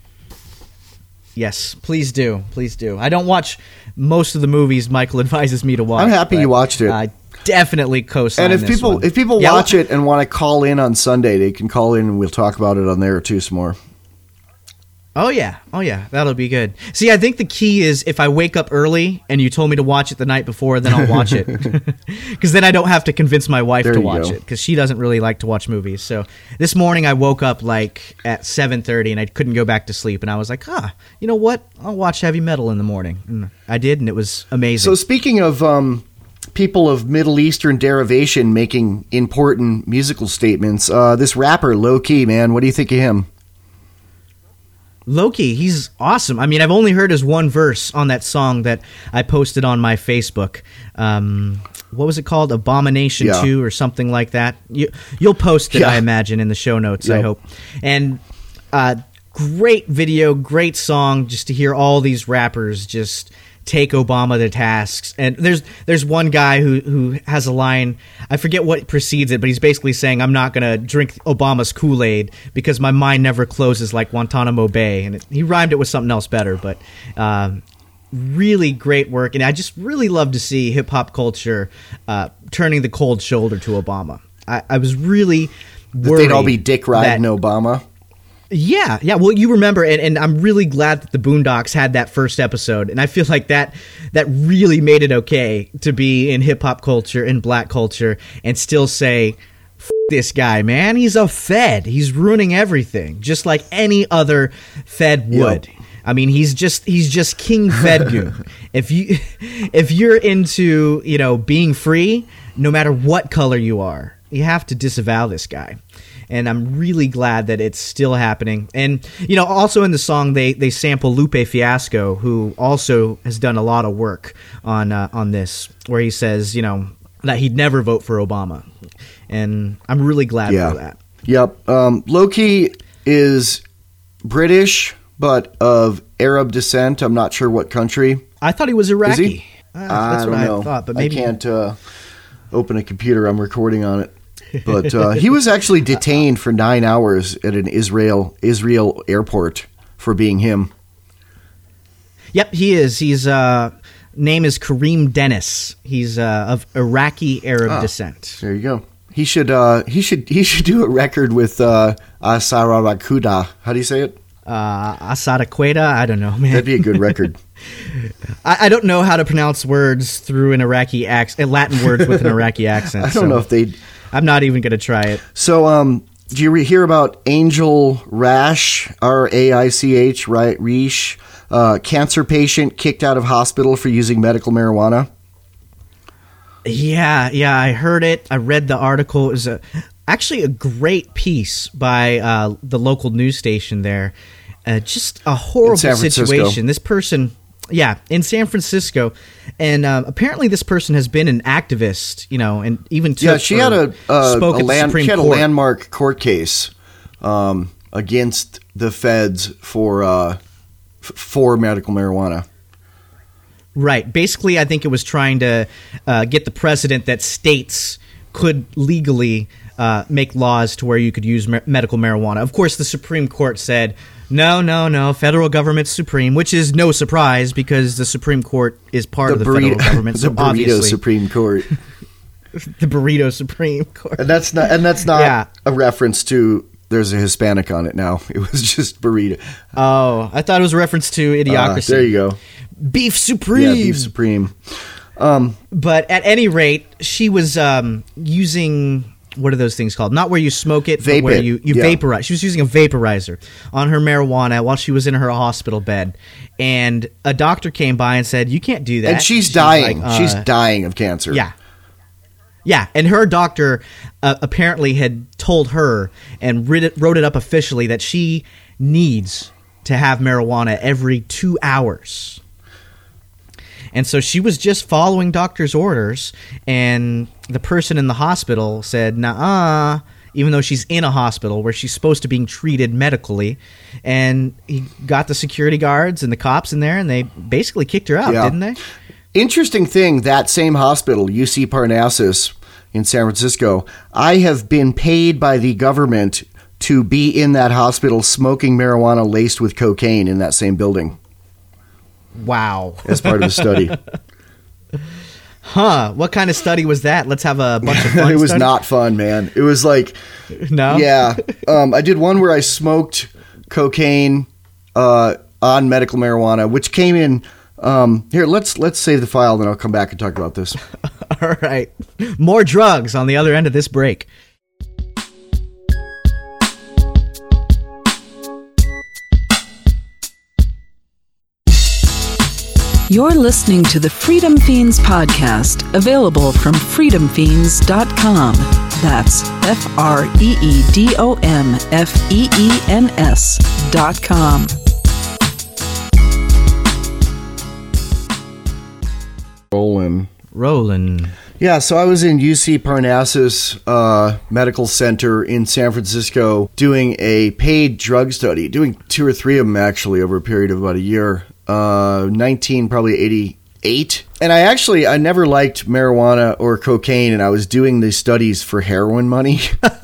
Speaker 4: Yes, please do. Please do. I don't watch most of the movies Michael advises me to watch.
Speaker 1: I'm happy you watched it.
Speaker 4: I definitely co-sign
Speaker 1: And if
Speaker 4: this
Speaker 1: people
Speaker 4: one.
Speaker 1: if people
Speaker 4: yeah,
Speaker 1: watch it and want to call in on Sunday, they can call in and we'll talk about it on there too some more.
Speaker 4: Oh, yeah. Oh, yeah. That'll be good. See, I think the key is if I wake up early and you told me to watch it the night before, then I'll watch it. Because then I don't have to convince my wife
Speaker 1: There
Speaker 4: to
Speaker 1: you
Speaker 4: watch
Speaker 1: go.
Speaker 4: it because she doesn't really like to watch movies. So this morning I woke up like at seven thirty and I couldn't go back to sleep. And I was like, huh, you know what? I'll watch Heavy Metal in the morning. And I did, and it was amazing.
Speaker 1: So speaking of um, people of Middle Eastern derivation making important musical statements, uh, this rapper, Low Key, man, what do you think of him?
Speaker 4: Loki, he's awesome. I mean, I've only heard his one verse on that song that I posted on my Facebook. Um, what was it called? Abomination
Speaker 1: Yeah.
Speaker 4: two or something like that. You, you'll post it,
Speaker 1: Yeah.
Speaker 4: I imagine, in the show notes, I
Speaker 1: Yep.
Speaker 4: hope. And uh, great video, great song, just to hear all these rappers just take Obama to tasks. And there's there's one guy who, who has a line, I forget what precedes it, but he's basically saying, I'm not going to drink Obama's Kool-Aid because my mind never closes like Guantanamo Bay. And it, he rhymed it with something else better, but um, really great work. And I just really love to see hip-hop culture uh, turning the cold shoulder to Obama. I, I was really
Speaker 1: That
Speaker 4: worried
Speaker 1: they'd all be dick riding
Speaker 4: that-
Speaker 1: Obama.
Speaker 4: Yeah, yeah. Well, you remember, and, and I'm really glad that the Boondocks had that first episode, and I feel like that that really made it okay to be in hip hop culture and black culture and still say, F- this guy, man, he's a Fed. He's ruining everything, just like any other Fed would.
Speaker 1: Yep.
Speaker 4: I mean, he's just he's just King Fedgoon. if you if you're into you know being free, no matter what color you are, you have to disavow this guy. And I'm really glad that it's still happening. And, you know, also in the song, they, they sample Lupe Fiasco, who also has done a lot of work on uh, on this, where he says, you know, that he'd never vote for Obama. And I'm really glad
Speaker 1: Yeah.
Speaker 4: for that.
Speaker 1: Yep. Um, Loki is British, but of Arab descent. I'm not sure what country.
Speaker 4: I thought he was Iraqi.
Speaker 1: Is he?
Speaker 4: Uh,
Speaker 1: I
Speaker 4: that's
Speaker 1: don't
Speaker 4: what
Speaker 1: know.
Speaker 4: I thought, but maybe
Speaker 1: I can't uh, open a computer. I'm recording on it. But uh, he was actually detained for nine hours at an Israel Israel airport for being him.
Speaker 4: Yep, he is. He's uh, name is Kareem Dennis. He's uh, of Iraqi Arab
Speaker 1: Ah.
Speaker 4: descent.
Speaker 1: There you go. He should uh, he should he should do a record with uh, Asara Rakuda. How do you say it?
Speaker 4: Uh, Asada Queda? I don't know, man.
Speaker 1: That'd be a good record.
Speaker 4: I, I don't know how to pronounce words through an Iraqi accent, Latin words with an Iraqi accent.
Speaker 1: I don't
Speaker 4: so
Speaker 1: know if they.
Speaker 4: I'm not even going to try it.
Speaker 1: So, um, do you re- hear about Angel Rash, R A I C H, right? Reish, uh, cancer patient kicked out of hospital for using medical marijuana?
Speaker 4: Yeah, yeah, I heard it. I read the article. It was a, actually a great piece by uh, the local news station there. Uh, just a horrible
Speaker 1: San Francisco.
Speaker 4: situation. This person, yeah, in San Francisco, and uh, apparently this person has been an activist, you know, and even took
Speaker 1: Yeah, she had a, uh,
Speaker 4: spoke
Speaker 1: a,
Speaker 4: at the
Speaker 1: land,
Speaker 4: Supreme
Speaker 1: she had a
Speaker 4: Court.
Speaker 1: landmark court case um, against the feds for uh, f- for medical marijuana.
Speaker 4: Right. Basically, I think it was trying to uh, get the precedent that states could legally uh, make laws to where you could use me- medical marijuana. Of course, the Supreme Court said, no, no, no, federal government's supreme, which is no surprise because the Supreme Court is part of the
Speaker 1: burrito,
Speaker 4: federal government.
Speaker 1: the
Speaker 4: So
Speaker 1: burrito
Speaker 4: obviously,
Speaker 1: Supreme Court,
Speaker 4: the burrito Supreme Court.
Speaker 1: and that's not and that's not
Speaker 4: Yeah.
Speaker 1: a reference to. There's a Hispanic on it now. It was just burrito.
Speaker 4: Oh, I thought it was a reference to
Speaker 1: Uh,
Speaker 4: Idiocracy.
Speaker 1: there you go.
Speaker 4: Beef Supreme.
Speaker 1: Yeah, beef supreme. Um,
Speaker 4: But at any rate, she was um, using what are those things called? Not where you smoke it,
Speaker 1: Vape
Speaker 4: but where
Speaker 1: it.
Speaker 4: you, you
Speaker 1: Yeah.
Speaker 4: vaporize. She was using a vaporizer on her marijuana while she was in her hospital bed. And a doctor came by and said, you can't do that.
Speaker 1: And she's,
Speaker 4: She's
Speaker 1: dying.
Speaker 4: like, uh,
Speaker 1: she's dying of cancer.
Speaker 4: Yeah. Yeah, and her doctor uh, apparently had told her and writ it, wrote it up officially that she needs to have marijuana every two hours. And so she was just following doctor's orders, and the person in the hospital said, nah, even though she's in a hospital where she's supposed to be treated medically. And he got the security guards and the cops in there, and they basically kicked her out,
Speaker 1: Yeah.
Speaker 4: didn't they?
Speaker 1: Interesting thing, that same hospital, U C Parnassus in San Francisco, I have been paid by the government to be in that hospital smoking marijuana laced with cocaine in that same building.
Speaker 4: Wow.
Speaker 1: As part of the study.
Speaker 4: Huh. What kind of study was that? Let's have a bunch of fun
Speaker 1: It was
Speaker 4: study?
Speaker 1: not fun, man. It was like,
Speaker 4: No?
Speaker 1: yeah. Um, I did one where I smoked cocaine uh, on medical marijuana, which came in. Um, here, let's let's save the file, then I'll come back and talk about this.
Speaker 4: All right. More drugs on the other end of this break.
Speaker 2: You're listening to the Freedom Fiends podcast, available from freedom fiends dot com. That's F R E E D O M F E E N S dot com.
Speaker 1: Rolling.
Speaker 4: Rolling.
Speaker 1: Yeah, so I was in U C Parnassus uh, Medical Center in San Francisco doing a paid drug study, doing two or three of them actually over a period of about a year. Uh, nineteen, probably eighty-eight. And I actually, I never liked marijuana or cocaine, and I was doing these studies for heroin money.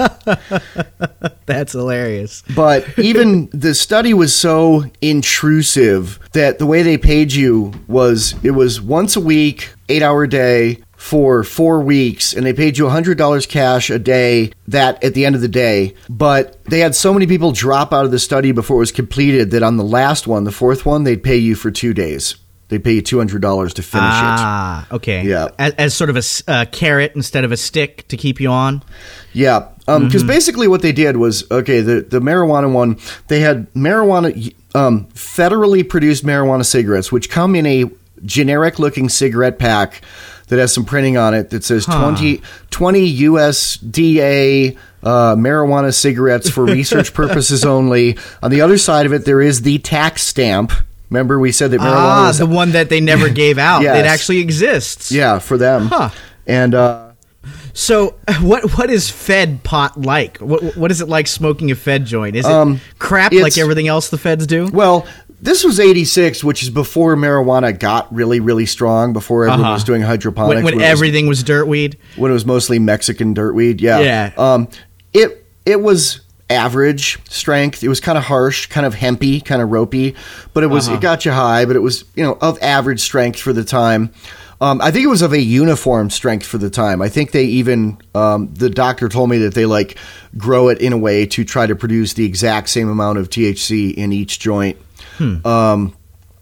Speaker 4: That's hilarious.
Speaker 1: But even the study was so intrusive that the way they paid you was, it was once a week, eight hour day for four weeks, and they paid you one hundred dollars cash a day that at the end of the day. But they had so many people drop out of the study before it was completed that on the last one, the fourth one, they'd pay you for two days. They pay you two hundred dollars to finish
Speaker 4: ah,
Speaker 1: it.
Speaker 4: okay.
Speaker 1: Yeah.
Speaker 4: As, as sort of a s- uh, carrot instead of a stick to keep you on.
Speaker 1: Yeah. Um, because basically what they did was, okay, the, the marijuana one, they had marijuana, um, federally produced marijuana cigarettes, which come in a generic looking cigarette pack that has some printing on it that says
Speaker 4: Huh.
Speaker 1: twenty, twenty U S D A uh, marijuana cigarettes for research purposes only. On the other side of it, there is the tax stamp. Remember, we said that marijuana
Speaker 4: Ah,
Speaker 1: was
Speaker 4: the one that they never gave out.
Speaker 1: Yes.
Speaker 4: It actually exists.
Speaker 1: yeah for them.
Speaker 4: Huh.
Speaker 1: And uh,
Speaker 4: So, what what is Fed pot like? What what is it like smoking a Fed joint? Is it
Speaker 1: Um,
Speaker 4: crap
Speaker 1: it's-
Speaker 4: like everything else the Feds do?
Speaker 1: well, this was eighty-six, which is before marijuana got really, really strong, before everyone
Speaker 4: Uh-huh.
Speaker 1: was doing hydroponics.
Speaker 4: when when
Speaker 1: it was-
Speaker 4: everything was dirtweed?
Speaker 1: when it was mostly Mexican dirtweed. Yeah.
Speaker 4: Yeah.
Speaker 1: Um, it it was average strength. It was kind of harsh, kind of hempy, kind of ropey, but it was
Speaker 4: Uh-huh.
Speaker 1: it got you high. But it was, you know, of average strength for the time. Um, I think it was of a uniform strength for the time. I think they even um, the doctor told me that they like grow it in a way to try to produce the exact same amount of T H C in each joint. Um,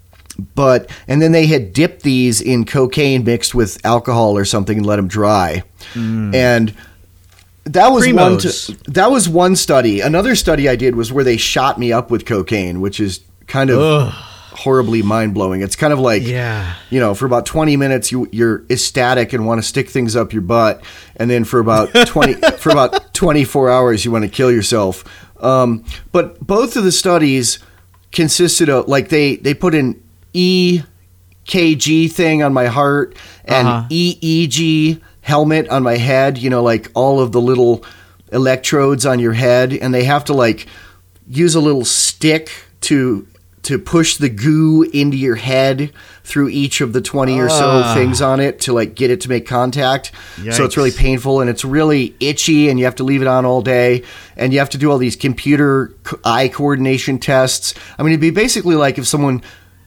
Speaker 1: but and then they had dipped these in cocaine mixed with alcohol or something and let them dry. And that was one.
Speaker 4: Primos.
Speaker 1: To, that was one study. Another study I did was where they shot me up with cocaine, which is kind of
Speaker 4: Ugh.
Speaker 1: horribly mind blowing. It's kind of like,
Speaker 4: Yeah.
Speaker 1: you know, for about twenty minutes you you're ecstatic and want to stick things up your butt, and then for about twenty for about twenty-four hours you want to kill yourself. Um, but both of the studies consisted of, like, they they put an E K G thing on my heart and
Speaker 4: Uh-huh.
Speaker 1: E E G helmet on my head, you know, like all of the little electrodes on your head, and they have to like use a little stick to to push the goo into your head through each of the twenty or so
Speaker 4: Ah.
Speaker 1: things on it to like get it to make contact. So it's really
Speaker 4: Yikes.
Speaker 1: painful and it's really itchy, and you have to leave it on all day, and you have to do all these computer co- eye coordination tests. I mean, it'd be basically like if someone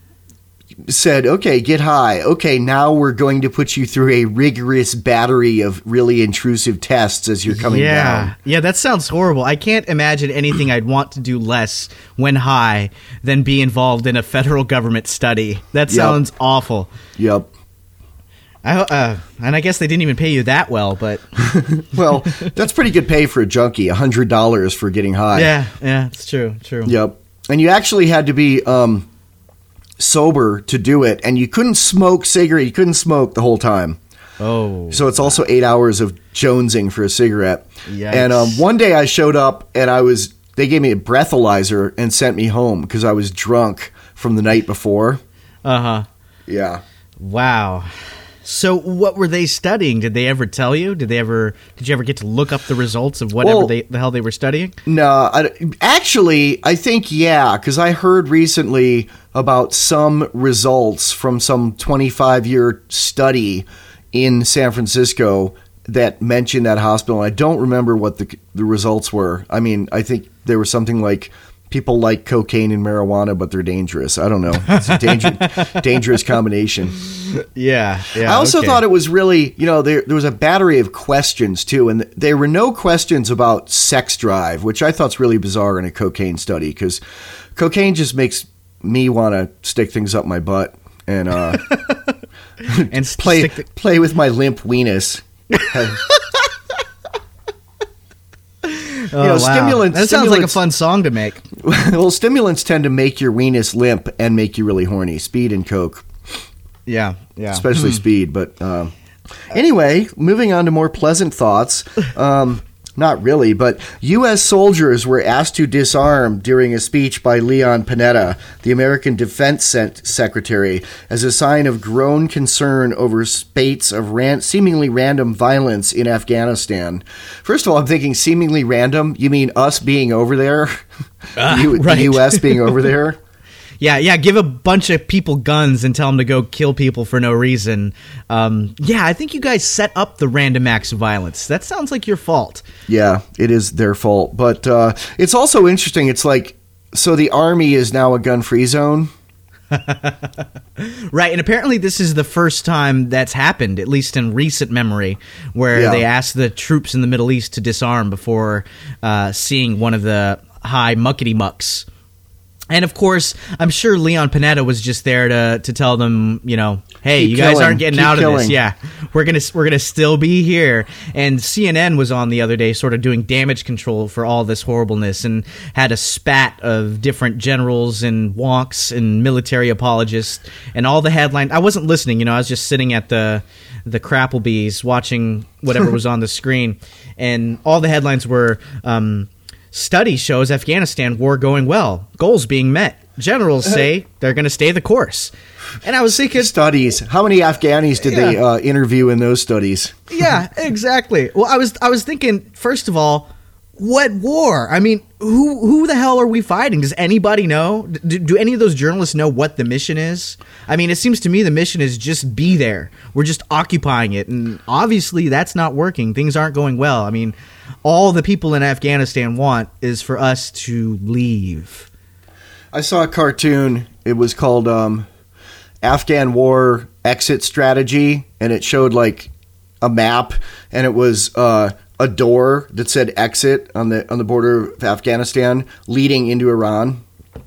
Speaker 1: said, okay, get high. Okay, now we're going to put you through a rigorous battery of really intrusive tests as you're coming
Speaker 4: yeah.
Speaker 1: down.
Speaker 4: Yeah, that sounds horrible. I can't imagine anything I'd want to do less when high than be involved in a federal government study. That
Speaker 1: Yep.
Speaker 4: sounds awful.
Speaker 1: Yep.
Speaker 4: I, uh, and I guess they didn't even pay you that well, but
Speaker 1: well, that's pretty good pay for a junkie. A hundred dollars for getting high.
Speaker 4: Yeah, yeah, it's true, true.
Speaker 1: Yep, and you actually had to be um, sober to do it, and you couldn't smoke cigarette. You couldn't smoke the whole time.
Speaker 4: Oh,
Speaker 1: so it's also eight hours of jonesing for a cigarette.
Speaker 4: Yikes.
Speaker 1: And um, one day I showed up, and I was. They gave me a breathalyzer and sent me home because I was drunk from the night before.
Speaker 4: Uh huh.
Speaker 1: Yeah.
Speaker 4: Wow. So what were they studying? Did they ever tell you? Did they ever? Did you ever get to look up the results of whatever
Speaker 1: well,
Speaker 4: they, the hell they were studying?
Speaker 1: No, I, actually, I think yeah, because I heard recently about some results from some twenty-five year study in San Francisco that mentioned that hospital. I don't remember what the the results were. I mean, I think there was something like people like cocaine and marijuana, but they're dangerous. I don't know. It's a danger, dangerous combination.
Speaker 4: Yeah, yeah.
Speaker 1: I also
Speaker 4: okay.
Speaker 1: thought it was really, you know, there there was a battery of questions too, and there were no questions about sex drive, which I thought's really bizarre in a cocaine study because cocaine just makes me want to stick things up my butt and uh,
Speaker 4: and
Speaker 1: play
Speaker 4: the-
Speaker 1: play with my limp weenus.
Speaker 4: Oh,
Speaker 1: you know,
Speaker 4: wow.
Speaker 1: stimulants.
Speaker 4: That sounds like a
Speaker 1: stimulants-
Speaker 4: fun song to make.
Speaker 1: Well, stimulants tend to make your weenus limp and make you really horny. Speed and coke.
Speaker 4: Yeah, yeah.
Speaker 1: Especially
Speaker 4: Hmm.
Speaker 1: speed. But um, anyway, moving on to more pleasant thoughts. Um, not really, but U S soldiers were asked to disarm during a speech by Leon Panetta, the American Defense Secretary, as a sign of growing concern over spates of ran- seemingly random violence in Afghanistan. First of all, I'm thinking seemingly random. You mean us being over there?
Speaker 4: Ah,
Speaker 1: the, U-
Speaker 4: right.
Speaker 1: the U S being over there?
Speaker 4: Yeah, yeah, give a bunch of people guns and tell them to go kill people for no reason. Um, yeah, I think you guys set up the random acts of violence. That sounds like your fault.
Speaker 1: Yeah, it is their fault. But uh, it's also interesting. It's like, so the Army is now a gun-free zone?
Speaker 4: Right, and apparently this is the first time that's happened, at least in recent memory, where
Speaker 1: Yeah.
Speaker 4: they asked the troops in the Middle East to disarm before uh, seeing one of the high muckety-mucks. And of course, I'm sure Leon Panetta was just there to to tell them, you know, hey,
Speaker 1: Keep
Speaker 4: you guys
Speaker 1: killing.
Speaker 4: aren't getting
Speaker 1: Keep
Speaker 4: out of
Speaker 1: killing.
Speaker 4: this. Yeah, we're gonna we're gonna still be here. And C N N was on the other day, sort of doing damage control for all this horribleness, and had a spat of different generals and wonks and military apologists, and all the headlines. I wasn't listening, you know, I was just sitting at the the Crapplebees watching whatever was on the screen, and all the headlines were. Um, Study shows Afghanistan war going well. Goals being met. Generals say they're going to stay the course. And I was thinking...
Speaker 1: Studies. How many Afghanis did
Speaker 4: Yeah.
Speaker 1: they uh, interview in those studies?
Speaker 4: Yeah, exactly. Well, I was I was thinking, first of all, what war? I mean, who who the hell are we fighting? Does anybody know? Do, do any of those journalists know what the mission is? I mean, it seems to me the mission is just be there. We're just occupying it. And obviously that's not working. Things aren't going well. I mean, all the people in Afghanistan want is for us to leave.
Speaker 1: I saw a cartoon. It was called um, Afghan War Exit Strategy, and it showed like a map, and it was uh, a door that said exit on the on the border of Afghanistan leading into Iran.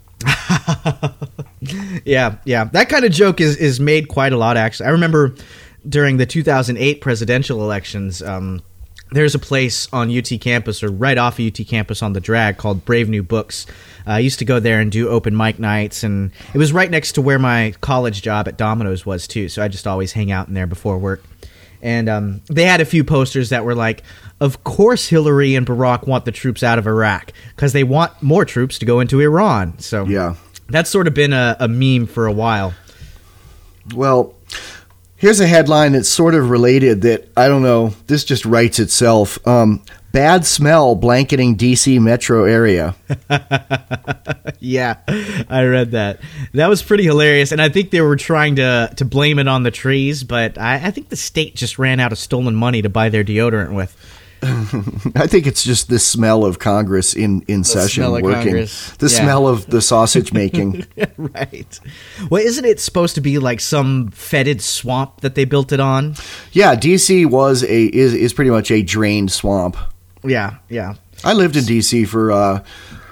Speaker 4: Yeah, yeah. That kind of joke is, is made quite a lot, actually. I remember during the two thousand eight presidential elections, um, there's a place on U T campus, or right off of U T campus on the drag, called Brave New Books. Uh, I used to go there and do open mic nights, and it was right next to where my college job at Domino's was, too, so I just always hang out in there before work. And um, they had a few posters that were like, of course Hillary and Barack want the troops out of Iraq, because they want more troops to go into Iran. So
Speaker 1: Yeah.
Speaker 4: that's sort of been a, a meme for a while.
Speaker 1: Well, here's a headline that's sort of related that, I don't know, this just writes itself. Um, bad smell blanketing D C metro area.
Speaker 4: Yeah, I read that. That was pretty hilarious, and I think they were trying to, to blame it on the trees, but I, I think the state just ran out of stolen money to buy their deodorant with.
Speaker 1: I think it's just the smell of Congress in, in session
Speaker 4: smell of
Speaker 1: working.
Speaker 4: Congress.
Speaker 1: The
Speaker 4: Yeah.
Speaker 1: smell of the sausage making.
Speaker 4: Right. Well, isn't it supposed to be like some fetid swamp that they built it on?
Speaker 1: Yeah, D C was a is is pretty much a drained swamp.
Speaker 4: Yeah, yeah.
Speaker 1: I lived in D C for uh,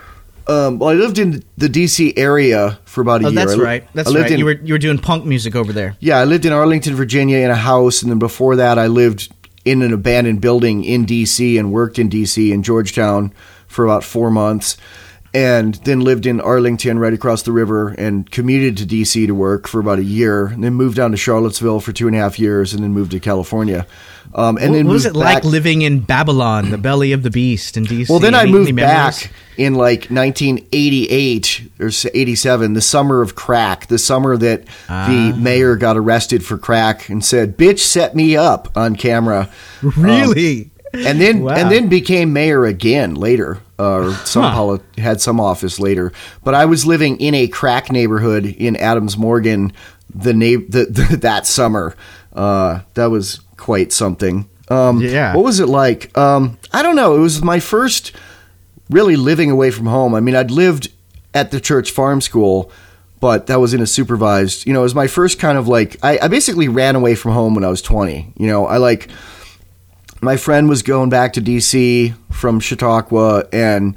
Speaker 1: Um, well, I lived in the D C area for about a
Speaker 4: Oh,
Speaker 1: year.
Speaker 4: that's
Speaker 1: I li-
Speaker 4: right. That's
Speaker 1: I lived
Speaker 4: right.
Speaker 1: in-
Speaker 4: you were you were doing punk music over there.
Speaker 1: Yeah, I lived in Arlington, Virginia in a house, and then before that I lived in an abandoned building in D C and worked in D C in Georgetown for about four months. And then lived in Arlington right across the river and commuted to D C to work for about a year. And then moved down to Charlottesville for two and a half years and then moved to California. Um, and
Speaker 4: what,
Speaker 1: then
Speaker 4: what was it
Speaker 1: moved
Speaker 4: like
Speaker 1: back-
Speaker 4: living in Babylon, the belly of the beast in D C?
Speaker 1: Well, then I
Speaker 4: Any-
Speaker 1: moved
Speaker 4: any memories?
Speaker 1: back in like nineteen eighty-eight or eighty-seven, the summer of crack, the summer that
Speaker 4: Ah.
Speaker 1: the mayor got arrested for crack and said, "Bitch, set me up" on camera.
Speaker 4: Really?
Speaker 1: Um, and then
Speaker 4: Wow.
Speaker 1: and then became mayor again later, uh, or some
Speaker 4: Huh.
Speaker 1: poli- had some office later. But I was living in a crack neighborhood in Adams Morgan the, na- the, the that summer. Uh, that was quite something. Um,
Speaker 4: Yeah.
Speaker 1: What was it like? Um, I don't know. It was my first really living away from home. I mean, I'd lived at the church farm school, but that was in a supervised, you know, it was my first kind of like, I, I basically ran away from home when I was twenty. You know, I like, my friend was going back to D C from Chautauqua, and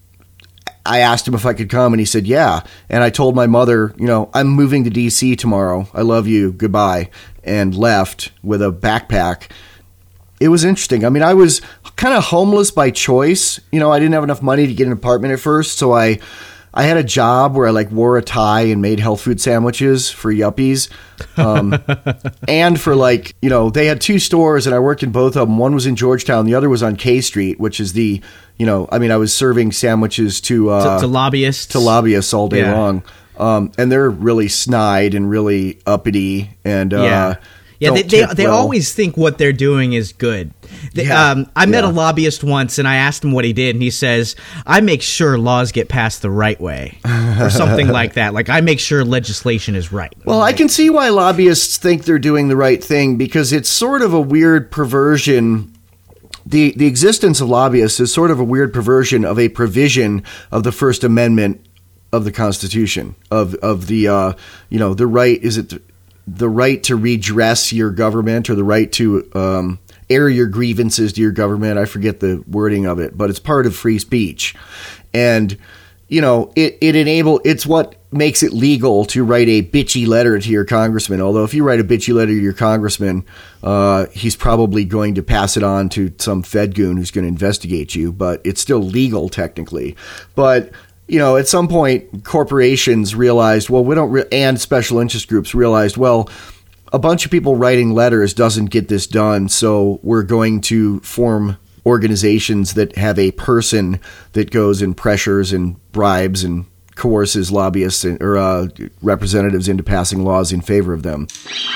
Speaker 1: I asked him if I could come, and he said, yeah. And I told my mother, you know, I'm moving to D C tomorrow. I love you. Goodbye. And left with a backpack. It was interesting. I mean, I was kind of homeless by choice. You know, I didn't have enough money to get an apartment at first, so I I had a job where I like wore a tie and made health food sandwiches for yuppies. Um, and for like, you know, they had two stores and I worked in both of them. One was in Georgetown. The other was on K Street, which is the, you know, I mean, I was serving sandwiches to, uh,
Speaker 4: to, to lobbyists.
Speaker 1: to lobbyists all day
Speaker 4: Yeah.
Speaker 1: long. Um, and they're really snide and really uppity and, uh,
Speaker 4: Yeah. Yeah,
Speaker 1: don't
Speaker 4: they they,
Speaker 1: tip
Speaker 4: they
Speaker 1: well.
Speaker 4: always think what they're doing is good. They,
Speaker 1: Yeah,
Speaker 4: um, I met
Speaker 1: yeah.
Speaker 4: a lobbyist once, and I asked him what he did, and he says, "I make sure laws get passed the right way," or something like that. Like, I make sure legislation is right.
Speaker 1: Well, I can see why lobbyists think they're doing the right thing because it's sort of a weird perversion. The the existence of lobbyists is sort of a weird perversion of a provision of the First Amendment of the Constitution of of the uh, you know the right is it the, the right to redress your government or the right to um, air your grievances to your government. I forget the wording of it, but it's part of free speech, and you know it it enable it's what makes it legal to write a bitchy letter to your congressman. Although if you write a bitchy letter to your congressman, uh, he's probably going to pass it on to some Fed goon who's going to investigate you, but it's still legal technically. But you know, at some point, corporations realized, well, we don't, re- and special interest groups realized, well, a bunch of people writing letters doesn't get this done, so we're going to form organizations that have a person that goes and pressures and bribes and coerces lobbyists and, or uh, representatives into passing laws in favor of them.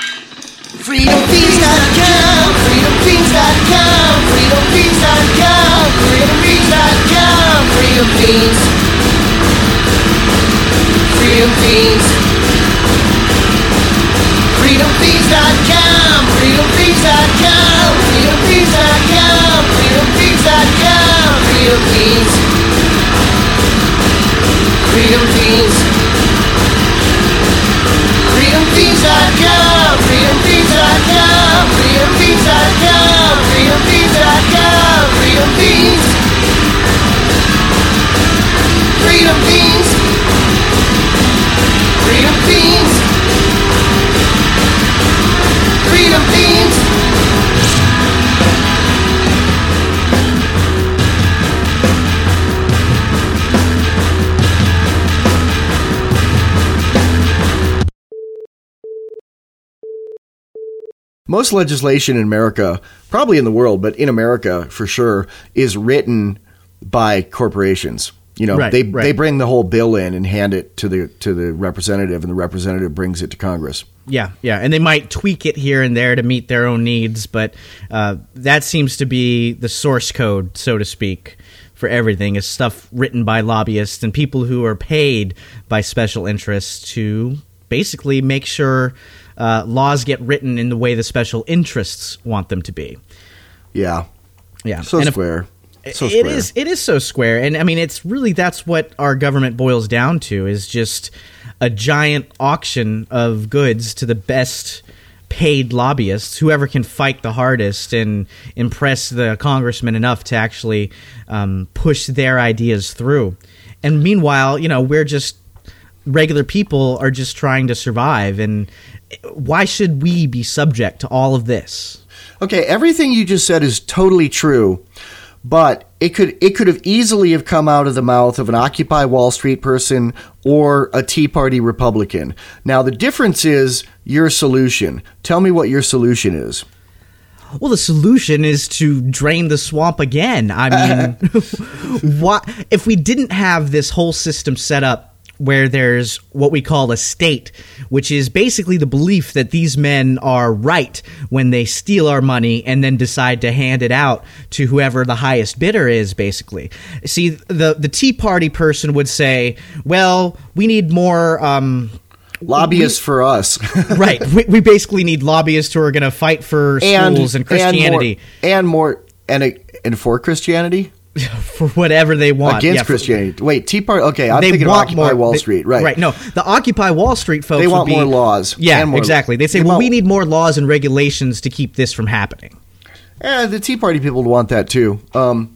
Speaker 6: freedom feeds dot com, freedom feeds dot com, freedom feeds dot com, freedom feeds dot com, freedom feeds. Freedom Feeds. freedom feeds dot com, freedom feeds dot com, freedom feeds dot com, freedom feeds dot com, freedom feeds. Freedom Feeds. freedom feeds dot com, freedom feeds dot com, freedom feeds dot com, freedom feeds dot com, freedom feeds. Freedom Feeds. Freedom Feeds. Freedom Feeds.
Speaker 1: Most legislation in America, probably in the world, but in America for sure, is written by corporations. You know,
Speaker 4: Right,
Speaker 1: they
Speaker 4: right.
Speaker 1: they bring the whole bill in and hand it to the to the representative, and the representative brings it to Congress.
Speaker 4: Yeah, yeah, and they might tweak it here and there to meet their own needs, but uh, that seems to be the source code, so to speak, for everything, is stuff written by lobbyists and people who are paid by special interests to basically make sure uh, laws get written in the way the special interests want them to be.
Speaker 1: Yeah,
Speaker 4: Yeah,
Speaker 1: so
Speaker 4: and if-
Speaker 1: square. So
Speaker 4: it
Speaker 1: square.
Speaker 4: is it is so square, and I mean it's really that's what our government boils down to, is just a giant auction of goods to the best paid lobbyists, whoever can fight the hardest and impress the congressman enough to actually um, push their ideas through. And meanwhile, you know, we're just regular people are just trying to survive. And why should we be subject to all of this?
Speaker 1: Okay, everything you just said is totally true, but it could it could have easily have come out of the mouth of an Occupy Wall Street person or a Tea Party Republican. Now, the difference is your solution. Tell me what your solution is.
Speaker 4: Well, the solution is to drain the swamp again. I mean, what if we didn't have this whole system set up where there's what we call a state, which is basically the belief that these men are right when they steal our money and then decide to hand it out to whoever the highest bidder is, basically. See, the, the Tea Party person would say, well, we need more... Um,
Speaker 1: lobbyists we, for us.
Speaker 4: Right. We, we basically need lobbyists who are going to fight for schools and, and Christianity.
Speaker 1: And more... And, more, and, a, and for Christianity?
Speaker 4: For whatever they want.
Speaker 1: Against
Speaker 4: yeah,
Speaker 1: Christianity.
Speaker 4: For,
Speaker 1: Wait, Tea Party. Okay, I'm
Speaker 4: they
Speaker 1: thinking
Speaker 4: want
Speaker 1: of Occupy
Speaker 4: more,
Speaker 1: Wall
Speaker 4: they,
Speaker 1: Street. Right.
Speaker 4: Right. No, the Occupy Wall Street folks
Speaker 1: They want
Speaker 4: would be,
Speaker 1: more laws.
Speaker 4: Yeah,
Speaker 1: more,
Speaker 4: exactly. They say,
Speaker 1: they
Speaker 4: well,
Speaker 1: want,
Speaker 4: we need more laws and regulations to keep this from happening.
Speaker 1: Yeah, the Tea Party people would want that too. Um,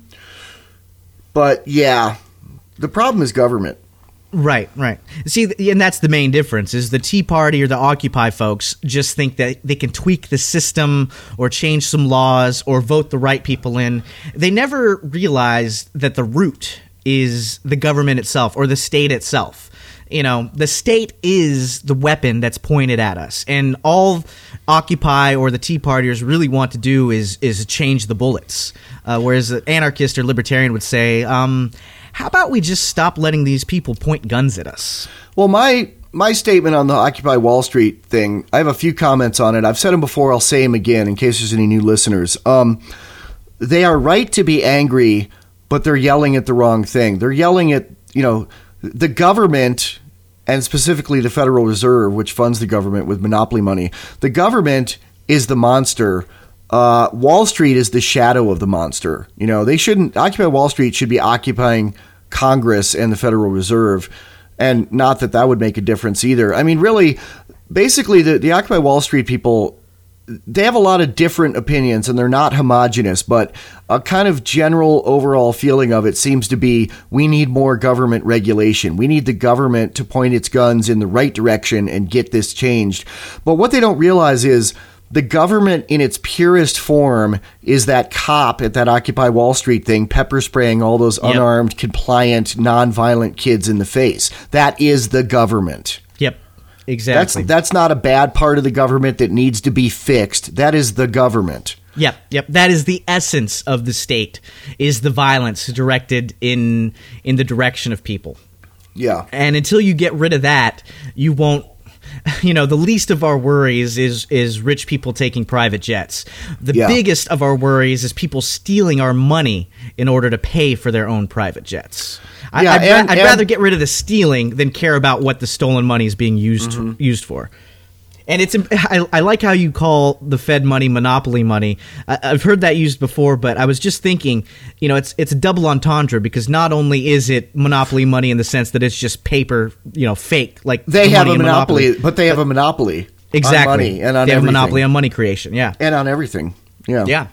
Speaker 1: but yeah, the problem is government.
Speaker 4: Right, right. See, and that's the main difference, is the Tea Party or the Occupy folks just think that they can tweak the system or change some laws or vote the right people in. They never realize that the root is the government itself or the state itself. You know, the state is the weapon that's pointed at us. And all Occupy or the Tea Partiers really want to do is is change the bullets. Uh, whereas an anarchist or libertarian would say, um... how about we just stop letting these people point guns at us?
Speaker 1: Well, my my statement on the Occupy Wall Street thing, I have a few comments on it. I've said them before. I'll say them again in case there's any new listeners. Um, they are right to be angry, but they're yelling at the wrong thing. They're yelling at, you know, the government, and specifically the Federal Reserve, which funds the government with monopoly money. The government is the monster. Uh, Wall Street is the shadow of the monster. You know, they shouldn't occupy Wall Street should be occupying Congress and the Federal Reserve. And not that that would make a difference either. I mean, really, basically the, the Occupy Wall Street people, they have a lot of different opinions and they're not homogenous, but a kind of general overall feeling of it seems to be we need more government regulation. We need the government to point its guns in the right direction and get this changed. But what they don't realize is the government in its purest form is that cop at that Occupy Wall Street thing, pepper spraying all those yep. unarmed, compliant, nonviolent kids in the face. That is the government.
Speaker 4: Yep, exactly.
Speaker 1: That's, that's not a bad part of the government that needs to be fixed. That is the government.
Speaker 4: Yep, yep. That is the essence of the state, is the violence directed in in the direction of people.
Speaker 1: Yeah.
Speaker 4: And until you get rid of that, you won't. You know, the least of our worries is is rich people taking private jets. The yeah. biggest of our worries is people stealing our money in order to pay for their own private jets. I,
Speaker 1: yeah,
Speaker 4: I'd,
Speaker 1: and,
Speaker 4: I'd
Speaker 1: and,
Speaker 4: rather get rid of the stealing than care about what the stolen money is being used mm-hmm. used for. And it's I, I like how you call the Fed money monopoly money. I, I've heard that used before, but I was just thinking, you know, it's it's a double entendre because not only is it monopoly money in the sense that it's just paper, you know, fake, like
Speaker 1: they
Speaker 4: the
Speaker 1: have a monopoly,
Speaker 4: monopoly,
Speaker 1: but they have a monopoly
Speaker 4: exactly
Speaker 1: on money and on
Speaker 4: they have
Speaker 1: everything.
Speaker 4: a monopoly on money creation, yeah,
Speaker 1: and on everything, yeah,
Speaker 4: yeah.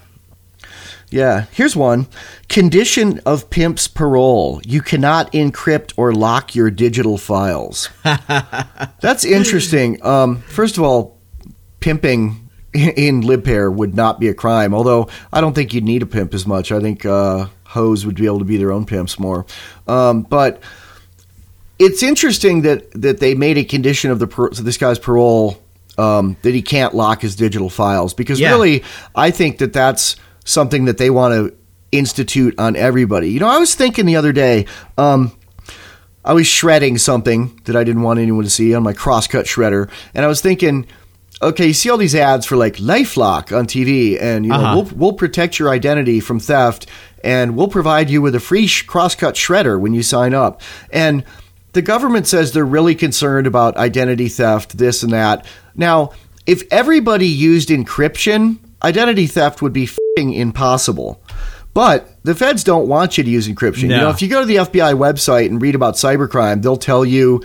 Speaker 1: Yeah, here's one. Condition of pimp's parole. You cannot encrypt or lock your digital files. That's interesting. Um, first of all, pimping in LibPair would not be a crime, although I don't think you'd need a pimp as much. I think uh, hoes would be able to be their own pimps more. Um, but it's interesting that, that they made a condition of the per- so this guy's parole um, that he can't lock his digital files because yeah. really I think that that's something that they want to institute on everybody. You know, I was thinking the other day, um, I was shredding something that I didn't want anyone to see on my crosscut shredder, and I was thinking, okay, you see all these ads for like LifeLock on T V, and you know, uh-huh. we'll we'll protect your identity from theft, and we'll provide you with a free sh- crosscut shredder when you sign up. And the government says they're really concerned about identity theft, this and that. Now, if everybody used encryption, identity theft would be f***ing impossible. But the feds don't want you to use encryption. No. You know, if you go to the F B I website and read about cybercrime, they'll tell you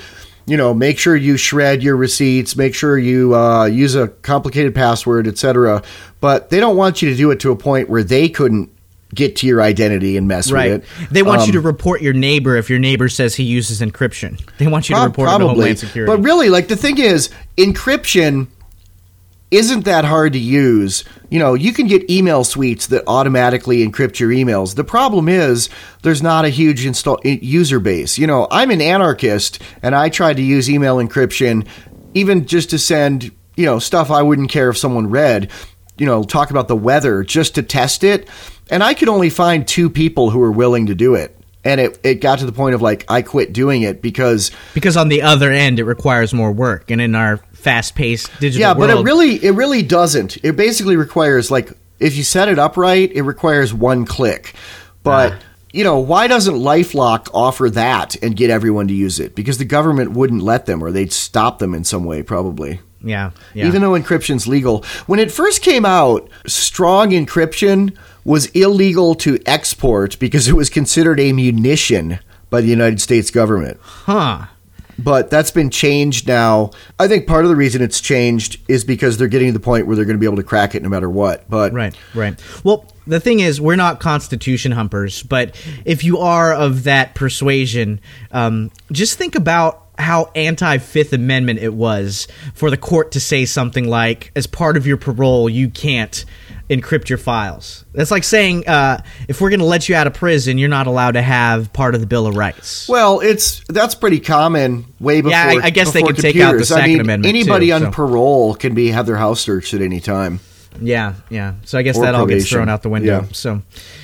Speaker 1: you know, make sure you shred your receipts, make sure you uh, use a complicated password, et cetera. But they don't want you to do it to a point where they couldn't get to your identity and mess
Speaker 4: right.
Speaker 1: with it.
Speaker 4: They want
Speaker 1: um,
Speaker 4: you to report your neighbor if your neighbor says he uses encryption. They want you to report
Speaker 1: probably.
Speaker 4: it to Homeland Security.
Speaker 1: But really, like, the thing is, encryption isn't that hard to use. You know, you can get email suites that automatically encrypt your emails. The problem is there's not a huge install user base. You know, I'm an anarchist, and I tried to use email encryption even just to send, you know, stuff I wouldn't care if someone read, you know, talk about the weather just to test it. And I could only find two people who were willing to do it. And it, it got to the point of, like, I quit doing it because...
Speaker 4: Because on the other end, it requires more work. And in our fast-paced digital
Speaker 1: yeah,
Speaker 4: world...
Speaker 1: Yeah, but it really, it really doesn't. It basically requires, like, if you set it up right, it requires one click. But, ah. you know, why doesn't LifeLock offer that and get everyone to use it? Because the government wouldn't let them, or they'd stop them in some way, probably.
Speaker 4: Yeah, yeah.
Speaker 1: Even though encryption's legal. When it first came out, strong encryption was illegal to export because it was considered a munition by the United States government.
Speaker 4: Huh.
Speaker 1: But that's been changed now. I think part of the reason it's changed is because they're getting to the point where they're going to be able to crack it no matter what. But
Speaker 4: Right, right. Well, the thing is, we're not Constitution humpers, but if you are of that persuasion, um, just think about how anti-Fifth Amendment it was for the court to say something like, as part of your parole, you can't encrypt your files. That's like saying, uh, if we're going to let you out of prison, you're not allowed to have part of the Bill of Rights.
Speaker 1: Well, it's that's pretty common way before.
Speaker 4: Yeah, I, I guess they
Speaker 1: before
Speaker 4: could take out the Second
Speaker 1: I mean,
Speaker 4: Amendment.
Speaker 1: Anybody
Speaker 4: too,
Speaker 1: on
Speaker 4: so.
Speaker 1: parole can be have their house searched at any time.
Speaker 4: Yeah, yeah. So I guess
Speaker 1: Or
Speaker 4: that all gets
Speaker 1: probation.
Speaker 4: thrown out the window.
Speaker 1: Yeah.
Speaker 4: So,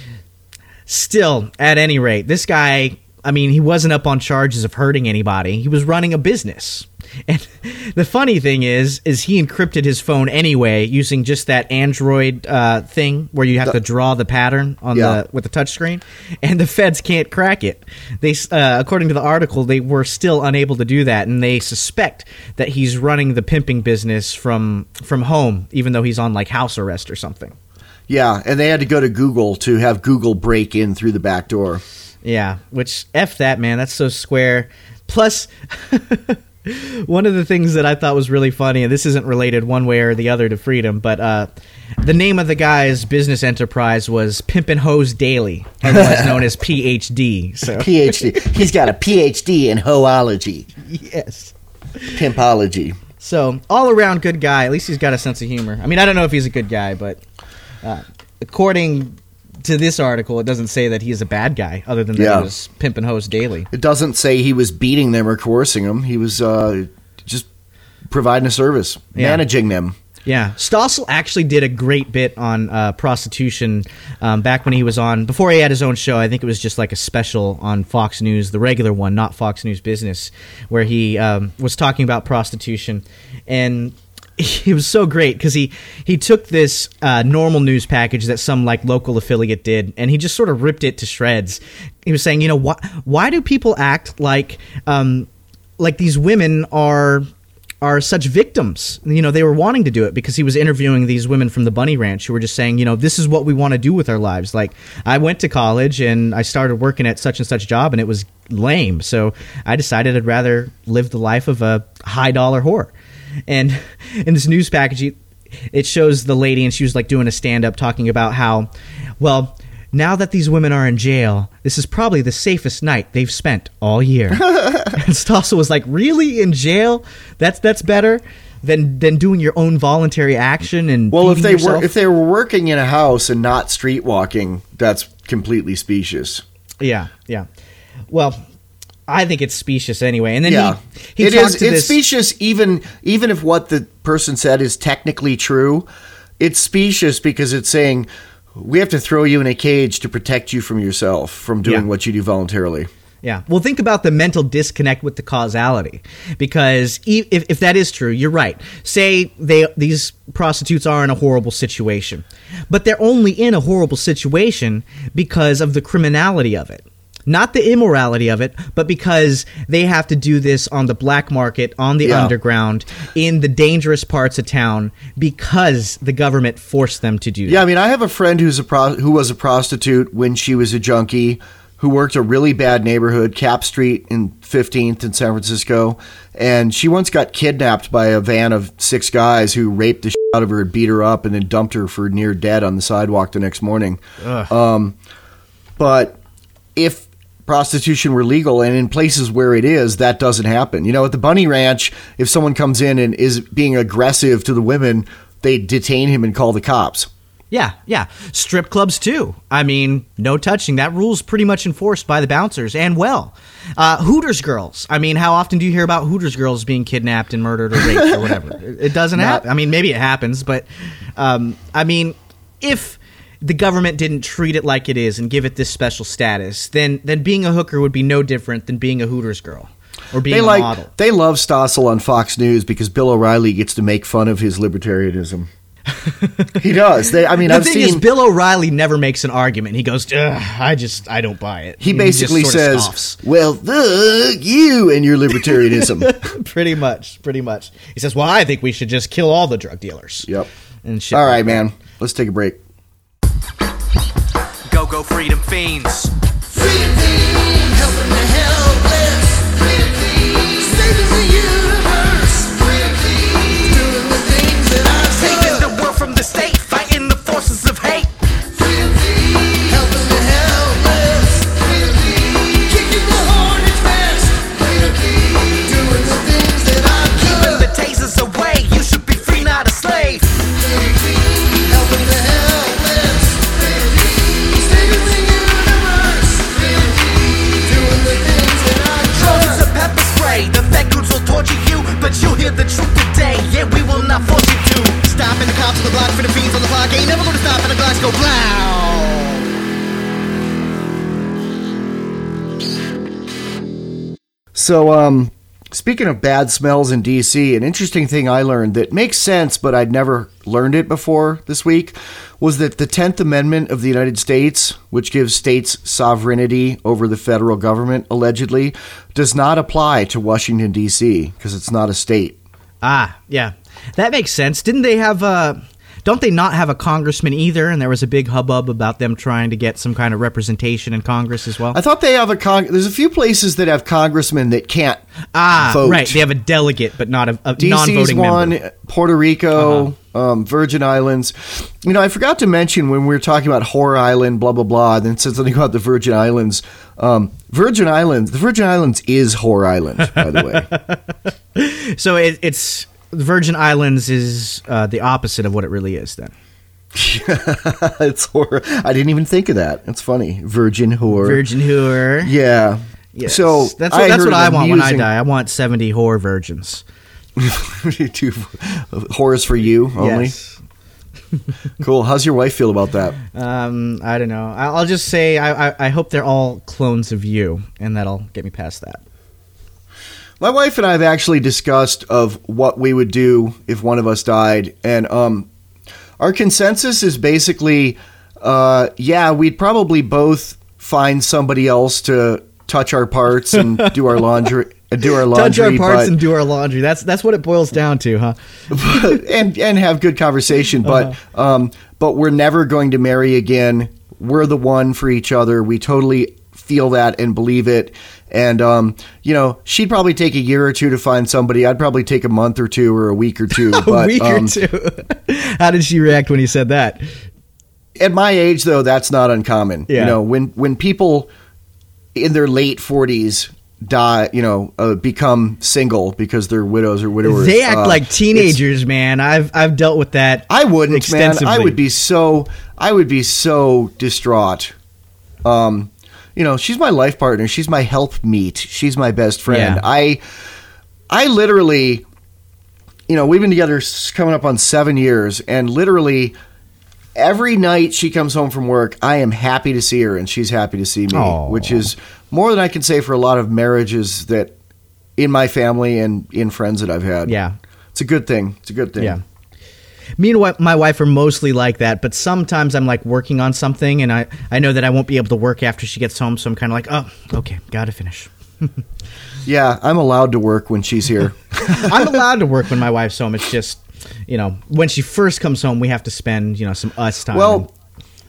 Speaker 4: still, at any rate, this guy, I mean, he wasn't up on charges of hurting anybody. He was running a business. And the funny thing is, is he encrypted his phone anyway using just that Android uh, thing where you have
Speaker 1: The-
Speaker 4: to draw the pattern on
Speaker 1: Yeah.
Speaker 4: the with the touchscreen, and the feds can't crack it. They, uh, according to the article, they were still unable to do that, and they suspect that he's running the pimping business from from home, even though he's on like house arrest or something.
Speaker 1: Yeah, and they had to go to Google to have Google break in through the back door.
Speaker 4: Yeah, which F that, man. That's so square. Plus, one of the things that I thought was really funny, and this isn't related one way or the other to freedom, but uh, the name of the guy's business enterprise was Pimpin' Hose Daily, otherwise known as P H D. So.
Speaker 1: P H D. He's got a P H D in hoology.
Speaker 4: Yes.
Speaker 1: Pimpology.
Speaker 4: So, all around good guy. At least he's got a sense of humor. I mean, I don't know if he's a good guy, but uh, according to this article, it doesn't say that he is a bad guy, other than that
Speaker 1: Yeah.
Speaker 4: he was Pimpin' Hose Daily.
Speaker 1: It doesn't say he was beating them or coercing them. He was uh, just providing a service,
Speaker 4: Yeah.
Speaker 1: managing them.
Speaker 4: Yeah, Stossel actually did a great bit on uh, prostitution um, back when he was on, before he had his own show. I think it was just like a special on Fox News, the regular one, not Fox News Business, where he um, was talking about prostitution. And it was so great because he, he took this uh, normal news package that some like local affiliate did, and he just sort of ripped it to shreds. He was saying, you know, why, why do people act like um, like these women are... are such victims? You know, they were wanting to do it because he was interviewing these women from the Bunny Ranch who were just saying, you know, this is what we want to do with our lives. Like, I went to college and I started working at such and such job and it was lame. So I decided I'd rather live the life of a high dollar whore. And in this news package, it shows the lady and she was like doing a stand up talking about how, well, now that these women are in jail, this is probably the safest night they've spent all year. And Stossel was like, really? In jail? That's that's better than than doing your own voluntary action and
Speaker 1: Well, if
Speaker 4: feeding
Speaker 1: they
Speaker 4: yourself?
Speaker 1: were if they were working in a house and not street walking, that's completely specious.
Speaker 4: Yeah, yeah. Well, I think it's specious anyway. And then
Speaker 1: yeah,
Speaker 4: he, he
Speaker 1: it
Speaker 4: talked
Speaker 1: is.
Speaker 4: to
Speaker 1: It's
Speaker 4: this,
Speaker 1: specious, even even if what the person said is technically true. It's specious because it's saying we have to throw you in a cage to protect you from yourself, from doing
Speaker 4: Yeah.
Speaker 1: what you do voluntarily.
Speaker 4: Yeah. Well, think about the mental disconnect with the causality, because e- if, if that is true, you're right. Say they these prostitutes are in a horrible situation, but they're only in a horrible situation because of the criminality of it. Not the immorality of it, but because they have to do this on the black market, on the
Speaker 1: Yeah.
Speaker 4: underground, in the dangerous parts of town, because the government forced them to do that.
Speaker 1: Yeah, I mean, I have a friend who's a pro- who was a prostitute when she was a junkie, who worked a really bad neighborhood, Cap Street in fifteenth in San Francisco. And she once got kidnapped by a van of six guys who raped the shit out of her and beat her up and then dumped her for near dead on the sidewalk the next morning. Um, but if prostitution were legal, and in places where it is, that doesn't happen. You know, at the Bunny Ranch, if someone comes in and is being aggressive to the women, they detain him and call the cops.
Speaker 4: Yeah, yeah. Strip clubs, too. I mean, no touching. That rule's pretty much enforced by the bouncers, and well. Uh, Hooters girls. I mean, how often do you hear about Hooters girls being kidnapped and murdered or raped or whatever? It doesn't happen. I mean, maybe it happens, but, um, I mean, if the government didn't treat it like it is and give it this special status, then, then being a hooker would be no different than being a Hooters girl. Or being
Speaker 1: they
Speaker 4: a
Speaker 1: like,
Speaker 4: model.
Speaker 1: They love Stossel on Fox News because Bill O'Reilly gets to make fun of his libertarianism. He does. They, I mean,
Speaker 4: the
Speaker 1: I've
Speaker 4: thing
Speaker 1: seen
Speaker 4: is, Bill O'Reilly never makes an argument. He goes, I just, I don't buy it.
Speaker 1: He basically
Speaker 4: just sort of
Speaker 1: says,
Speaker 4: scoffs.
Speaker 1: well, fuck you and your libertarianism.
Speaker 4: Pretty much, pretty much. He says, well, I think we should just kill all the drug dealers.
Speaker 1: Yep.
Speaker 4: And shit
Speaker 1: all
Speaker 4: like
Speaker 1: right,
Speaker 4: that.
Speaker 1: man. Let's take a break.
Speaker 3: Go, go, freedom fiends.
Speaker 6: Freedom fiends, helping the helpless. Freedom fiends, saving the universe. Freedom fiends, doing the things that I
Speaker 3: Taking the world from the state, fighting the forces of hate.
Speaker 6: Freedom fiends, helping the helpless. Freedom fiends, kicking the hornet's nest. Freedom fiends, doing the things that I
Speaker 3: Keeping
Speaker 6: could.
Speaker 3: the tasers away, you should be free, not a slave.
Speaker 6: Freedom fiends, helping the helpless. Freedom fiends, saving the universe. Freedom fiends, doing the things that I
Speaker 3: Drones
Speaker 6: could.
Speaker 3: of pepper spray, the fed goons will torture you, but you'll hear the truth today. Yeah, we will not force you to. Stopping the cops on the block for the fiends on the block. Ain't never gonna stop and the glass go blow.
Speaker 1: So, um, speaking of bad smells in D C, an interesting thing I learned that makes sense, but I'd never learned it before this week, was that the tenth Amendment of the United States, which gives states sovereignty over the federal government, allegedly, does not apply to Washington, D C, because it's not a state.
Speaker 4: Ah, yeah. That makes sense. Didn't they have a... Don't they not have a congressman either? And there was a big hubbub about them trying to get some kind of representation in Congress as well.
Speaker 1: I thought they have a con- there's a few places that have congressmen that can't
Speaker 4: ah,
Speaker 1: vote.
Speaker 4: right. They have a delegate, but not a, a
Speaker 1: D C's
Speaker 4: non-voting
Speaker 1: one,
Speaker 4: member.
Speaker 1: Puerto Rico,
Speaker 4: Uh-huh.
Speaker 1: um, Virgin Islands. You know, I forgot to mention when we were talking about Whore Island, blah, blah, blah, and then said something about the Virgin Islands. Um, Virgin Islands, the Virgin Islands is Whore Island, by the way.
Speaker 4: So it, it's... The Virgin Islands is uh, the opposite of what it really is, then.
Speaker 1: It's whore. I didn't even think of that. It's funny. Virgin whore.
Speaker 4: Virgin whore.
Speaker 1: Yeah.
Speaker 4: Yes.
Speaker 1: So
Speaker 4: that's what,
Speaker 1: I
Speaker 4: that's
Speaker 1: heard
Speaker 4: what I want when I
Speaker 1: amusing-
Speaker 4: die. I want seventy whore virgins.
Speaker 1: Two whores for you only.
Speaker 4: Yes.
Speaker 1: Cool. How's your wife feel about that?
Speaker 4: Um, I don't know. I- I'll just say I, I, I hope they're all clones of you, and that'll get me past that.
Speaker 1: My wife and I have actually discussed of what we would do if one of us died, and um, our consensus is basically, uh, yeah, we'd probably both find somebody else to touch our parts and do our laundry, do our laundry,
Speaker 4: Touch our parts
Speaker 1: but,
Speaker 4: and do our laundry. That's that's what it boils down to, huh?
Speaker 1: and and have good conversation. But
Speaker 4: Uh-huh.
Speaker 1: um, but we're never going to marry again. We're the one for each other. We totally feel that and believe it. And, um, you know, she'd probably take a year or two to find somebody. I'd probably take a month or two or a week or two.
Speaker 4: A
Speaker 1: but,
Speaker 4: week
Speaker 1: um,
Speaker 4: or two. How did she react when you said that?
Speaker 1: At my age, though, that's not uncommon.
Speaker 4: Yeah.
Speaker 1: You know, when, when people in their late forties die, you know, uh, become single because they're widows or widowers.
Speaker 4: They act
Speaker 1: uh,
Speaker 4: like
Speaker 1: it's-
Speaker 4: teenagers, man. I've I've dealt with that.
Speaker 1: I wouldn't, man.
Speaker 4: extensively.
Speaker 1: I would be so, I would be so distraught. Um, you know, she's my life partner. She's my helpmeet. She's my best friend.
Speaker 4: Yeah.
Speaker 1: I, I literally, you know, we've been together s- coming up on seven years, and literally every night she comes home from work, I am happy to see her, and she's happy to see me,
Speaker 4: Aw.
Speaker 1: which is more than I can say for a lot of marriages that in my family and in friends that I've had.
Speaker 4: Yeah.
Speaker 1: It's a good thing. It's a good thing.
Speaker 4: Yeah. Me and wi- my wife are mostly like that, but sometimes I'm like working on something, and I, I know that I won't be able to work after she gets home, so I'm kind of like, oh, okay, gotta finish.
Speaker 1: Yeah, I'm allowed to work when she's here.
Speaker 4: I'm allowed to work when my wife's home. It's just, you know, when she first comes home, we have to spend, you know, some us time.
Speaker 1: Well,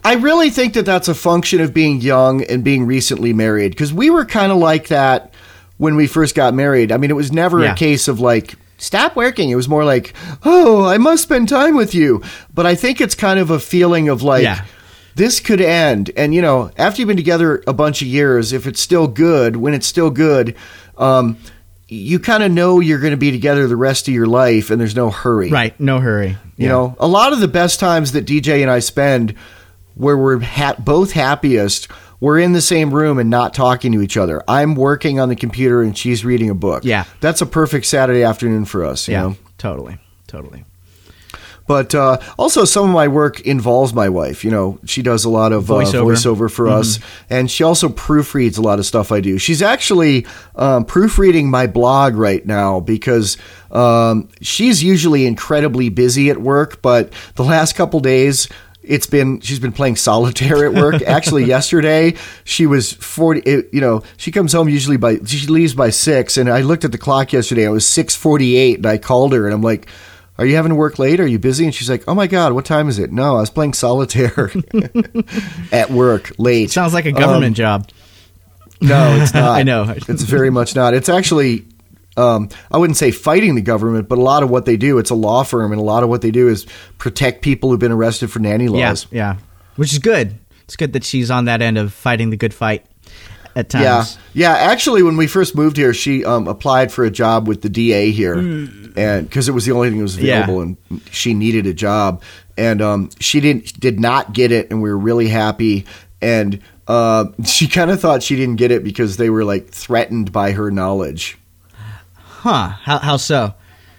Speaker 1: I really think that that's a function of being young and being recently married, because we were kind of like that when we first got married. I mean, it was never
Speaker 4: Yeah.
Speaker 1: a case of like, stop working. It was more like, oh, I must spend time with you. But I think it's kind of a feeling of like,
Speaker 4: Yeah.
Speaker 1: this could end. And, you know, after you've been together a bunch of years, if it's still good, when it's still good, um, you kind of know you're going to be together the rest of your life and there's no hurry.
Speaker 4: Right. No hurry.
Speaker 1: You know, a lot of the best times that D J and I spend where we're ha- both happiest, we're in the same room and not talking to each other. I'm working on the computer and she's reading a book.
Speaker 4: Yeah.
Speaker 1: That's a perfect Saturday afternoon for us, you
Speaker 4: Yeah.
Speaker 1: know?
Speaker 4: Totally. Totally.
Speaker 1: But uh, also, some of my work involves my wife. You know, she does a lot of
Speaker 4: Voiceover.
Speaker 1: uh, voiceover for
Speaker 4: Mm-hmm.
Speaker 1: us, and she also proofreads a lot of stuff I do. She's actually um, proofreading my blog right now because um, she's usually incredibly busy at work, but the last couple days, it's been she's been playing solitaire at work. Actually, yesterday she was forty. It, you know, she comes home usually by she leaves by six, and I looked at the clock yesterday. It was six forty-eight, and I called her, and I'm like, are you having to work late? Are you busy? And she's like, oh my God, what time is it? No, I was playing solitaire at work late.
Speaker 4: Sounds like a government
Speaker 1: Um,
Speaker 4: job.
Speaker 1: No, it's not.
Speaker 4: I know.
Speaker 1: It's very much not. It's actually, um, I wouldn't say fighting the government, but a lot of what they do, it's a law firm, and a lot of what they do is protect people who've been arrested for nanny laws.
Speaker 4: Yeah. Yeah. Which is good. It's good that she's on that end of fighting the good fight at times.
Speaker 1: Yeah, yeah. Actually, when we first moved here, she um, applied for a job with the D A here, and because it was the only thing that was available,
Speaker 4: Yeah.
Speaker 1: and she needed a job, and um, she didn't did not get it, and we were really happy. And uh, she kind of thought she didn't get it because they were like threatened by her knowledge.
Speaker 4: Huh. How, how so?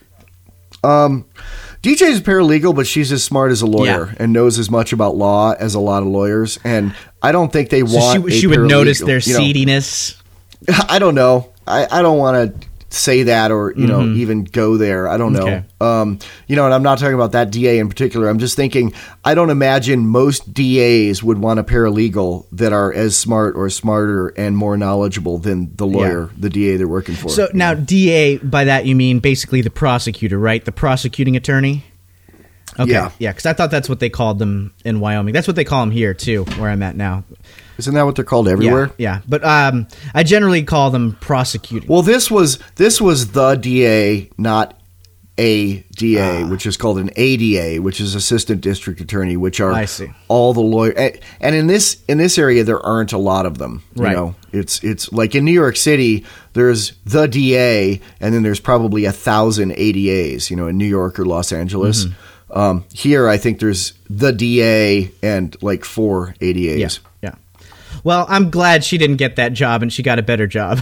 Speaker 1: Um, D J's a paralegal, but she's as smart as a lawyer
Speaker 4: Yeah.
Speaker 1: and knows as much about law as a lot of lawyers. And I don't think they
Speaker 4: So
Speaker 1: want.
Speaker 4: she,
Speaker 1: a
Speaker 4: she would notice
Speaker 1: paralegal,
Speaker 4: their
Speaker 1: you know.
Speaker 4: seediness.
Speaker 1: I don't know. I, I don't want to say that or, you know,
Speaker 4: Mhm.
Speaker 1: even go there. I don't know.
Speaker 4: Okay.
Speaker 1: Um, you know, and I'm not talking about that D A in particular. I'm just thinking, I don't imagine most D As would want a paralegal that are as smart or smarter and more knowledgeable than the lawyer, the D A they're working for.
Speaker 4: So now D A, by that you mean basically the prosecutor, right? The prosecuting attorney? Okay.
Speaker 1: Yeah.
Speaker 4: Yeah, because I thought that's what they called them in Wyoming. That's what they call them here, too, where I'm at now.
Speaker 1: Isn't that what they're called everywhere?
Speaker 4: Yeah, yeah. But um, I generally call them prosecuting.
Speaker 1: Well, this was this was the D A, not a D A, which is called an A D A, which is assistant district attorney, which are
Speaker 4: I see.
Speaker 1: all the lawyers. And, and in this in this area, there aren't a lot of them. You
Speaker 4: Right.
Speaker 1: know, it's it's like in New York City, there's the D A, and then there's probably a thousand A D As. You know, in New York or Los Angeles.
Speaker 4: Mm-hmm.
Speaker 1: Um, here, I think there's the D A and like four A D As.
Speaker 4: Yeah, yeah. Well, I'm glad she didn't get that job and she got a better job.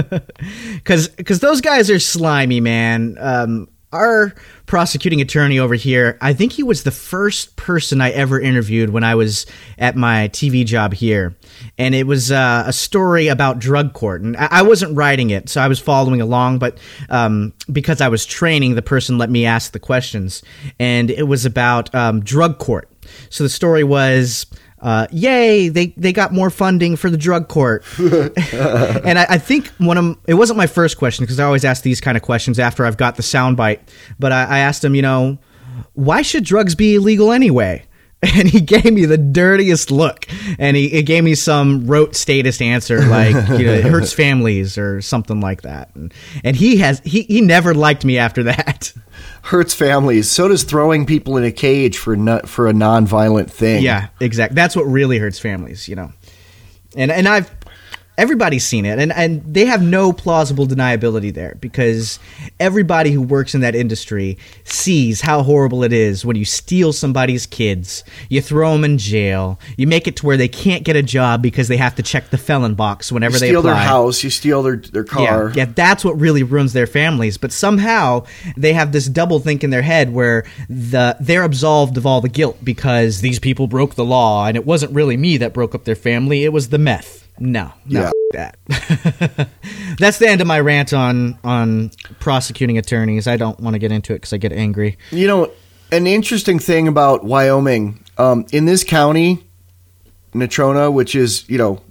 Speaker 4: Because those guys are slimy, man. Um, our prosecuting attorney over here, I think he was the first person I ever interviewed when I was at my T V job here. And it was uh, a story about drug court. And I, I wasn't writing it, so I was following along. But um, because I was training, the person let me ask the questions. And it was about um, drug court. So the story was... Uh, yay! They they got more funding for the drug court, and I, I think one of it wasn't my first question because I always ask these kind of questions after I've got the soundbite. But I, I asked him, you know, why should drugs be illegal anyway? And he gave me the dirtiest look, and he, he gave me some rote statist answer like, you know, it hurts families or something like that. And, and he has he he never liked me after that.
Speaker 1: Hurts families. So does throwing people in a cage for not, for a non-violent thing.
Speaker 4: Yeah, exactly. That's what really hurts families, you know. And and I've everybody's seen it, and and they have no plausible deniability there because everybody who works in that industry sees how horrible it is when you steal somebody's kids, you throw them in jail, you make it to where they can't get a job because they have to check the felon box whenever
Speaker 1: You
Speaker 4: they
Speaker 1: steal
Speaker 4: apply.
Speaker 1: their house, you steal their, their car.
Speaker 4: Yeah, yeah, that's what really ruins their families. But somehow they have this double think in their head where the they're absolved of all the guilt because these people broke the law, and it wasn't really me that broke up their family; it was the meth. No, no,
Speaker 1: Yeah.
Speaker 4: that. That's the end of my rant on on prosecuting attorneys. I don't want to get into it because I get angry.
Speaker 1: You know, an interesting thing about Wyoming, um, in this county, Natrona, which is, you know,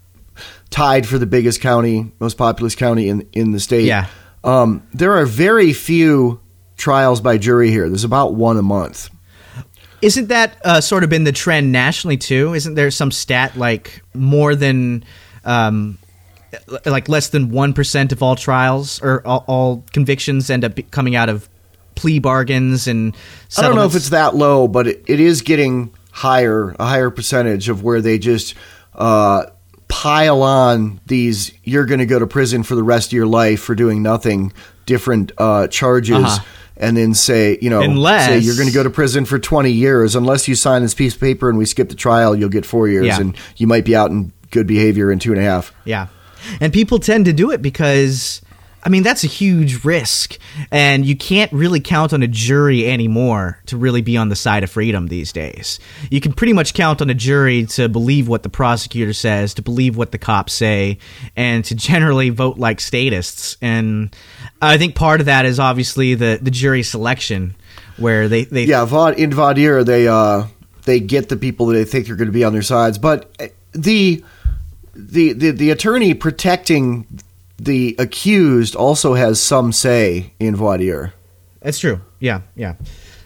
Speaker 1: tied for the biggest county, most populous county in, in the state.
Speaker 4: Yeah.
Speaker 1: Um, there are very few trials by jury here. There's about one a month.
Speaker 4: Isn't that uh, sort of been the trend nationally too? Isn't there some stat like more than, um, like less than one percent of all trials or all, all convictions end up coming out of plea bargains and settlements?
Speaker 1: I don't know if it's that low, but it, it is getting higher, a higher percentage of where they just uh, pile on these, you're going to go to prison for the rest of your life for doing nothing, different uh, charges, uh-huh. and then say, you know,
Speaker 4: unless,
Speaker 1: say you're going to go to prison for twenty years. Unless you sign this piece of paper and we skip the trial, you'll get four years,
Speaker 4: yeah.
Speaker 1: and you might be out in good behavior in two and a half.
Speaker 4: Yeah. And people tend to do it because, I mean, that's a huge risk, and you can't really count on a jury anymore to really be on the side of freedom these days. You can pretty much count on a jury to believe what the prosecutor says, to believe what the cops say, and to generally vote like statists. And I think part of that is obviously the, the jury selection, where they... they
Speaker 1: yeah, in Vaudier, they, uh, they get the people that they think are going to be on their sides. But the the the, the attorney protecting the accused also has some say in voir dire.
Speaker 4: That's true. Yeah, yeah.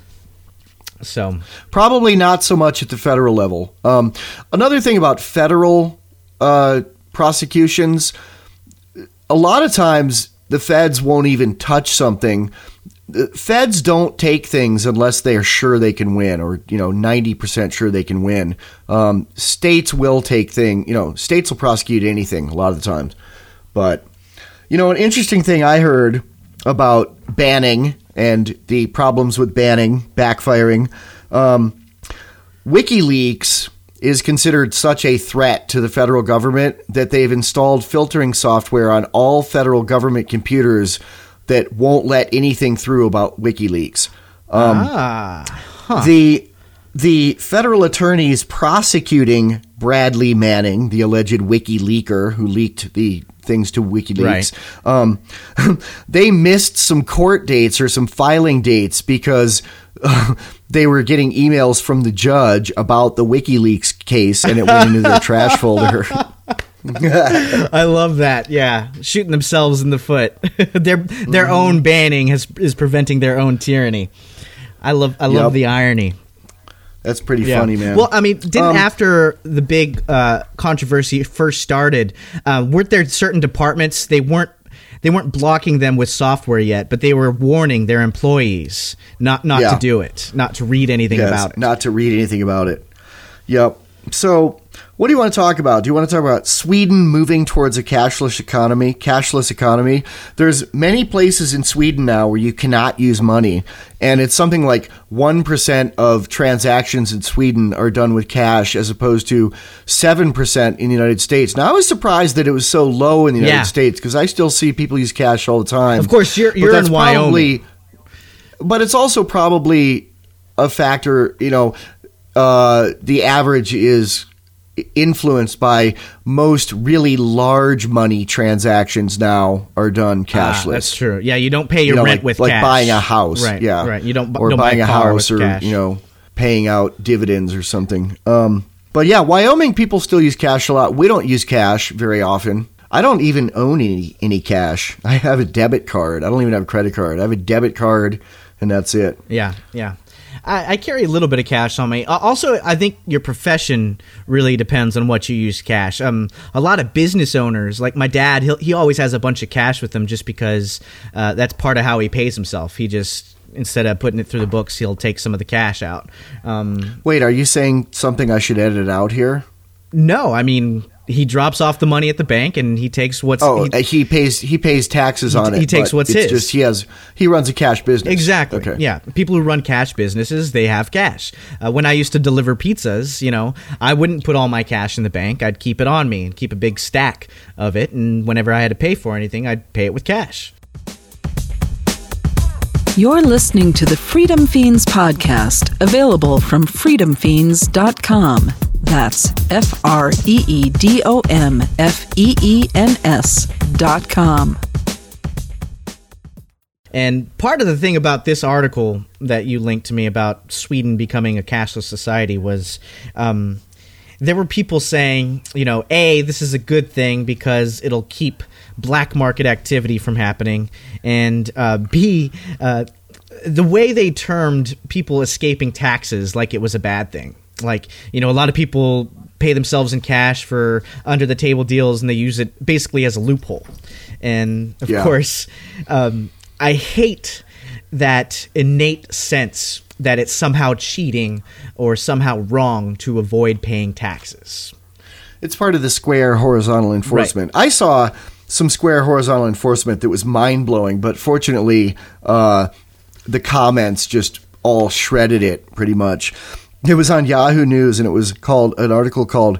Speaker 4: So
Speaker 1: probably not so much at the federal level. Um, another thing about federal uh, prosecutions, a lot of times the feds won't even touch something. The feds don't take things unless they are sure they can win, or, you know, ninety percent sure they can win. Um, states will take things, you know, states will prosecute anything a lot of the times. But, you know, an interesting thing I heard about banning and the problems with banning backfiring, um, WikiLeaks is considered such a threat to the federal government that they've installed filtering software on all federal government computers that won't let anything through about WikiLeaks. Um,
Speaker 4: ah, huh.
Speaker 1: The the federal attorneys prosecuting Bradley Manning, the alleged WikiLeaker who leaked the things to WikiLeaks,
Speaker 4: right.
Speaker 1: um, they missed some court dates or some filing dates because uh, they were getting emails from the judge about the WikiLeaks case, and it went into their trash folder.
Speaker 4: I love that. Yeah, shooting themselves in the foot. their their mm-hmm. own banning has is preventing their own tyranny. I love I love yep. the irony.
Speaker 1: That's pretty
Speaker 4: yeah.
Speaker 1: funny, man.
Speaker 4: Well, I mean, didn't um, after the big uh, controversy first started, uh, weren't there certain departments they weren't they weren't blocking them with software yet, but they were warning their employees not not
Speaker 1: yeah.
Speaker 4: to do it, not to read anything
Speaker 1: yes,
Speaker 4: about it,
Speaker 1: not to read anything about it. Yep. So, what do you want to talk about? Do you want to talk about Sweden moving towards a cashless economy? Cashless economy. There's many places in Sweden now where you cannot use money, and it's something like one percent of transactions in Sweden are done with cash, as opposed to seven percent in the United States. Now, I was surprised that it was so low in the United
Speaker 4: yeah.
Speaker 1: States, because I still see people use cash all the time.
Speaker 4: Of course, you're, you're in Wyoming.
Speaker 1: But it's also probably a factor, you know, uh, the average is influenced by most really large money transactions now are done cashless.
Speaker 4: Ah, that's true. Yeah, you don't pay your
Speaker 1: you know,
Speaker 4: rent
Speaker 1: like,
Speaker 4: with
Speaker 1: like
Speaker 4: cash.
Speaker 1: buying a house.
Speaker 4: Right,
Speaker 1: yeah.
Speaker 4: right. You don't,
Speaker 1: or
Speaker 4: don't
Speaker 1: buying
Speaker 4: buy a,
Speaker 1: a
Speaker 4: car
Speaker 1: house
Speaker 4: with
Speaker 1: or,
Speaker 4: cash.
Speaker 1: you know, paying out dividends or something. Um, but yeah, Wyoming people still use cash a lot. We don't use cash very often. I don't even own any, any cash. I have a debit card. I don't even have a credit card. I have a debit card, and that's it.
Speaker 4: Yeah, yeah. I, I carry a little bit of cash on me. Also, I think your profession really depends on what you use cash. Um, a lot of business owners, like my dad, he he always has a bunch of cash with him just because uh, that's part of how he pays himself. He just, instead of putting it through the books, he'll take some of the cash out. Um,
Speaker 1: Wait, are you saying something I should edit out here?
Speaker 4: No, I mean, he drops off the money at the bank and he takes what's
Speaker 1: oh
Speaker 4: he,
Speaker 1: he pays he pays taxes
Speaker 4: he,
Speaker 1: on it.
Speaker 4: He takes what's
Speaker 1: it's
Speaker 4: his.
Speaker 1: Just he has he runs a cash business.
Speaker 4: Exactly.
Speaker 1: Okay.
Speaker 4: Yeah, people who run cash businesses, they have cash. Uh, when I used to deliver pizzas, you know, I wouldn't put all my cash in the bank. I'd keep it on me and keep a big stack of it. And whenever I had to pay for anything, I'd pay it with cash.
Speaker 2: You're listening to the Freedom Fiends podcast, available from freedom fiends dot com. That's F R E E D O M F E E N S dot com.
Speaker 4: And part of the thing about this article that you linked to me about Sweden becoming a cashless society was um, there were people saying, you know, A, this is a good thing because it'll keep black market activity from happening, and uh, B, uh, the way they termed people escaping taxes like it was a bad thing. Like, you know, a lot of people pay themselves in cash for under-the-table deals, and they use it basically as a loophole. And, of
Speaker 1: Yeah.
Speaker 4: course, um, I hate that innate sense that it's somehow cheating or somehow wrong to avoid paying taxes.
Speaker 1: It's part of the square horizontal enforcement. Right. I saw some square horizontal enforcement that was mind-blowing, but fortunately, uh, the comments just all shredded it pretty much. It was on Yahoo News, and it was called an article called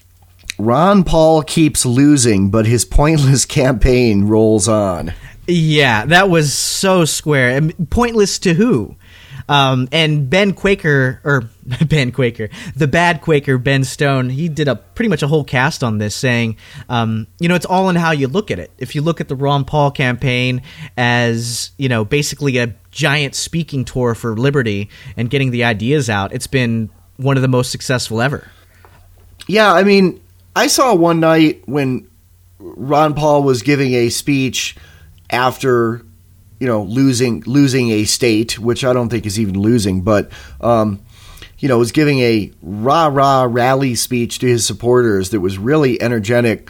Speaker 1: "Ron Paul Keeps Losing, but His Pointless Campaign Rolls On."
Speaker 4: Yeah, that was so square. And pointless to who? Um, and Ben Quaker, or Ben Quaker, the bad Quaker, Ben Stone, he did a pretty much a whole cast on this, saying, um, you know, it's all in how you look at it. If you look at the Ron Paul campaign as, you know, basically a giant speaking tour for liberty and getting the ideas out, it's been one of the most successful ever.
Speaker 1: Yeah, I mean, I saw one night when Ron Paul was giving a speech after, you know, losing losing a state, which I don't think is even losing, but, um, you know, was giving a rah-rah rally speech to his supporters that was really energetic.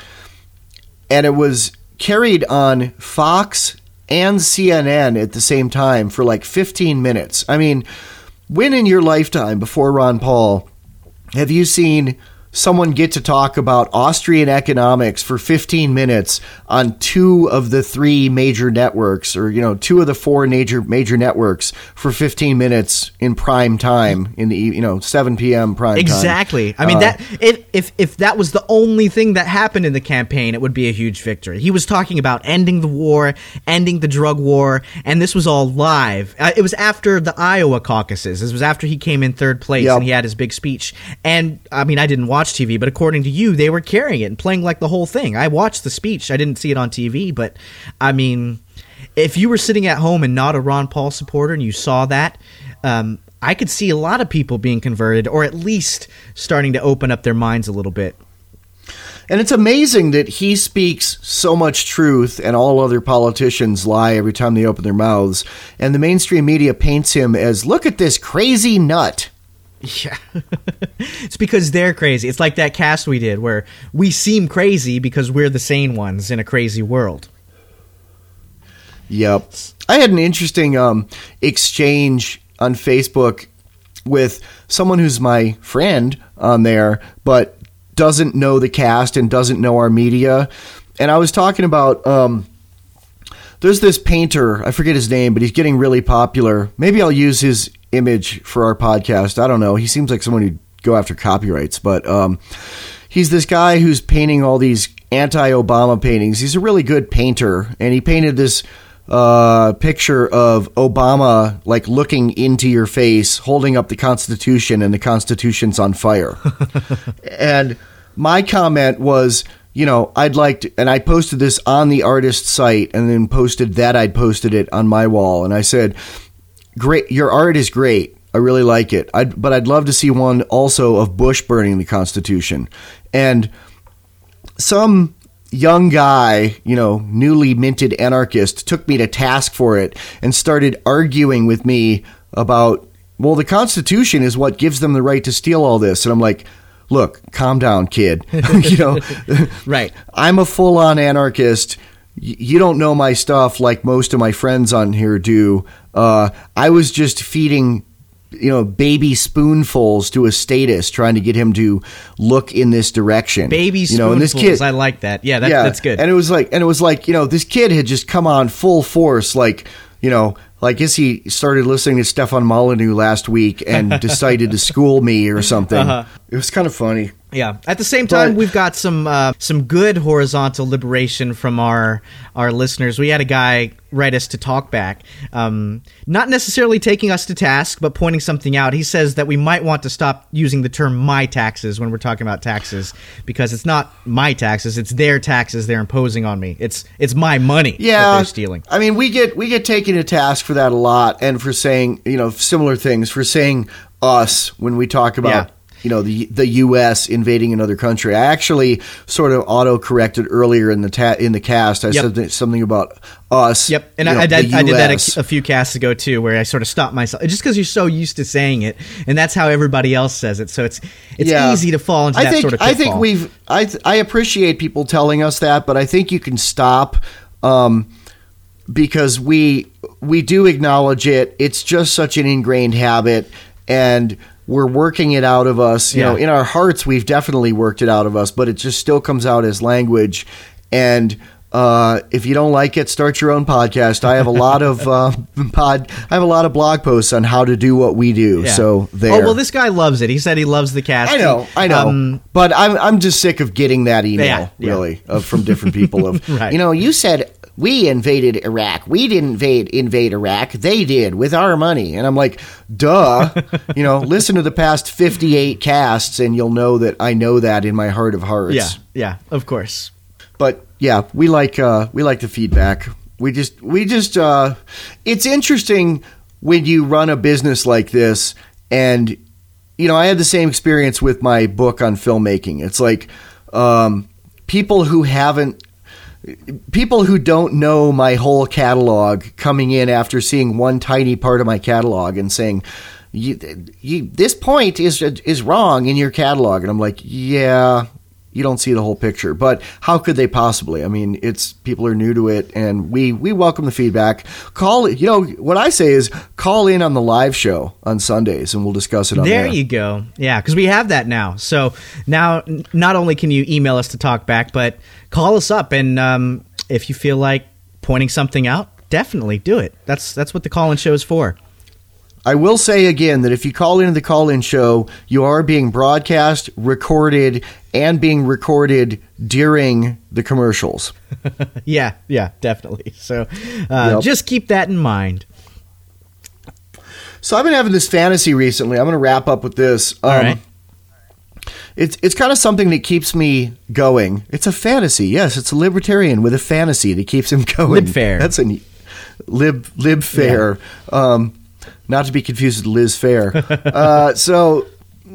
Speaker 1: And it was carried on Fox and C N N at the same time for like fifteen minutes. I mean, when in your lifetime before Ron Paul have you seen someone get to talk about Austrian economics for fifteen minutes on two of the three major networks, or, you know, two of the four major major networks for fifteen minutes in prime time in the, you know, seven p.m. prime
Speaker 4: exactly.
Speaker 1: time.
Speaker 4: I mean,
Speaker 1: uh,
Speaker 4: that if, if if that was the only thing that happened in the campaign, it would be a huge victory. He was talking about ending the war, ending the drug war, and this was all live. Uh, it was after the Iowa caucuses. This was after he came in third place,
Speaker 1: yep.
Speaker 4: and he had his big speech. And, I mean, I didn't watch T V, but according to you, they were carrying it and playing like the whole thing. I watched the speech. I didn't see it on T V, but I mean, if you were sitting at home and not a Ron Paul supporter and you saw that, um, I could see a lot of people being converted, or at least starting to open up their minds a little bit.
Speaker 1: And it's amazing that he speaks so much truth and all other politicians lie every time they open their mouths. And the mainstream media paints him as, look at this crazy nut.
Speaker 4: Yeah. It's because they're crazy. It's like that cast we did where we seem crazy because we're the sane ones in a crazy world.
Speaker 1: Yep. I had an interesting um, exchange on Facebook with someone who's my friend on there, but doesn't know the cast and doesn't know our media. And I was talking about, um, there's this painter, I forget his name, but he's getting really popular. Maybe I'll use his image for our podcast. I don't know. He seems like someone who'd go after copyrights, but um, he's this guy who's painting all these anti-Obama paintings. He's a really good painter, and he painted this uh, picture of Obama like looking into your face, holding up the Constitution, and the Constitution's on fire. And my comment was, you know, I'd like to, and I posted this on the artist site and then posted that I'd posted it on my wall. And I said, great, your art is great. I really like it. I'd, but I'd love to see one also of Bush burning the Constitution. And some young guy, you know, newly minted anarchist, took me to task for it and started arguing with me about, well, the Constitution is what gives them the right to steal all this. And I'm like, look, calm down, kid. You know,
Speaker 4: right.
Speaker 1: I'm a full on anarchist. You don't know my stuff like most of my friends on here do. Uh, I was just feeding, you know, baby spoonfuls to a statist, trying to get him to look in this direction.
Speaker 4: Baby
Speaker 1: you
Speaker 4: spoonfuls.
Speaker 1: know, and this kid,
Speaker 4: I like that. Yeah, that,
Speaker 1: yeah,
Speaker 4: that's good.
Speaker 1: And it was like, and it was like, you know, this kid had just come on full force, like, you know, like I guess he started listening to Stefan Molyneux last week and decided to school me or something. Uh-huh. It was kind of funny.
Speaker 4: Yeah. At the same time,
Speaker 1: But-
Speaker 4: we've got some uh, some good horizontal liberation from our our listeners. We had a guy write us to talk back, um, not necessarily taking us to task, but pointing something out. He says that we might want to stop using the term "my taxes" when we're talking about taxes, because it's not my taxes; it's their taxes they're imposing on me. It's it's my money
Speaker 1: Yeah,
Speaker 4: that they're stealing.
Speaker 1: I mean, we get we get taken to task for that a lot, and for saying, you know, similar things, for saying us when we talk about
Speaker 4: Yeah.
Speaker 1: you know, the the U S invading another country. I actually sort of auto corrected earlier in the ta- in the cast. I
Speaker 4: Yep.
Speaker 1: said something about us.
Speaker 4: Yep, and
Speaker 1: you know,
Speaker 4: I, I did.
Speaker 1: the
Speaker 4: I did that
Speaker 1: U S.
Speaker 4: a, a few casts ago too, where I sort of stopped myself, just because you're so used to saying it, and that's how everybody else says it. So it's it's
Speaker 1: Yeah.
Speaker 4: easy to fall into
Speaker 1: I
Speaker 4: that
Speaker 1: think,
Speaker 4: sort of
Speaker 1: I
Speaker 4: pitfall.
Speaker 1: think we've. I th- I appreciate people telling us that, but I think you can stop um, because we we do acknowledge it. It's just such an ingrained habit, and we're working it out of us. You
Speaker 4: Yeah.
Speaker 1: know, in our hearts, we've definitely worked it out of us, but it just still comes out as language. And uh, if you don't like it, start your own podcast. I have a lot of uh, pod. I have a lot of blog posts on how to do what we do.
Speaker 4: Yeah.
Speaker 1: So there.
Speaker 4: Oh well, this guy loves it. He said he loves the cast.
Speaker 1: I know, I know,
Speaker 4: Um,
Speaker 1: but I'm I'm just sick of getting that email,
Speaker 4: Yeah, yeah.
Speaker 1: really, of, from different people. Of
Speaker 4: Right.
Speaker 1: you know, you said we invaded Iraq. We didn't invade invade Iraq. They did with our money, and I'm like, duh. You know, listen to the past fifty-eight casts, and you'll know that I know that in my heart of hearts.
Speaker 4: yeah, yeah, of course.
Speaker 1: But yeah, we like uh, we like the feedback. We just we just uh, it's interesting when you run a business like this, and you know, I had the same experience with my book on filmmaking. It's like um, people who haven't. People who don't know my whole catalog coming in after seeing one tiny part of my catalog and saying, you, you, this point is is wrong in your catalog. And I'm like, yeah, you don't see the whole picture. But how could they possibly? I mean, it's people are new to it, and we, we welcome the feedback. Call it, you know, what I say is call in on the live show on Sundays, and we'll discuss it on there.
Speaker 4: There you go. Yeah, because we have that now. So now, n- not only can you email us to talk back, but call us up, and um, if you feel like pointing something out, definitely do it. That's that's what the call-in show is for.
Speaker 1: I will say again that if you call into the call-in show, you are being broadcast, recorded, and being recorded during the commercials.
Speaker 4: Yeah, yeah, definitely. So uh,
Speaker 1: Yep.
Speaker 4: just keep that in mind.
Speaker 1: So I've been having this fantasy recently. I'm going to wrap up with this. Um,
Speaker 4: All right.
Speaker 1: It's it's kind of something that keeps me going. It's a fantasy. Yes, it's a libertarian with a fantasy that keeps him going.
Speaker 4: Lib fair.
Speaker 1: That's a neat- lib lib fair. Um, not to be confused with Liz Fair. uh, so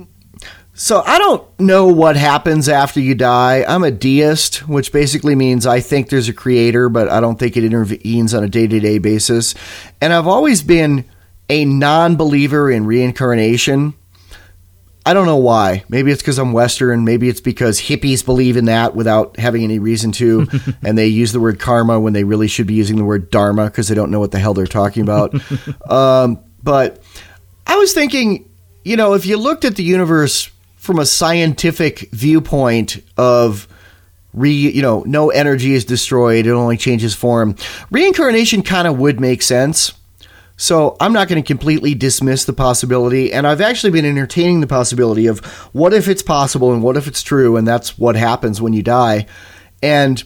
Speaker 1: so I don't know what happens after you die. I'm a deist, which basically means I think there's a creator, but I don't think it intervenes on a day-to-day basis. And I've always been a non-believer in reincarnation. I don't know why. Maybe it's because I'm Western. Maybe it's because hippies believe in that without having any reason to. And they use the word karma when they really should be using the word dharma because they don't know what the hell they're talking about. um, but I was thinking, you know, if you looked at the universe from a scientific viewpoint of re, you know, no energy is destroyed, it only changes form, reincarnation kind of would make sense. So I'm not going to completely dismiss the possibility, and I've actually been entertaining the possibility of what if it's possible and what if it's true, and that's what happens when you die. And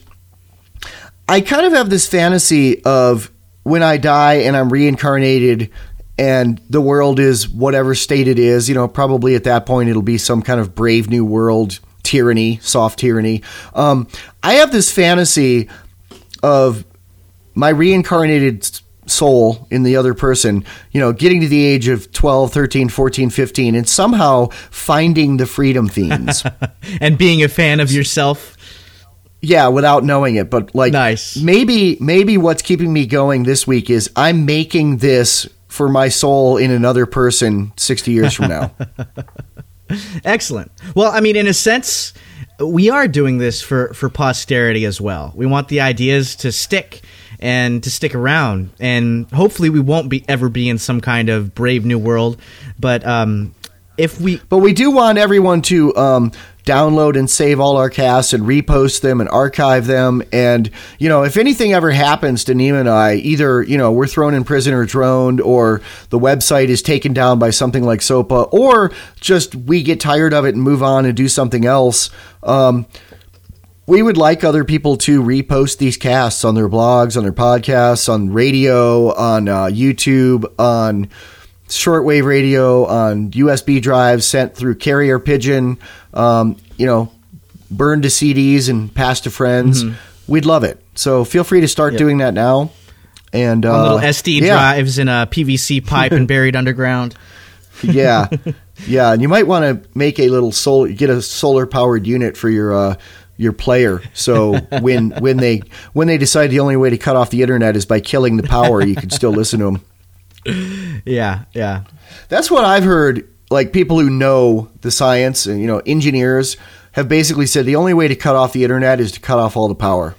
Speaker 1: I kind of have this fantasy of when I die and I'm reincarnated and the world is whatever state it is, you know, probably at that point it'll be some kind of brave new world tyranny, soft tyranny. Um, I have this fantasy of my reincarnated soul in the other person, you know, getting to the age of twelve, thirteen, fourteen, fifteen, and somehow finding the Freedom Fiends.
Speaker 4: And being a fan of yourself.
Speaker 1: Yeah, without knowing it. But like,
Speaker 4: Nice.
Speaker 1: maybe, maybe what's keeping me going this week is I'm making this for my soul in another person sixty years from now.
Speaker 4: Excellent. Well, I mean, in a sense, we are doing this for, for posterity as well. We want the ideas to stick and to stick around. And hopefully we won't be ever be in some kind of brave new world. But um, if we...
Speaker 1: But we do want everyone to um, download and save all our casts and repost them and archive them. And, you know, if anything ever happens to Nima and I, either, you know, we're thrown in prison or droned, or the website is taken down by something like SOPA, or just we get tired of it and move on and do something else, um, we would like other people to repost these casts on their blogs, on their podcasts, on radio, on uh, YouTube, on shortwave radio, on U S B drives sent through carrier pigeon, um, you know, burned to C Ds and passed to friends. Mm-hmm. We'd love it. So feel free to start
Speaker 4: Yep.
Speaker 1: doing that now. And uh,
Speaker 4: on little S D
Speaker 1: yeah.
Speaker 4: drives in a P V C pipe and buried underground.
Speaker 1: Yeah. Yeah, and you might want to make a little solar, get a solar powered unit for your uh, your player. So when when they when they decide the only way to cut off the internet is by killing the power, you can still listen to them.
Speaker 4: Yeah, yeah.
Speaker 1: That's what I've heard. Like people who know the science and you know engineers have basically said the only way to cut off the internet is to cut off all the power.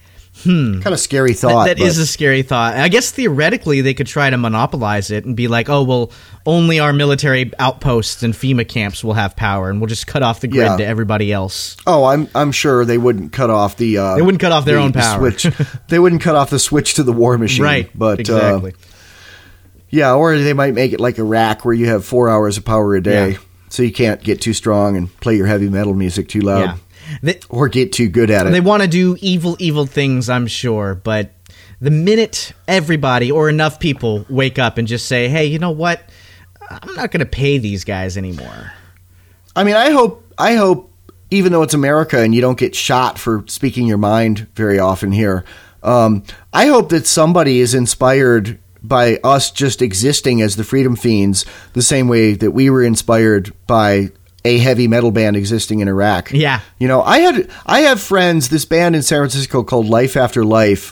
Speaker 4: Hmm.
Speaker 1: Kind of scary thought.
Speaker 4: That, that
Speaker 1: but.
Speaker 4: is a scary thought. I guess theoretically they could try to monopolize it and be like, oh, well, only our military outposts and FEMA camps will have power, and we'll just cut off the grid
Speaker 1: Yeah.
Speaker 4: to everybody else.
Speaker 1: Oh, I'm I'm sure they wouldn't cut off the. Uh,
Speaker 4: They wouldn't cut off their
Speaker 1: the,
Speaker 4: own
Speaker 1: the
Speaker 4: power.
Speaker 1: switch. They wouldn't cut off the switch to the war machine.
Speaker 4: Right.
Speaker 1: But
Speaker 4: exactly.
Speaker 1: Uh, yeah, or they might make it like Iraq, where you have four hours of power a day,
Speaker 4: Yeah.
Speaker 1: so you can't get too strong and play your heavy metal music too loud.
Speaker 4: Yeah. They,
Speaker 1: or get too good at it.
Speaker 4: They want to do evil, evil things, I'm sure, but the minute everybody or enough people wake up and just say, hey, you know what? I'm not going to pay these guys anymore.
Speaker 1: I mean, I hope, I hope, even though it's America and you don't get shot for speaking your mind very often here, um, I hope that somebody is inspired by us just existing as the Freedom Fiends the same way that we were inspired by a heavy metal band existing in Iraq.
Speaker 4: Yeah.
Speaker 1: You know, I had I have friends, this band in San Francisco called Life After Life,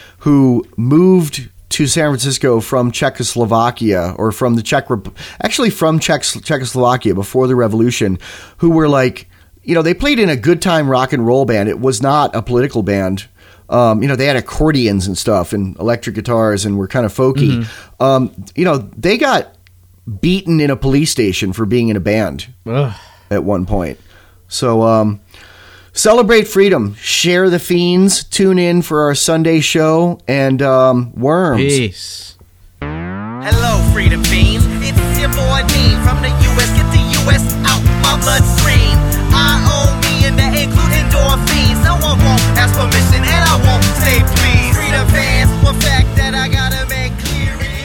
Speaker 1: who moved to San Francisco from Czechoslovakia or from the Czech Rep- actually from Czech- Czechoslovakia before the revolution, who were like, you know, they played in a good time rock and roll band. It was not a political band. Um, you know, they had accordions and stuff and electric guitars and were kind of folky. Mm-hmm. Um, you know, they got beaten in a police station for being in a band
Speaker 4: Ugh.
Speaker 1: at one point. So, um, celebrate freedom, share the fiends, tune in for our Sunday show, and um, Worms.
Speaker 4: Peace.
Speaker 6: Hello, Freedom Fiends. It's your boy Dean from the U S. Get the U S out my bloodstream. I owe me and that include endorphins. No one won't ask permission and I won't say please. Freedom fans, one fact that I gotta make clear.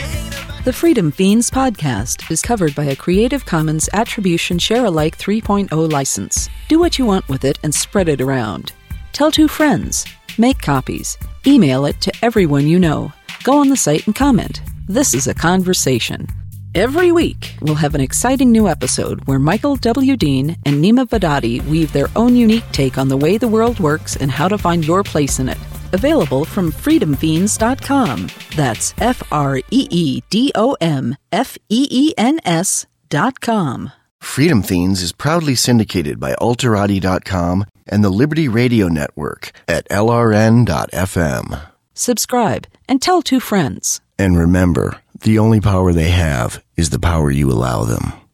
Speaker 2: The Freedom Fiends podcast is covered by a Creative Commons Attribution Share-alike three point oh license. Do what you want with it and spread it around. Tell two friends. Make copies. Email it to everyone you know. Go on the site and comment. This is a conversation. Every week, we'll have an exciting new episode where Michael W. Dean and Nima Vadadi weave their own unique take on the way the world works and how to find your place in it. Available from freedom fiends dot com. That's F R E E D O M F E E N S dot com.
Speaker 1: Freedom Fiends is proudly syndicated by Alterati dot com and the Liberty Radio Network at L R N dot F M.
Speaker 2: Subscribe and tell two friends.
Speaker 1: And remember, the only power they have is the power you allow them.